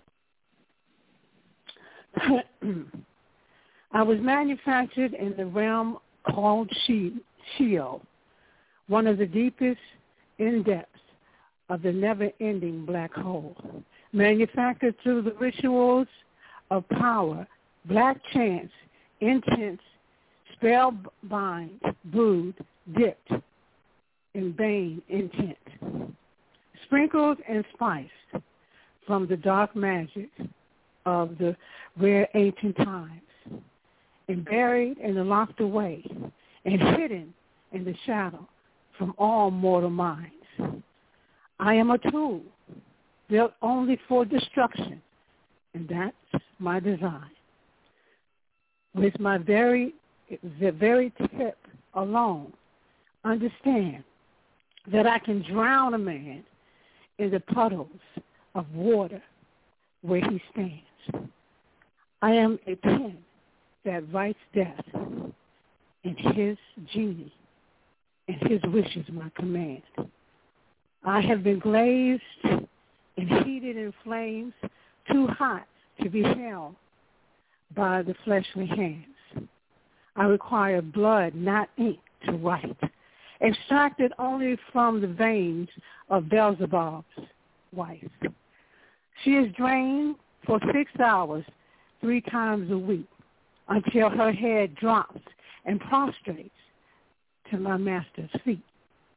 I was manufactured in the realm called Sheol, one of the deepest in depths of the never-ending black hole, manufactured through the rituals of power, black chants, intense, spellbind, brewed, dipped in vain intent, sprinkled and spiced from the dark magic of the rare ancient times, and buried and locked away and hidden in the shadow from all mortal minds. I am a tool built only for destruction, and that's my design. With the very tip alone, understand that I can drown a man in the puddles of water where he stands. I am a pen that writes death, and his genie and his wish is my command. I have been glazed and heated in flames too hot to be held by the fleshly hands. I require blood, not ink, to write, extracted only from the veins of Beelzebub's wife. She is drained for 6 hours 3 times a week until her head drops and prostrates to my master's feet.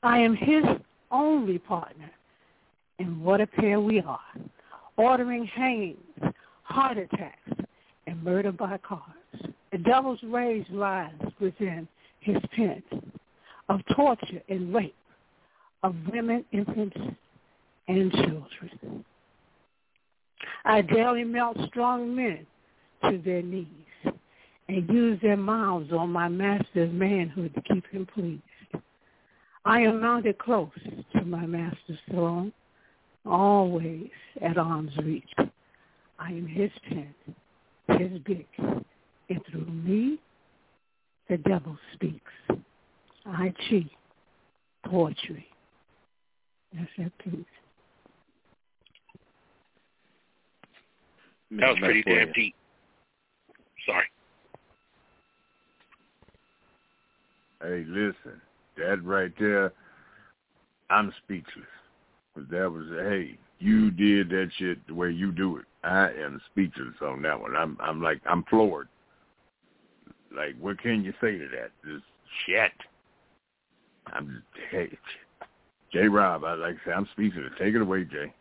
I am his only partner, and what a pair we are, ordering hangings, heart attacks, and murder by cars. The devil's rage lies within his pen of torture and rape of women, infants, and children. I daily melt strong men to their knees and use their mouths on my master's manhood to keep him pleased. I am mounted close to my master's throne, always at arm's reach. I am his pen, his bic, and through me, the devil speaks. I cheat poetry. That's that piece. That was pretty damn deep. Sorry. Hey, listen, that right there, I'm speechless. That was, hey, you did that shit the way you do it. I am speechless on that one. I'm floored. Like, what can you say to that? Just shit. Hey, J-Rob, like I say, I'm speechless. Take it away, Jay.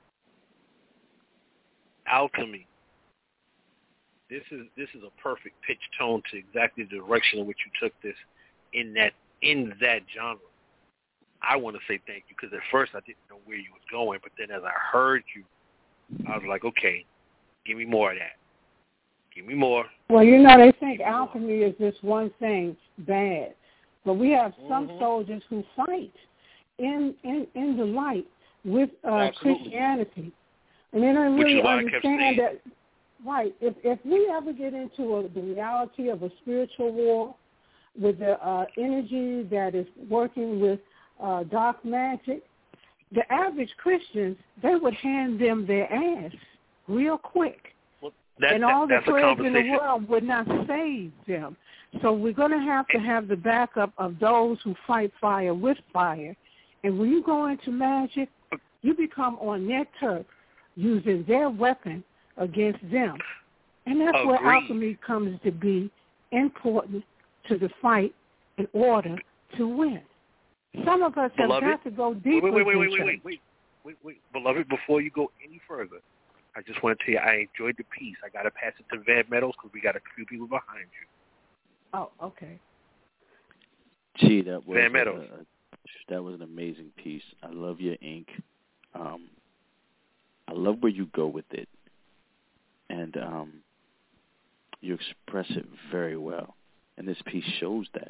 Alchemy. This is a perfect pitch tone to exactly the direction in which you took this in that genre. I want to say thank you because at first I didn't know where you was going, but then as I heard you, I was like, okay, give me more of that. Give me more. Well, they think alchemy is just one thing bad, but we have some soldiers who fight in the light with Christianity, and they don't really understand that. Right. If we ever get into the reality of a spiritual war with the energy that is working with dark magic, the average Christians, they would hand them their ass real quick. And all the prayers in the world would not save them. So we're going to have the backup of those who fight fire with fire. And when you go into magic, you become on their turf using their weapon against them. And that's where alchemy comes to be important to the fight in order to win. Some of us have got to go deeper. Wait. Beloved, before you go any further, I just want to tell you I enjoyed the piece. I got to pass it to Van Meadows because we got a few people behind you. Oh, okay. Gee, that was Van Meadows. That was an amazing piece. I love your ink. I love where you go with it, and you express it very well. And this piece shows that.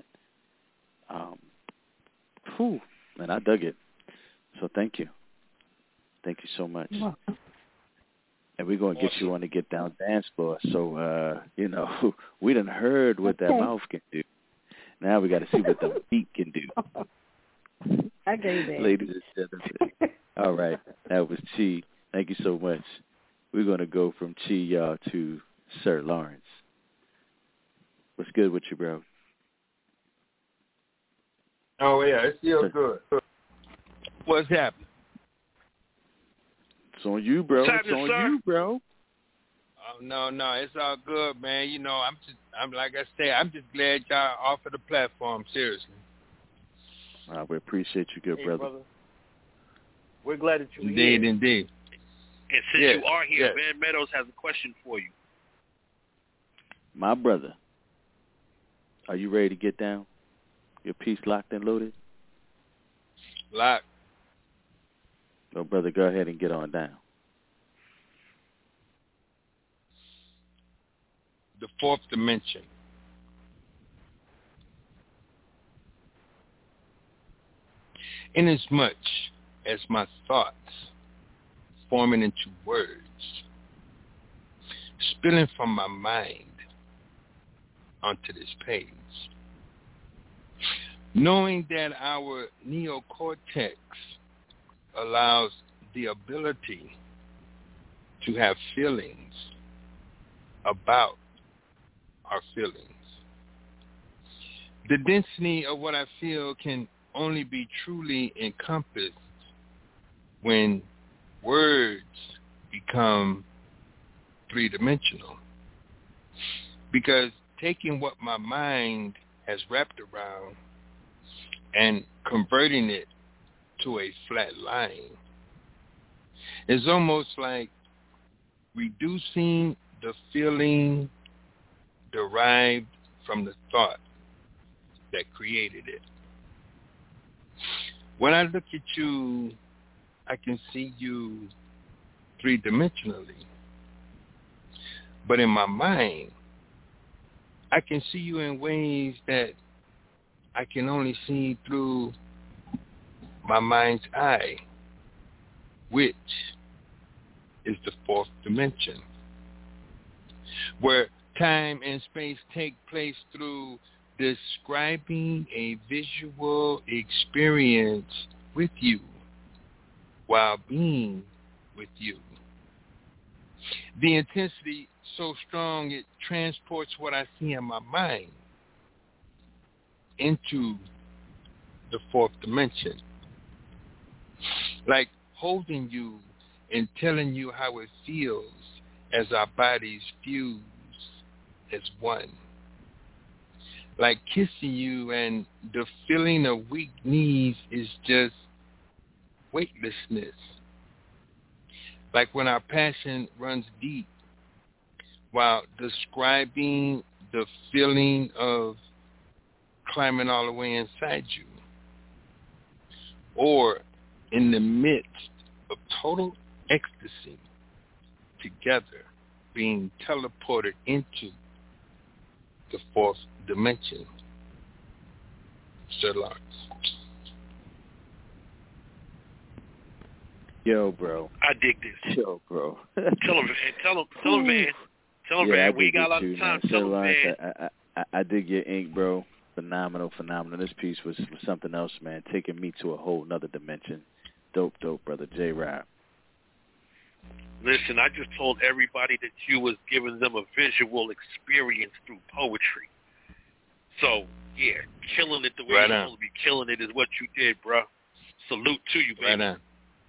And I dug it. So thank you. Thank you so much. And we're going to get you on the Get Down dance floor. So, we done heard what that mouth can do. Now we got to see what the beat can do. I gave that. Ladies and gentlemen. All right. That was Chi. Thank you so much. We're going to go from Chi, y'all, to Sir Lawrence. What's good with you, bro? Oh, yeah, it's still good. What's happening? It's on you, bro. It's on you, bro. Oh, no, it's all good, man. I'm like I say, I'm just glad y'all offered the platform, seriously. We appreciate you, good brother. We're glad that you're here. Indeed. And since you are here, Van Meadows has a question for you. My brother, are you ready to get down? Your piece locked and loaded? Locked. So, brother, go ahead and get on down. The fourth dimension. Inasmuch as my thoughts forming into words, spilling from my mind onto this page, knowing that our neocortex allows the ability to have feelings about our feelings. The density of what I feel can only be truly encompassed when words become three-dimensional. Because taking what my mind has wrapped around and converting it to a flat line. It's almost like reducing the feeling derived from the thought that created it. When I look at you, I can see you three-dimensionally. But in my mind, I can see you in ways that I can only see through my mind's eye, which is the fourth dimension, where time and space take place through describing a visual experience with you while being with you. The intensity so strong it transports what I see in my mind into the fourth dimension. Like holding you and telling you how it feels as our bodies fuse as one. Like kissing you and the feeling of weak knees is just weightlessness. Like when our passion runs deep while describing the feeling of climbing all the way inside you. Or in the midst of total ecstasy, together being teleported into the fourth dimension. Sir Lawrence. Yo, bro. I dig this. Yo, bro. Tell him, man, we got a lot of time. Tell him, man. I dig your ink, bro. Phenomenal. This piece was something else, man. Taking me to a whole nother dimension. Dope, brother. J-Rob. Listen, I just told everybody that you was giving them a visual experience through poetry. So, yeah, killing it the way you're supposed to be killing it is what you did, bro. Salute to you, baby. Right on.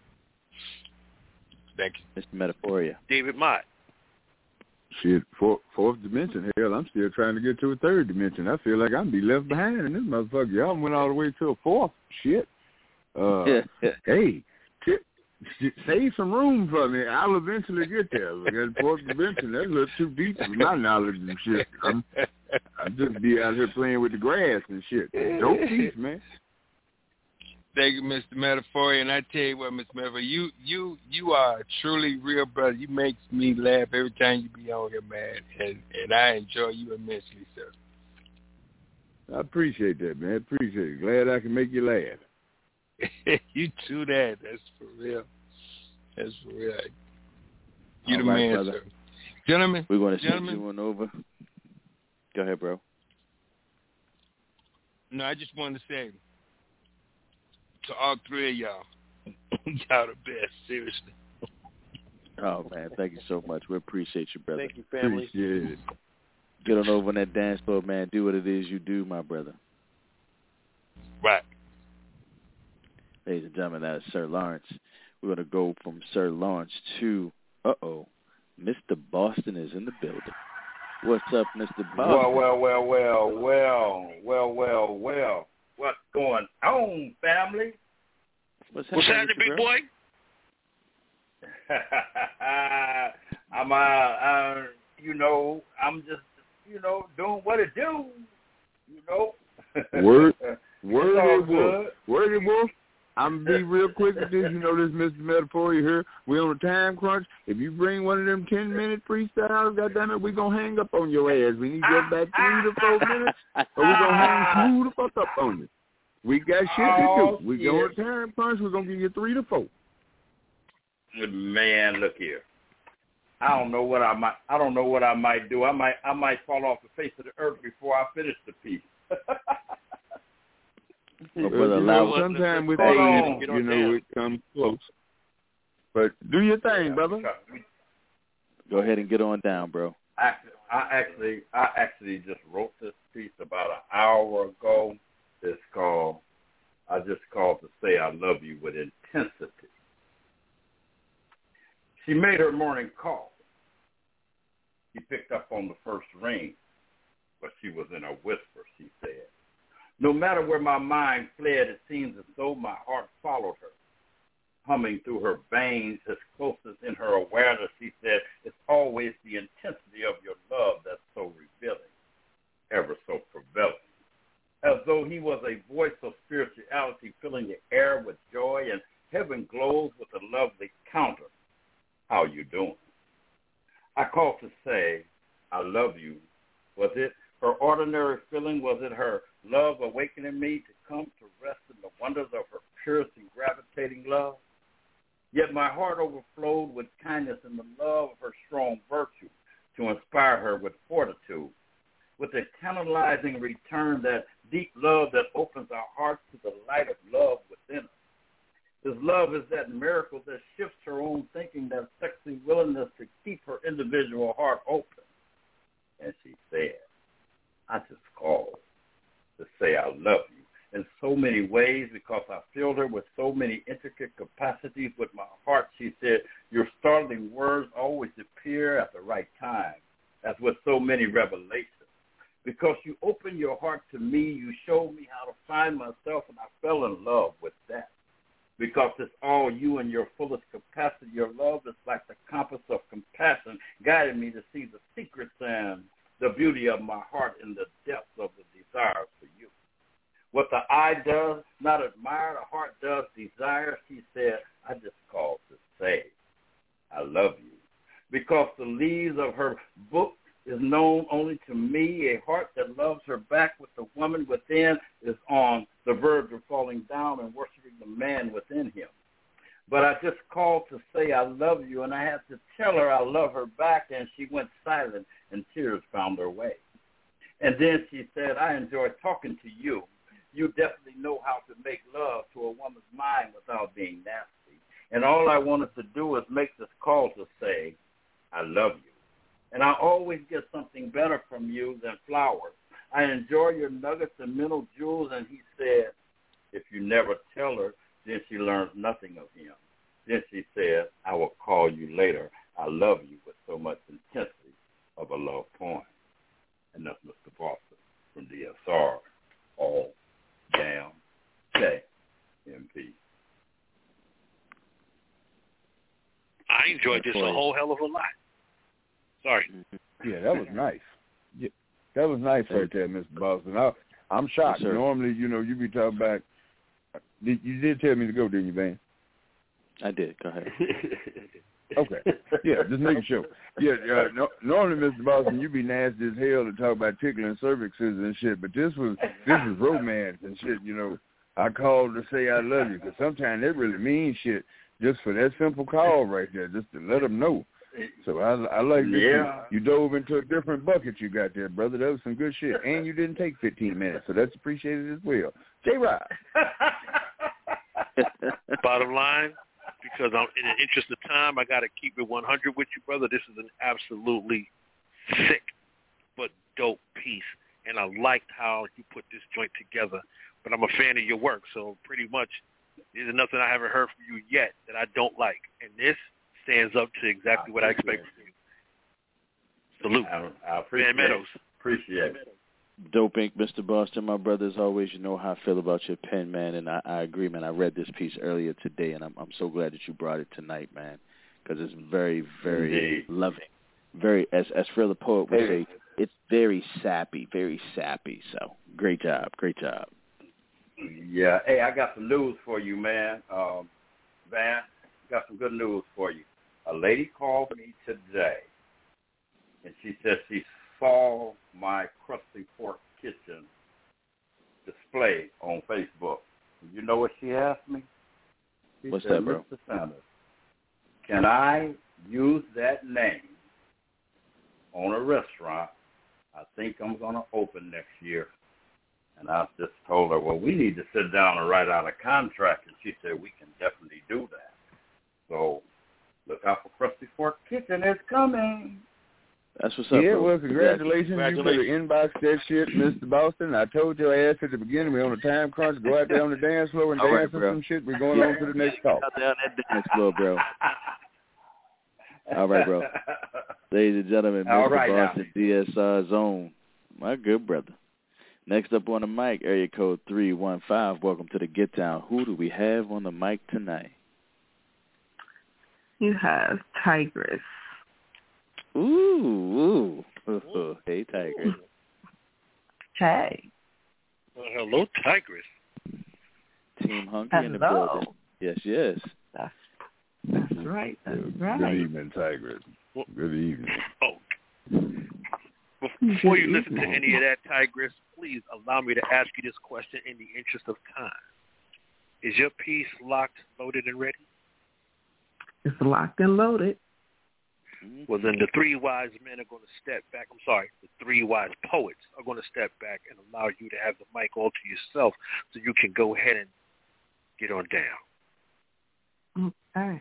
Thank you. Mr. Metaphoria. David Mott. Shit, fourth dimension. Hell, I'm still trying to get to a third dimension. I feel like I'm be left behind in this motherfucker. Y'all went all the way to a fourth. Shit. Hey, save some room for me. I'll eventually get there. Because fourth dimension, that's a little too deep for my knowledge and shit. I just be out here playing with the grass and shit. Dope piece, man. Thank you, Mr. Metaphoria. And I tell you what, Mr. Metaphoria, you are a truly real brother. You make me laugh every time you be on here, man. And I enjoy you immensely, sir. I appreciate that, man. Appreciate it. Glad I can make you laugh. You do that. That's for real. That's for real. You the right, man, brother. sir. Gentlemen. We're going to send you one over. Go ahead, bro. No, I just wanted to say to all three of y'all, y'all the best, seriously. Oh, man, thank you so much. We appreciate you, brother. Thank you, family. Appreciate it. Get on over on that dance floor, man. Do what it is you do, my brother. Right. Ladies and gentlemen, that is Sir Lawrence. We're going to go from Sir Lawrence to, Mr. Boston is in the building. What's up, Mr. Boston? Well. What's going on, family? What's happening, big boy? I'm just, doing what it do, Word Wolf. I'm going to be real quick with this. This Mr. Metaphoria here. We're on a time crunch. If you bring one of them 10-minute freestyles, goddammit, we're going to hang up on your ass. We need you back 3 to 4 minutes, or we're going to hang smooth the fuck up on you. We got shit to do. We go on a time crunch. We're going to give you 3 to 4. Man, look here. I don't know what I might do. I might fall off the face of the earth before I finish the piece. Sometimes with age, it comes close. But do your thing, brother. Go ahead and get on down, bro. I actually just wrote this piece about an hour ago. I just called to say I love you with intensity. She made her morning call. He picked up on the first ring, but she was in a whisper, she said. No matter where my mind fled, it seems as though my heart followed her. Humming through her veins, as closest in her awareness, she said, it's always the intensity of your love that's so revealing, ever so prevailing. As though he was a voice of spirituality filling the air with joy, and heaven glows with a lovely counter. How you doing? I called to say, I love you. Was it her ordinary feeling? Was it her love awakening me to come to rest in the wonders of her purest and gravitating love? Yet my heart overflowed with kindness and the love of her strong virtue to inspire her with fortitude, with a tantalizing return, that deep love that opens our hearts to the light of love within us. This love is that miracle that shifts her own thinking, that sexy willingness to keep her individual heart open. And she said, I just called to say I love you in so many ways, because I filled her with so many intricate capacities with my heart. She said, your startling words always appear at the right time, as with so many revelations. Because you opened your heart to me, you showed me how to find myself, and I fell in love with that. Because it's all you and your fullest capacity. Your love is like the compass of compassion, guiding me to see the secrets and the beauty of my heart in the depths of the desires for you. What the eye does not admire, the heart does desire. She said, I just called to say, I love you. Because the leaves of her book is known only to me. A heart that loves her back with the woman within is on the verge of falling down and worshiping the man within him. But I just called to say I love you, and I had to tell her I love her back, and she went silent, and tears found their way. And then she said, I enjoy talking to you. You definitely know how to make love to a woman's mind without being nasty. And all I wanted to do is make this call to say, I love you. And I always get something better from you than flowers. I enjoy your nuggets and mental jewels. And he said, if you never tell her, then she learns nothing of him. Then she said, I will call you later. I love you with so much intensity of a love poem. And that's Mr. Boston from DSR, all damn KMP. I enjoyed this a whole hell of a lot. Sorry. Yeah, that was nice. Yeah, that was nice right there, Mr. Boston. I'm shocked. Yes, normally, you be talking about. You did tell me to go, didn't you, Van? I did. Go ahead. Okay. Yeah, just making sure. Yeah, normally, Mr. Boston, you be nasty as hell to talk about tickling cervixes and shit, but this was romance and shit. I called to say I love you, because sometimes that really means shit just for that simple call right there, just to let them know. So I like this. Yeah. You dove into a different bucket you got there, brother. That was some good shit. And you didn't take 15 minutes, so that's appreciated as well. J-Rob. Bottom line, because I'm in the interest of time, I got to keep it 100 with you, brother. This is an absolutely sick but dope piece, and I liked how you put this joint together. But I'm a fan of your work, so pretty much there's nothing I haven't heard from you yet that I don't like. And this stands up to exactly what I expect from you. Salute. I appreciate Meadows. Appreciate it. Dope Ink, Mr. Boston, my brother, as always, you know how I feel about your pen, man, and I agree, man. I read this piece earlier today, and I'm so glad that you brought it tonight, man, because it's very, very loving. Very, as Phil the poet would say, it's very sappy, so great job. Yeah. Hey, I got some news for you, man. Van, got some good news for you. A lady called me today, and she said she saw my Crusty Fork Kitchen display on Facebook. You know what she asked me? She What's said, that, bro? Mr. Sanders, can I use that name on a restaurant I think I'm going to open next year? And I just told her, well, we need to sit down and write out a contract. And she said, we can definitely do that. So look out for Crusty Fork Kitchen. It's coming. That's what's up, bro. Well, congratulations. You better inbox that shit, Mr. Boston. I told your ass at the beginning, we're on a time crunch. Go out there on the dance floor and dance with some shit. We're going on to the next call. Out there on that dance floor, bro. All right, bro. Ladies and gentlemen, Mr. Boston, DSR Zone. My good brother. Next up on the mic, area code 315. Welcome to the Get Down. Who do we have on the mic tonight? You have Tigress. Ooh. Hey, Tigress. Hey. Well, hello, Tigress. Team Hungry in the building. Yes. That's right. That's right. Good evening, Tigress. Good evening. Before you listen to any of that, Tigress, please allow me to ask you this question in the interest of time. Is your piece locked, loaded, and ready? It's locked and loaded. Well, then the three wise men are going to step back. I'm sorry, the three wise poets are going to step back and allow you to have the mic all to yourself so you can go ahead and get on down. Okay.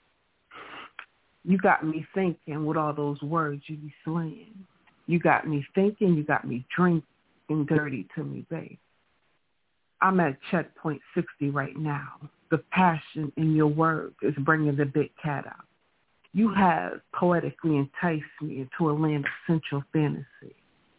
You got me thinking with all those words you be slaying. You got me thinking, you got me drinking dirty to me, babe. I'm at checkpoint 60 right now. The passion in your words is bringing the big cat out. You have poetically enticed me into a land of sensual fantasy.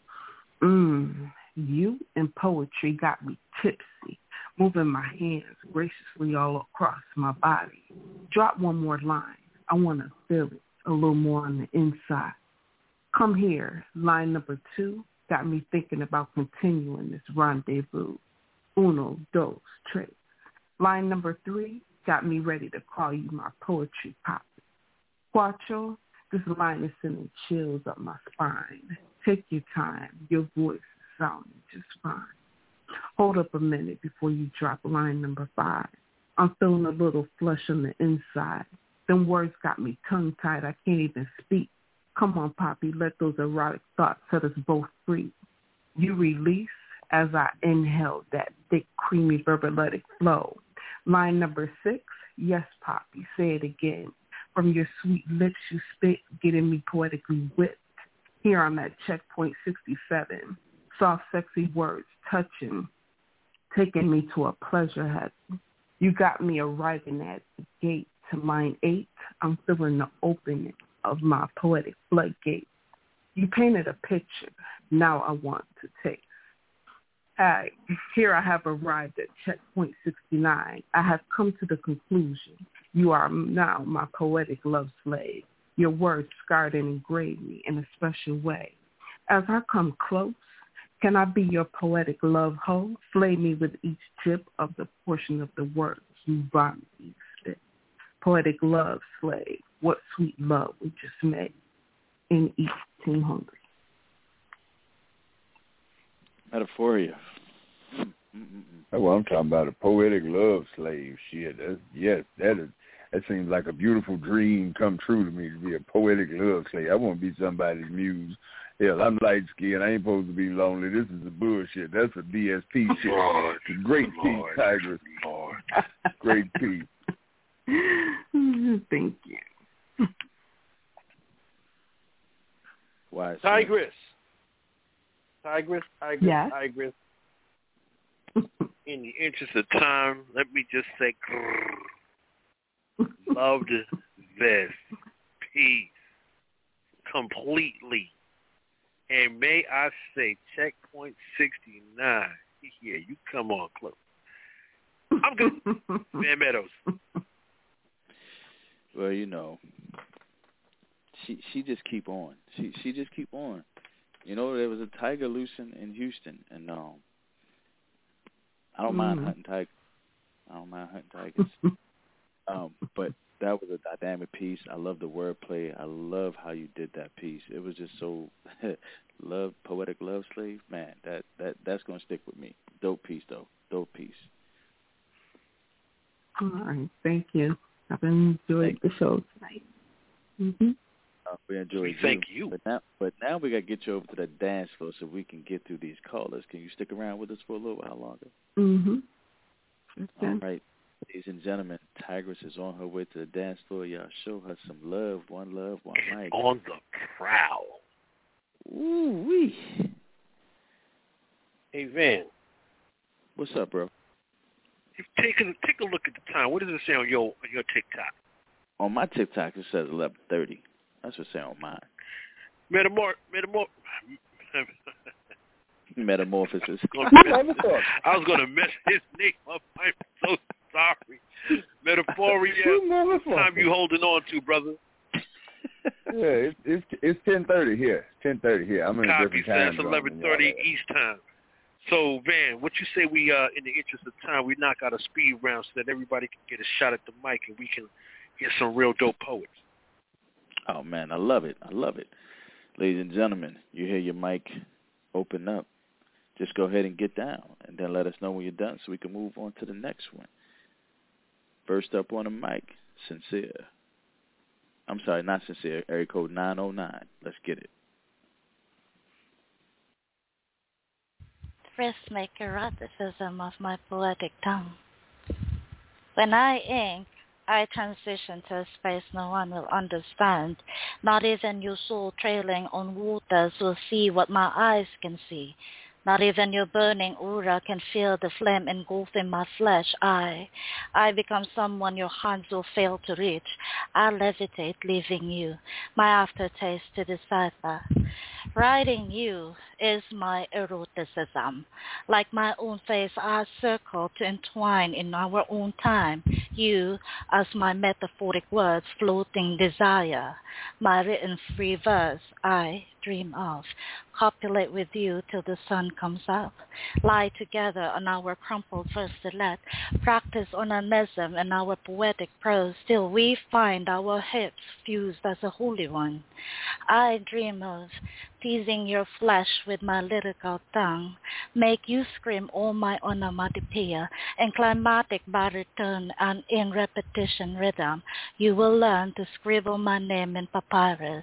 You and poetry got me tipsy, moving my hands graciously all across my body. Drop one more line. I want to feel it a little more on the inside. Come here. Line number 2 got me thinking about continuing this rendezvous. Uno, dos, tres. Line number 3 got me ready to call you my poetry poppy. Quattro, this line is sending chills up my spine. Take your time. Your voice is sounding just fine. Hold up a minute before you drop line number 5. I'm feeling a little flush on the inside. Them words got me tongue-tied. I can't even speak. Come on, Poppy, let those erotic thoughts set us both free. You release as I inhale that thick, creamy, verbaletic flow. Line number 6, yes, Poppy, say it again. From your sweet lips you spit, getting me poetically whipped. Here I'm at checkpoint 67. Soft, sexy words touching, taking me to a pleasure heaven. You got me arriving at the gate to line 8. I'm feeling the opening of my poetic floodgate. You painted a picture. Now I want to taste. Here I have arrived at checkpoint 69. I have come to the conclusion. You are now my poetic love slave. Your words scarred and engraved me in a special way. As I come close, can I be your poetic love hoe? Slay me with each tip of the portion of the words you brought me each step. Poetic love slave, what sweet love we just made in each Team Hungry. Metaphoria. That's what I'm talking about, a poetic love slave. Shit, that seems like a beautiful dream come true to me, to be a poetic love slave. I want to be somebody's muse. Hell, I'm light-skinned. I ain't supposed to be lonely. This is a bullshit. That's a DSP shit. Lord, great piece, Tigress. Great piece. Thank you. Why, Tigress. Yes. Tigress. In the interest of time, let me just say, loved this piece completely. And may I say, checkpoint 69. Yeah, you come on close. I'm good. Van Meadows. Well, you know, she just keep on. She just keep on. You know, there was a tiger loose in Houston, and I don't mind hunting tigers. But that was a dynamic piece. I love the wordplay. I love how you did that piece. It was just so poetic love slave. Man, that's gonna stick with me. Dope piece though. Dope piece. All right, thank you. I've enjoyed the show tonight. Mm-hmm. We enjoyed Thank you. But now we got to get you over to the dance floor so we can get through these callers. Can you stick around with us for a little while longer? Mm-hmm. Okay. All right. Ladies and gentlemen, Tigress is on her way to the dance floor. Y'all show her some love. One mic. On the prowl. Ooh-wee. Hey, Van. What's up, bro? Take a look at the time. What does it say on your TikTok? On my TikTok, it says 11:30. That's what it says on mine. Metamorphosis. I was going to mess his name up. I'm so sorry. Metaphoria. What time you holding on to, brother? Yeah, it's 10:30 here. 10:30 here. I'm in a different time zone. It's 11:30 East time. So, Van, what you say we, in the interest of time, we knock out a speed round so that everybody can get a shot at the mic and we can get some real dope poets. Oh, man, I love it. I love it. Ladies and gentlemen, you hear your mic open up. Just go ahead and get down, and then let us know when you're done so we can move on to the next one. First up on the mic, Sincere. I'm sorry, not Sincere. Area code 909. Let's get it. First make eroticism of my poetic tongue. When I ink, I transition to a space no one will understand. Not even your soul trailing on waters will see what my eyes can see. Not even your burning aura can feel the flame engulfing my flesh. I become someone your hands will fail to reach. I levitate, leaving you, my aftertaste to decipher. Writing you is my eroticism. Like my own face, I circle to entwine in our own time. You, as my metaphoric words, floating desire. My written free verse, I dream of. Copulate with you till the sun comes up. Lie together on our crumpled verselet. Practice onanism in our poetic prose till we find our hips fused as a holy one. I dream of teasing your flesh with my lyrical tongue, make you scream all my onomatopoeia in climatic baritone and in repetition rhythm. You will learn to scribble my name in papyrus.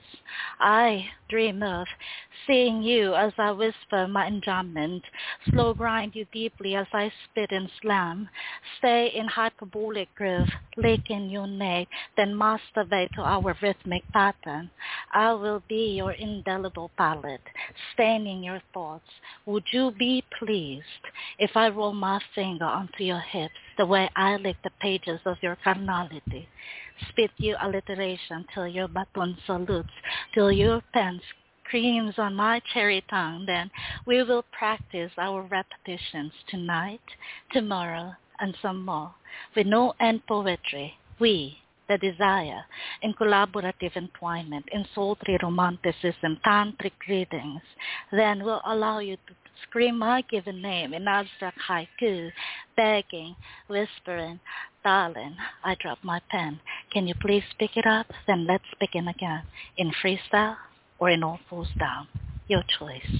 I dream of seeing you as I whisper my enjambment, slow grind you deeply as I spit and slam, stay in hyperbolic groove, licking your neck, then masturbate to our rhythmic pattern. I will be your indelible palette, staining your thoughts. Would you be pleased if I roll my finger onto your hips the way I lick the pages of your carnality? Spit you alliteration till your baton salutes, till your pen screams on my cherry tongue. Then we will practice our repetitions tonight, tomorrow, and some more. With no end poetry, we, the desire, in collaborative entwinement, in sultry romanticism, tantric readings, then will allow you to scream my given name in abstract haiku, begging, whispering, darling, I dropped my pen. Can you please pick it up? Then let's begin again, in freestyle or in all fours down. Your choice.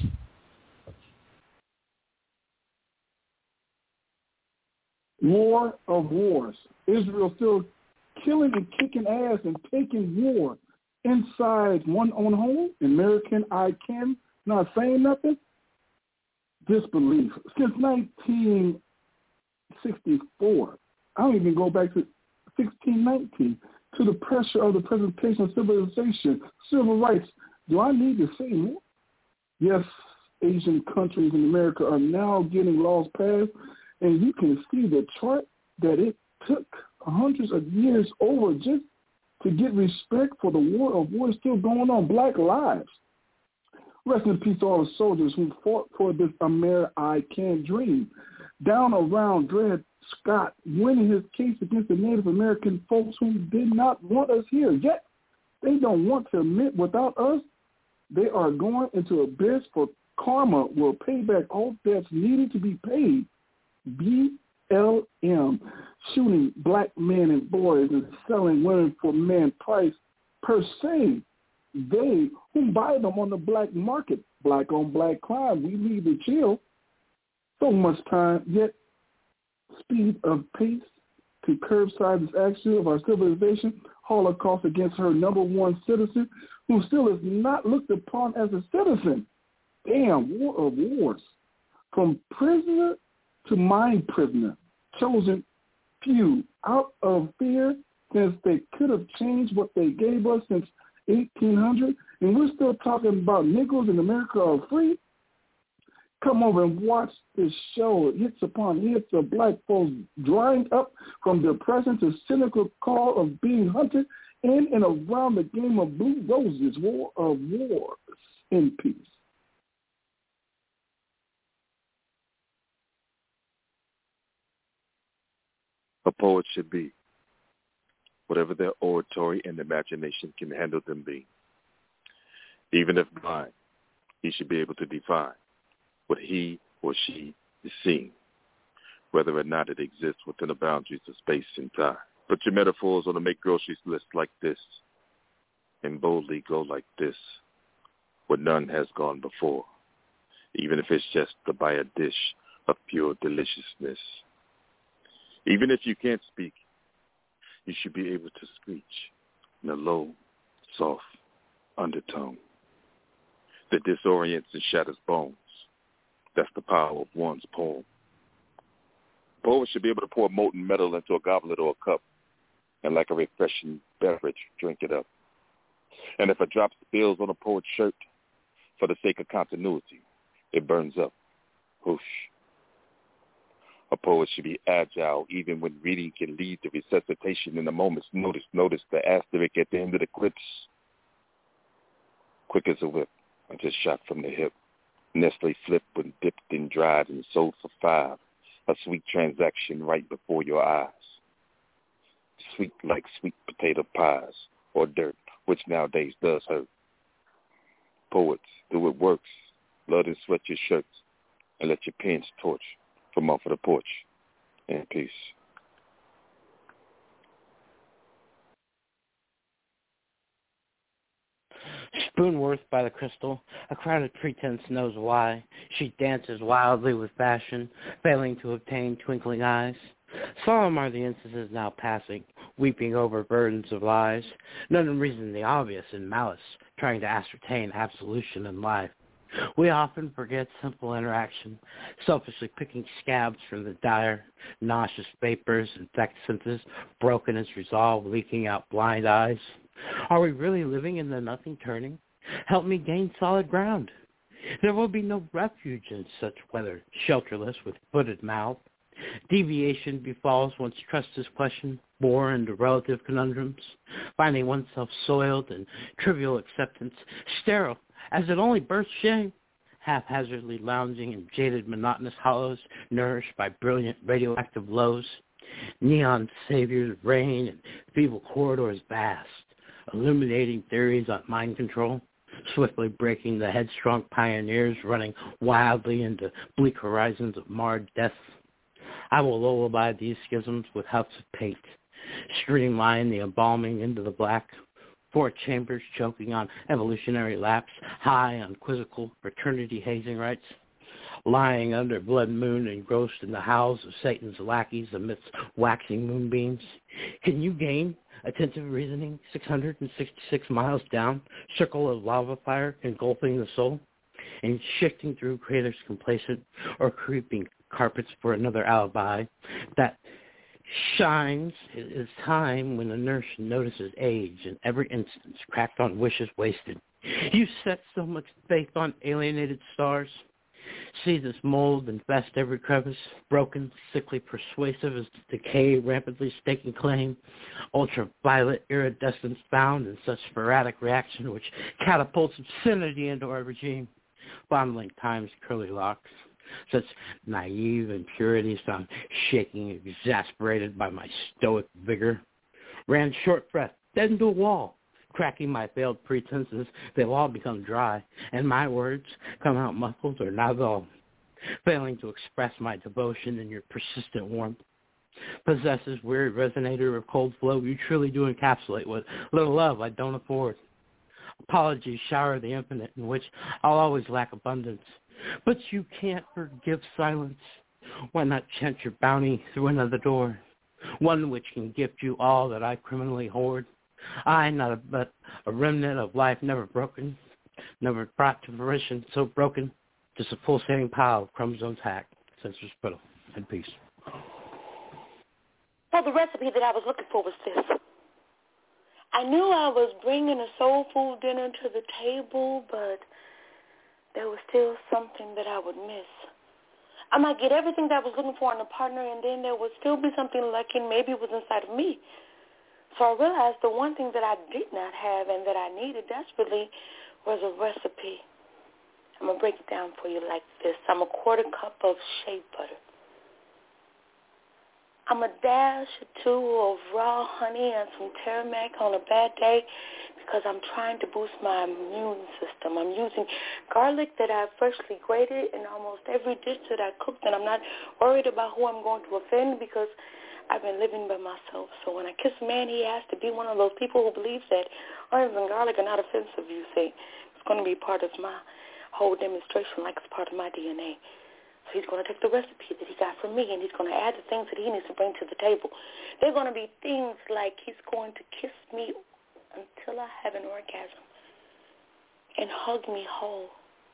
War of wars. Israel still killing and kicking ass and taking war inside one own home. American I can not saying nothing. Disbelief. Since 1964, I don't even go back to 1619, to the pressure of the presentation of civilization, civil rights. Do I need to say more? Yes, Asian countries in America are now getting laws passed, and you can see the chart that it took hundreds of years over just to get respect for the war of war still going on, black lives. Rest in peace to all the soldiers who fought for this American dream. Down around Dred Scott winning his case against the Native American folks who did not want us here. Yet they don't want to admit without us, they are going into abyss for karma will pay back all debts needed to be paid. BLM, shooting black men and boys and selling women for man price per se. They who buy them on the black market, black on black crime, we need to chill. So much time, yet speed of pace to curbside this action of our civilization, Holocaust against her number one citizen, who still is not looked upon as a citizen. Damn, war of wars. From prisoner to mind prisoner, chosen few out of fear, since they could have changed what they gave us since 1800, and we're still talking about Negroes in America are free. Come over and watch this show. Hits upon hits of black folks drying up from depression to cynical call of being hunted in and around the game of blue roses, war of wars, in peace. A poet should be whatever their oratory and imagination can handle them be. Even if blind, he should be able to define what he or she is seeing, whether or not it exists within the boundaries of space and time. Put your metaphors on a make groceries list like this, and boldly go like this, where none has gone before, even if it's just to buy a dish of pure deliciousness. Even if you can't speak, you should be able to screech in a low, soft undertone that disorients and shatters bones. That's the power of one's poem. Poets should be able to pour molten metal into a goblet or a cup, and like a refreshing beverage, drink it up. And if a drop spills on a poet's shirt, for the sake of continuity, it burns up. Whoosh. A poet should be agile, even when reading can lead to resuscitation in a moment's notice. Notice the asterisk at the end of the clips. Quick as a whip, and just shot from the hip. Nestle flipped when dipped and dried and sold for $5. A sweet transaction right before your eyes. Sweet like sweet potato pies or dirt, which nowadays does hurt. Poets, do what works. Blood and sweat your shirts, and let your pens torch from off of the porch. In peace. Spoonworth by the crystal, a crowded pretense knows why. She dances wildly with fashion, failing to obtain twinkling eyes. Solemn are the instances now passing, weeping over burdens of lies. None reason the obvious in malice, trying to ascertain absolution in life. We often forget simple interaction, selfishly picking scabs from the dire, nauseous vapors, infect senses, broken as resolve, leaking out blind eyes. Are we really living in the nothing turning? Help me gain solid ground. There will be no refuge in such weather, shelterless with footed mouth. Deviation befalls one's trust is questioned, bore into relative conundrums, finding oneself soiled in trivial acceptance, sterile as it only births shame, haphazardly lounging in jaded monotonous hollows, nourished by brilliant radioactive lows. Neon saviors reign in feeble corridors vast, illuminating theories on mind control, swiftly breaking the headstrong pioneers running wildly into bleak horizons of marred death. I will lullaby these schisms with houses of paint, streamline the embalming into the black, 4 chambers choking on evolutionary lapse, high on quizzical fraternity hazing rites, lying under blood moon engrossed in the howls of Satan's lackeys amidst waxing moonbeams. Can you gain attentive reasoning 666 miles down, circle of lava fire engulfing the soul, and shifting through craters complacent or creeping carpets for another alibi that shines is time when the nurse notices age and every instance cracked on wishes wasted. You set so much faith on alienated stars. See this mold infest every crevice, broken, sickly persuasive as decay rapidly staking claim, ultraviolet iridescence found in such sporadic reaction which catapults obscenity into our regime, fondling time's curly locks. Such naive impurities found shaking, exasperated by my stoic vigor. Ran short breath, dead into a wall, cracking my failed pretenses. They'll all become dry, and my words come out muffled or not at all, failing to express my devotion in your persistent warmth. Possesses weary resonator of cold flow, you truly do encapsulate what little love I don't afford. Apologies shower the infinite, in which I'll always lack abundance. But you can't forgive silence. Why not chant your bounty through another door, one which can gift you all that I criminally hoard? I, but a remnant of life never broken, never brought to fruition, so broken, just a pulsating pile of chromosomes hacked. Censor's brittle. In peace. Well, the recipe that I was looking for was this. I knew I was bringing a soul food dinner to the table, but there was still something that I would miss. I might get everything that I was looking for in a partner, and then there would still be something lacking maybe it was inside of me. So I realized the one thing that I did not have and that I needed desperately was a recipe. I'm going to break it down for you like this. I'm a 1/4 cup of shea butter, I'm a dash or two of raw honey and some Teramac on a bad day because I'm trying to boost my immune system. I'm using garlic that I've freshly grated in almost every dish that I cooked, and I'm not worried about who I'm going to offend because I've been living by myself. So when I kiss a man, he has to be one of those people who believes that onions and garlic are not offensive, you see. It's going to be part of my whole demonstration like it's part of my DNA. So he's going to take the recipe that he got from me, and he's going to add the things that he needs to bring to the table. They're going to be things like he's going to kiss me until I have an orgasm and hug me whole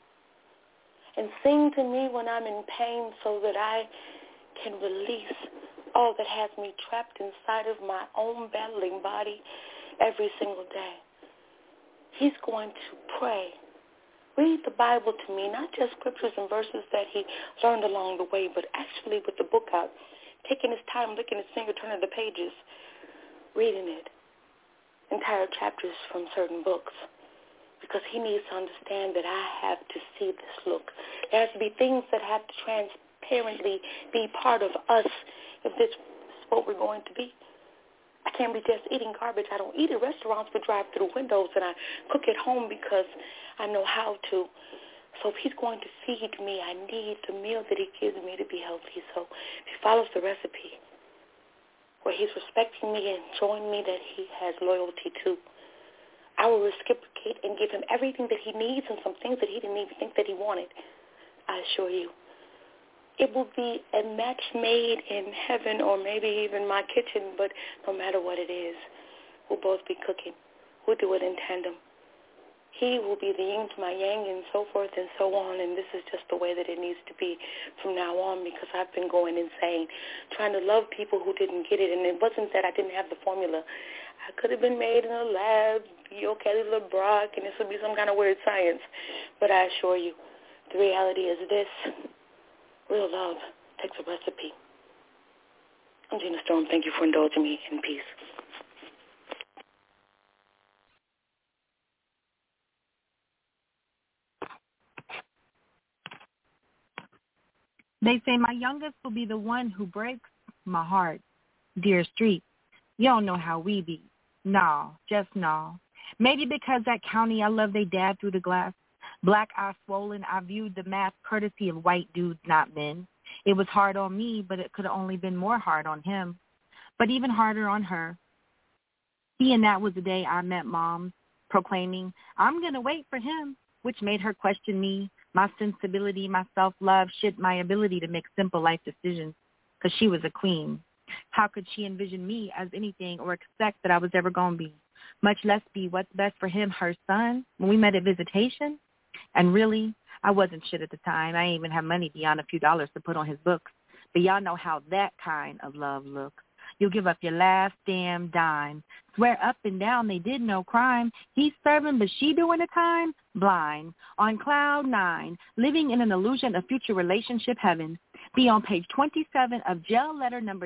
and sing to me when I'm in pain so that I can release all that has me trapped inside of my own battling body every single day. He's going to pray. Read the Bible to me, not just scriptures and verses that he learned along the way, but actually with the book out, taking his time, licking his finger, turning the pages, reading it, entire chapters from certain books, because he needs to understand that I have to see this look. There has to be things that have to transparently be part of us if this is what we're going to be. I can't be just eating garbage. I don't eat at restaurants with drive-through windows, and I cook at home because I know how to. So if he's going to feed me, I need the meal that he gives me to be healthy. So if he follows the recipe where he's respecting me and showing me that he has loyalty to, I will reciprocate and give him everything that he needs and some things that he didn't even think that he wanted. I assure you. It will be a match made in heaven or maybe even my kitchen, but no matter what it is, we'll both be cooking. We'll do it in tandem. He will be the yin to my yang and so forth and so on, and this is just the way that it needs to be from now on because I've been going insane, trying to love people who didn't get it, and it wasn't that I didn't have the formula. I could have been made in a lab, Kelly LeBrock, and this would be some kind of weird science, but I assure you, the reality is this. Real love takes a recipe. I'm Gina Storm. Thank you for indulging me in peace. They say my youngest will be the one who breaks my heart. Dear Street, you don't know how we be. No, just no. Maybe because that county I love they dad through the glass. Black eye swollen, I viewed the math courtesy of white dudes, not men. It was hard on me, but it could have only been more hard on him. But even harder on her. And that was the day I met Mom, proclaiming, I'm going to wait for him, which made her question me, my sensibility, my self-love, shit, my ability to make simple life decisions, because she was a queen. How could she envision me as anything or expect that I was ever going to be, much less be what's best for him, her son, when we met at visitation? And really, I wasn't shit at the time. I didn't even have money beyond a few dollars to put on his books. But y'all know how that kind of love looks. You'll give up your last damn dime. Swear up and down they did no crime. He's serving, but she doing the time? Blind. On cloud 9, living in an illusion of future relationship heaven. Be on page 27 of jail letter number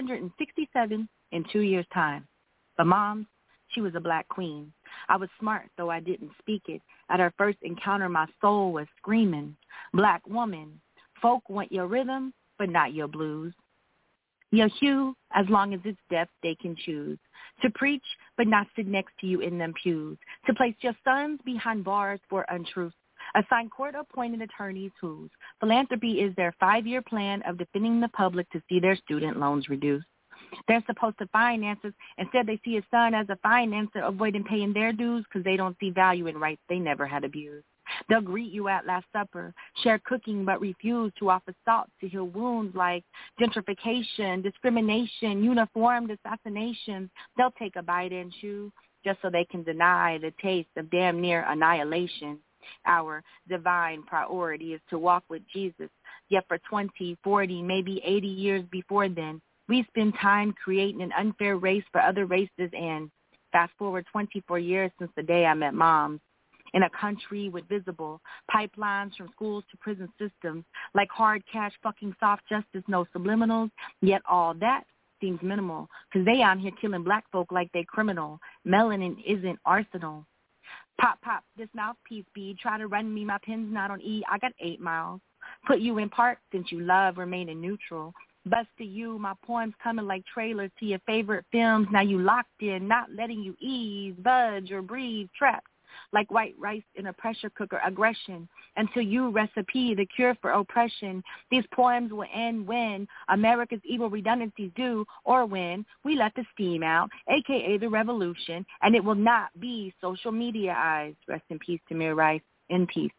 667 in 2 years' time. But Mom, she was a black queen. I was smart, though I didn't speak it. At our first encounter, my soul was screaming. Black woman, folk want your rhythm, but not your blues. Your hue, as long as it's deaf, they can choose. To preach, but not sit next to you in them pews. To place your sons behind bars for untruths. Assign court-appointed attorneys whose philanthropy is their 5-year plan of defending the public to see their student loans reduced. They're supposed to finance us. Instead, they see a son as a financer, avoiding paying their dues because they don't see value in rights they never had abused. They'll greet you at Last Supper, share cooking, but refuse to offer salt to heal wounds like gentrification, discrimination, uniformed assassinations. They'll take a bite and chew just so they can deny the taste of damn near annihilation. Our divine priority is to walk with Jesus. Yet for 20, 40, maybe 80 years before then, we spend time creating an unfair race for other races, and fast forward 24 years since the day I met Moms. In a country with visible pipelines from schools to prison systems, like hard cash, fucking soft justice, no subliminals, yet all that seems minimal, because they out here killing black folk like they criminal. Melanin isn't arsenal. Pop, pop, this mouthpiece bead, try to run me, my pen's not on E, I got 8 miles. Put you in park since you love remaining neutral. Bust to you, my poems coming like trailers to your favorite films. Now you locked in, not letting you ease, budge, or breathe, trapped like white rice in a pressure cooker, aggression, until you recipe the cure for oppression. These poems will end when America's evil redundancies do, or when we let the steam out, a.k.a. the revolution, and it will not be social media eyes. Rest in peace, Tamir Rice. In peace.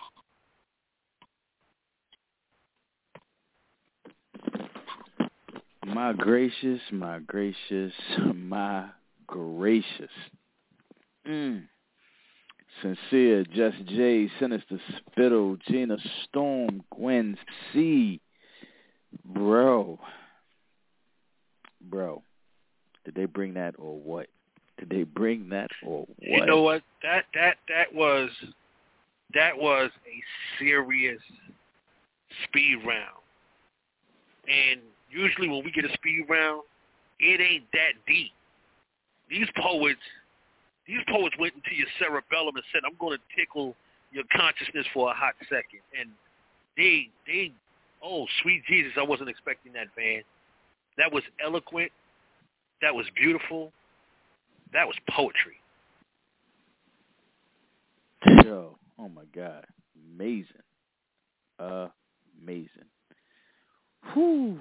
My gracious, my gracious, my gracious. Sincere, Just J, Sinister Spittle, Gina Storm, Gwen C. Bro, did they bring that or what? You know what? That was a serious speed round. And usually when we get a speed round, it ain't that deep. These poets went into your cerebellum and said, I'm going to tickle your consciousness for a hot second. And they, oh, sweet Jesus, I wasn't expecting that, man. That was eloquent. That was beautiful. That was poetry. Yo, oh my God. Amazing. Whew.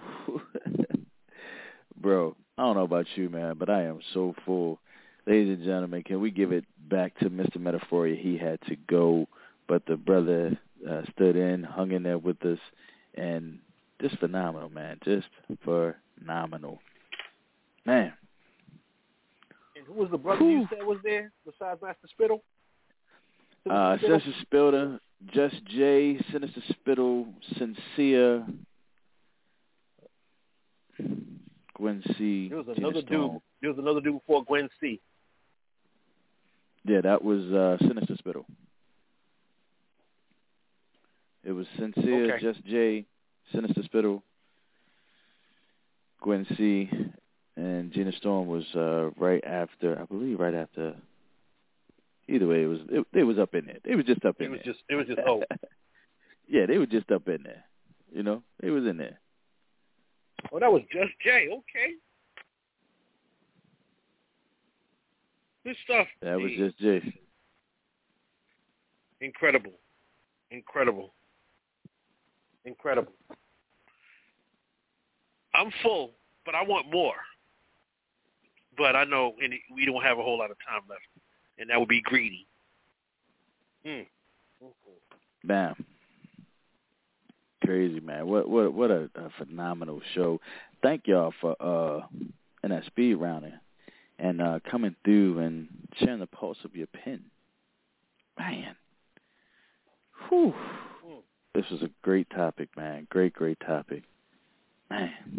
Bro, I don't know about you, man, but I am so full. Ladies and gentlemen, can we give it back to Mr. Metaphoria? He had to go, but the brother stood in, hung in there with us, and just phenomenal, man. Just phenomenal. Man. And who was the brother you said was there besides Master Spittle? Sinister Spittle, Just J, Sinister Spittle, Sincere, Gwen C. There was another dude. There was another dude before Gwen C. Yeah, that was Sinister Spittle. It was Sincere, Just J, Sinister Spittle, Gwen C, and Gina Storm was right after. I believe right after. Either way, it was up in there. It was just up in there. It was just oh. Yeah, they were just up in there. You know, it was in there. Oh, that was Just Jay. Okay. Good stuff. That was Just Jay. Incredible. I'm full, but I want more. But I know we don't have a whole lot of time left, and that would be greedy. Bam. Crazy, man. What a phenomenal show. Thank y'all for in that speed rounding and coming through and sharing the pulse of your pen. Man. Whew. This was a great topic, man. Great topic. Man.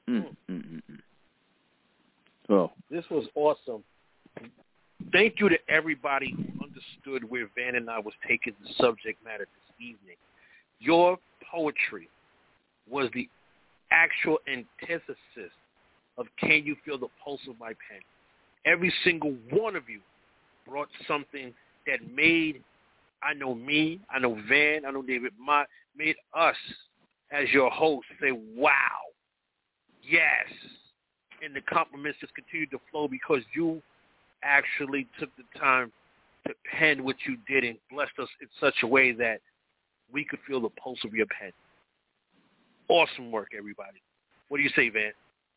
Well, this was awesome. Thank you to everybody who understood where Van and I was taking the subject matter this evening. Your poetry was the actual antithesis of Can You Feel the Pulse of My Pen? Every single one of you brought something that made, I know me, I know Van, I know David Mott, made us as your host say, wow, yes. And the compliments just continued to flow because you actually took the time to pen what you did and blessed us in such a way that we could feel the pulse of your pen. Awesome work, everybody. What do you say, Van?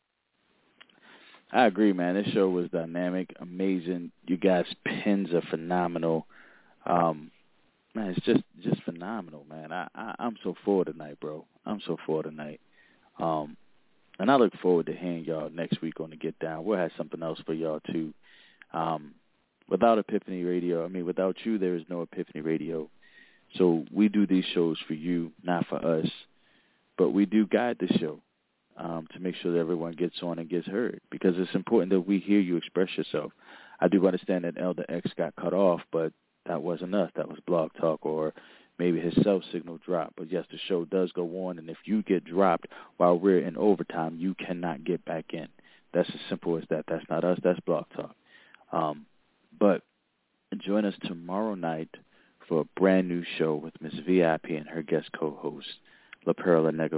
I agree, man. This show was dynamic, amazing. You guys' pens are phenomenal. Man, it's just phenomenal, man. I'm so full tonight, bro. I'm so full tonight. And I look forward to hearing y'all next week on the Get Down. We'll have something else for y'all, too. Without Epiphany Radio, without you, there is no Epiphany Radio. So we do these shows for you, not for us. But we do guide the show to make sure that everyone gets on and gets heard, because it's important that we hear you express yourself. I do understand that Elder X got cut off, but that wasn't us. That was Blog Talk, or maybe his cell signal dropped. But, yes, the show does go on, and if you get dropped while we're in overtime, you cannot get back in. That's as simple as that. That's not us. That's Blog Talk. But join us tomorrow night for a brand new show with Miss VIP and her guest co-host, La Perla Negra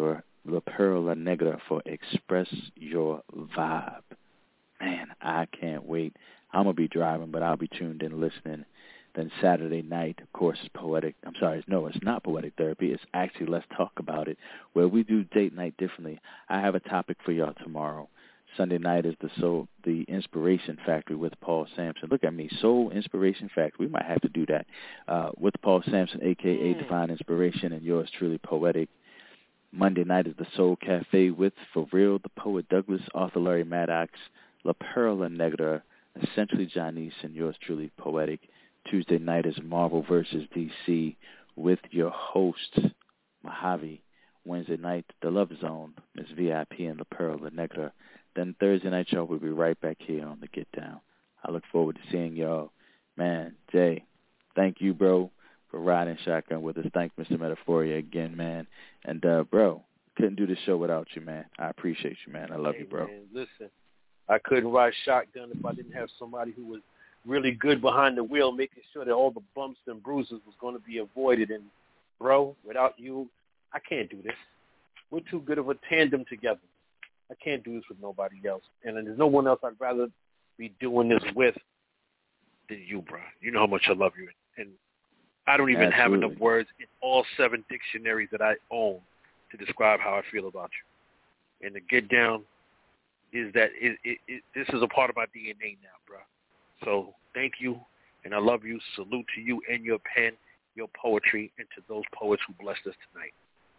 La Perla Negra for Express Your Vibe. Man, I can't wait. I'm going to be driving, but I'll be tuned in listening. Then Saturday night, of course, is Poetic. I'm sorry, no, it's not Poetic Therapy. It's actually Let's Talk About It, where we do date night differently. I have a topic for y'all tomorrow. Sunday night is the Inspiration Factory with Paul Sampson. Look at me, Soul Inspiration Factory. We might have to do that with Paul Sampson, a.k.a. Divine Inspiration, and yours truly, Poetic. Monday night is the Soul Cafe with, for real, the poet Douglas, author Larry Maddox, La Perla Negra, essentially Janice, and yours truly, Poetic. Tuesday night is Marvel versus DC with your host, Mojave. Wednesday night, The Love Zone, Miss VIP and La Perla Negra. Then Thursday night, y'all, we'll be right back here on The Get Down. I look forward to seeing y'all. Man, Jay, thank you, bro, for riding shotgun with us. Thank Mr. Metaphoria again, man. And, bro, couldn't do this show without you, man. I appreciate you, man. I love you, bro. Man, listen, I couldn't ride shotgun if I didn't have somebody who was really good behind the wheel, making sure that all the bumps and bruises was going to be avoided. And, bro, without you, I can't do this. We're too good of a tandem together. I can't do this with nobody else. And there's no one else I'd rather be doing this with than you, bro. You know how much I love you. And I don't even have enough words in all 7 dictionaries that I own to describe how I feel about you. And the Get Down is that this is a part of my DNA now, bro. So thank you, and I love you. Salute to you and your pen, your poetry, and to those poets who blessed us tonight.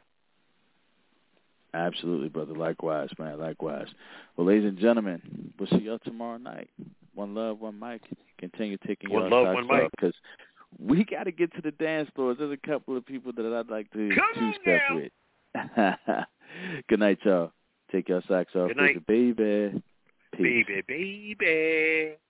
Absolutely, brother. Likewise, man. Likewise. Well, ladies and gentlemen, we'll see y'all tomorrow night. One love, one mic. Continue taking your socks off because we got to get to the dance floors. There's a couple of people that I'd like to two-step with. Good night, y'all. Take your socks off. Good night. Baby. Peace. Baby.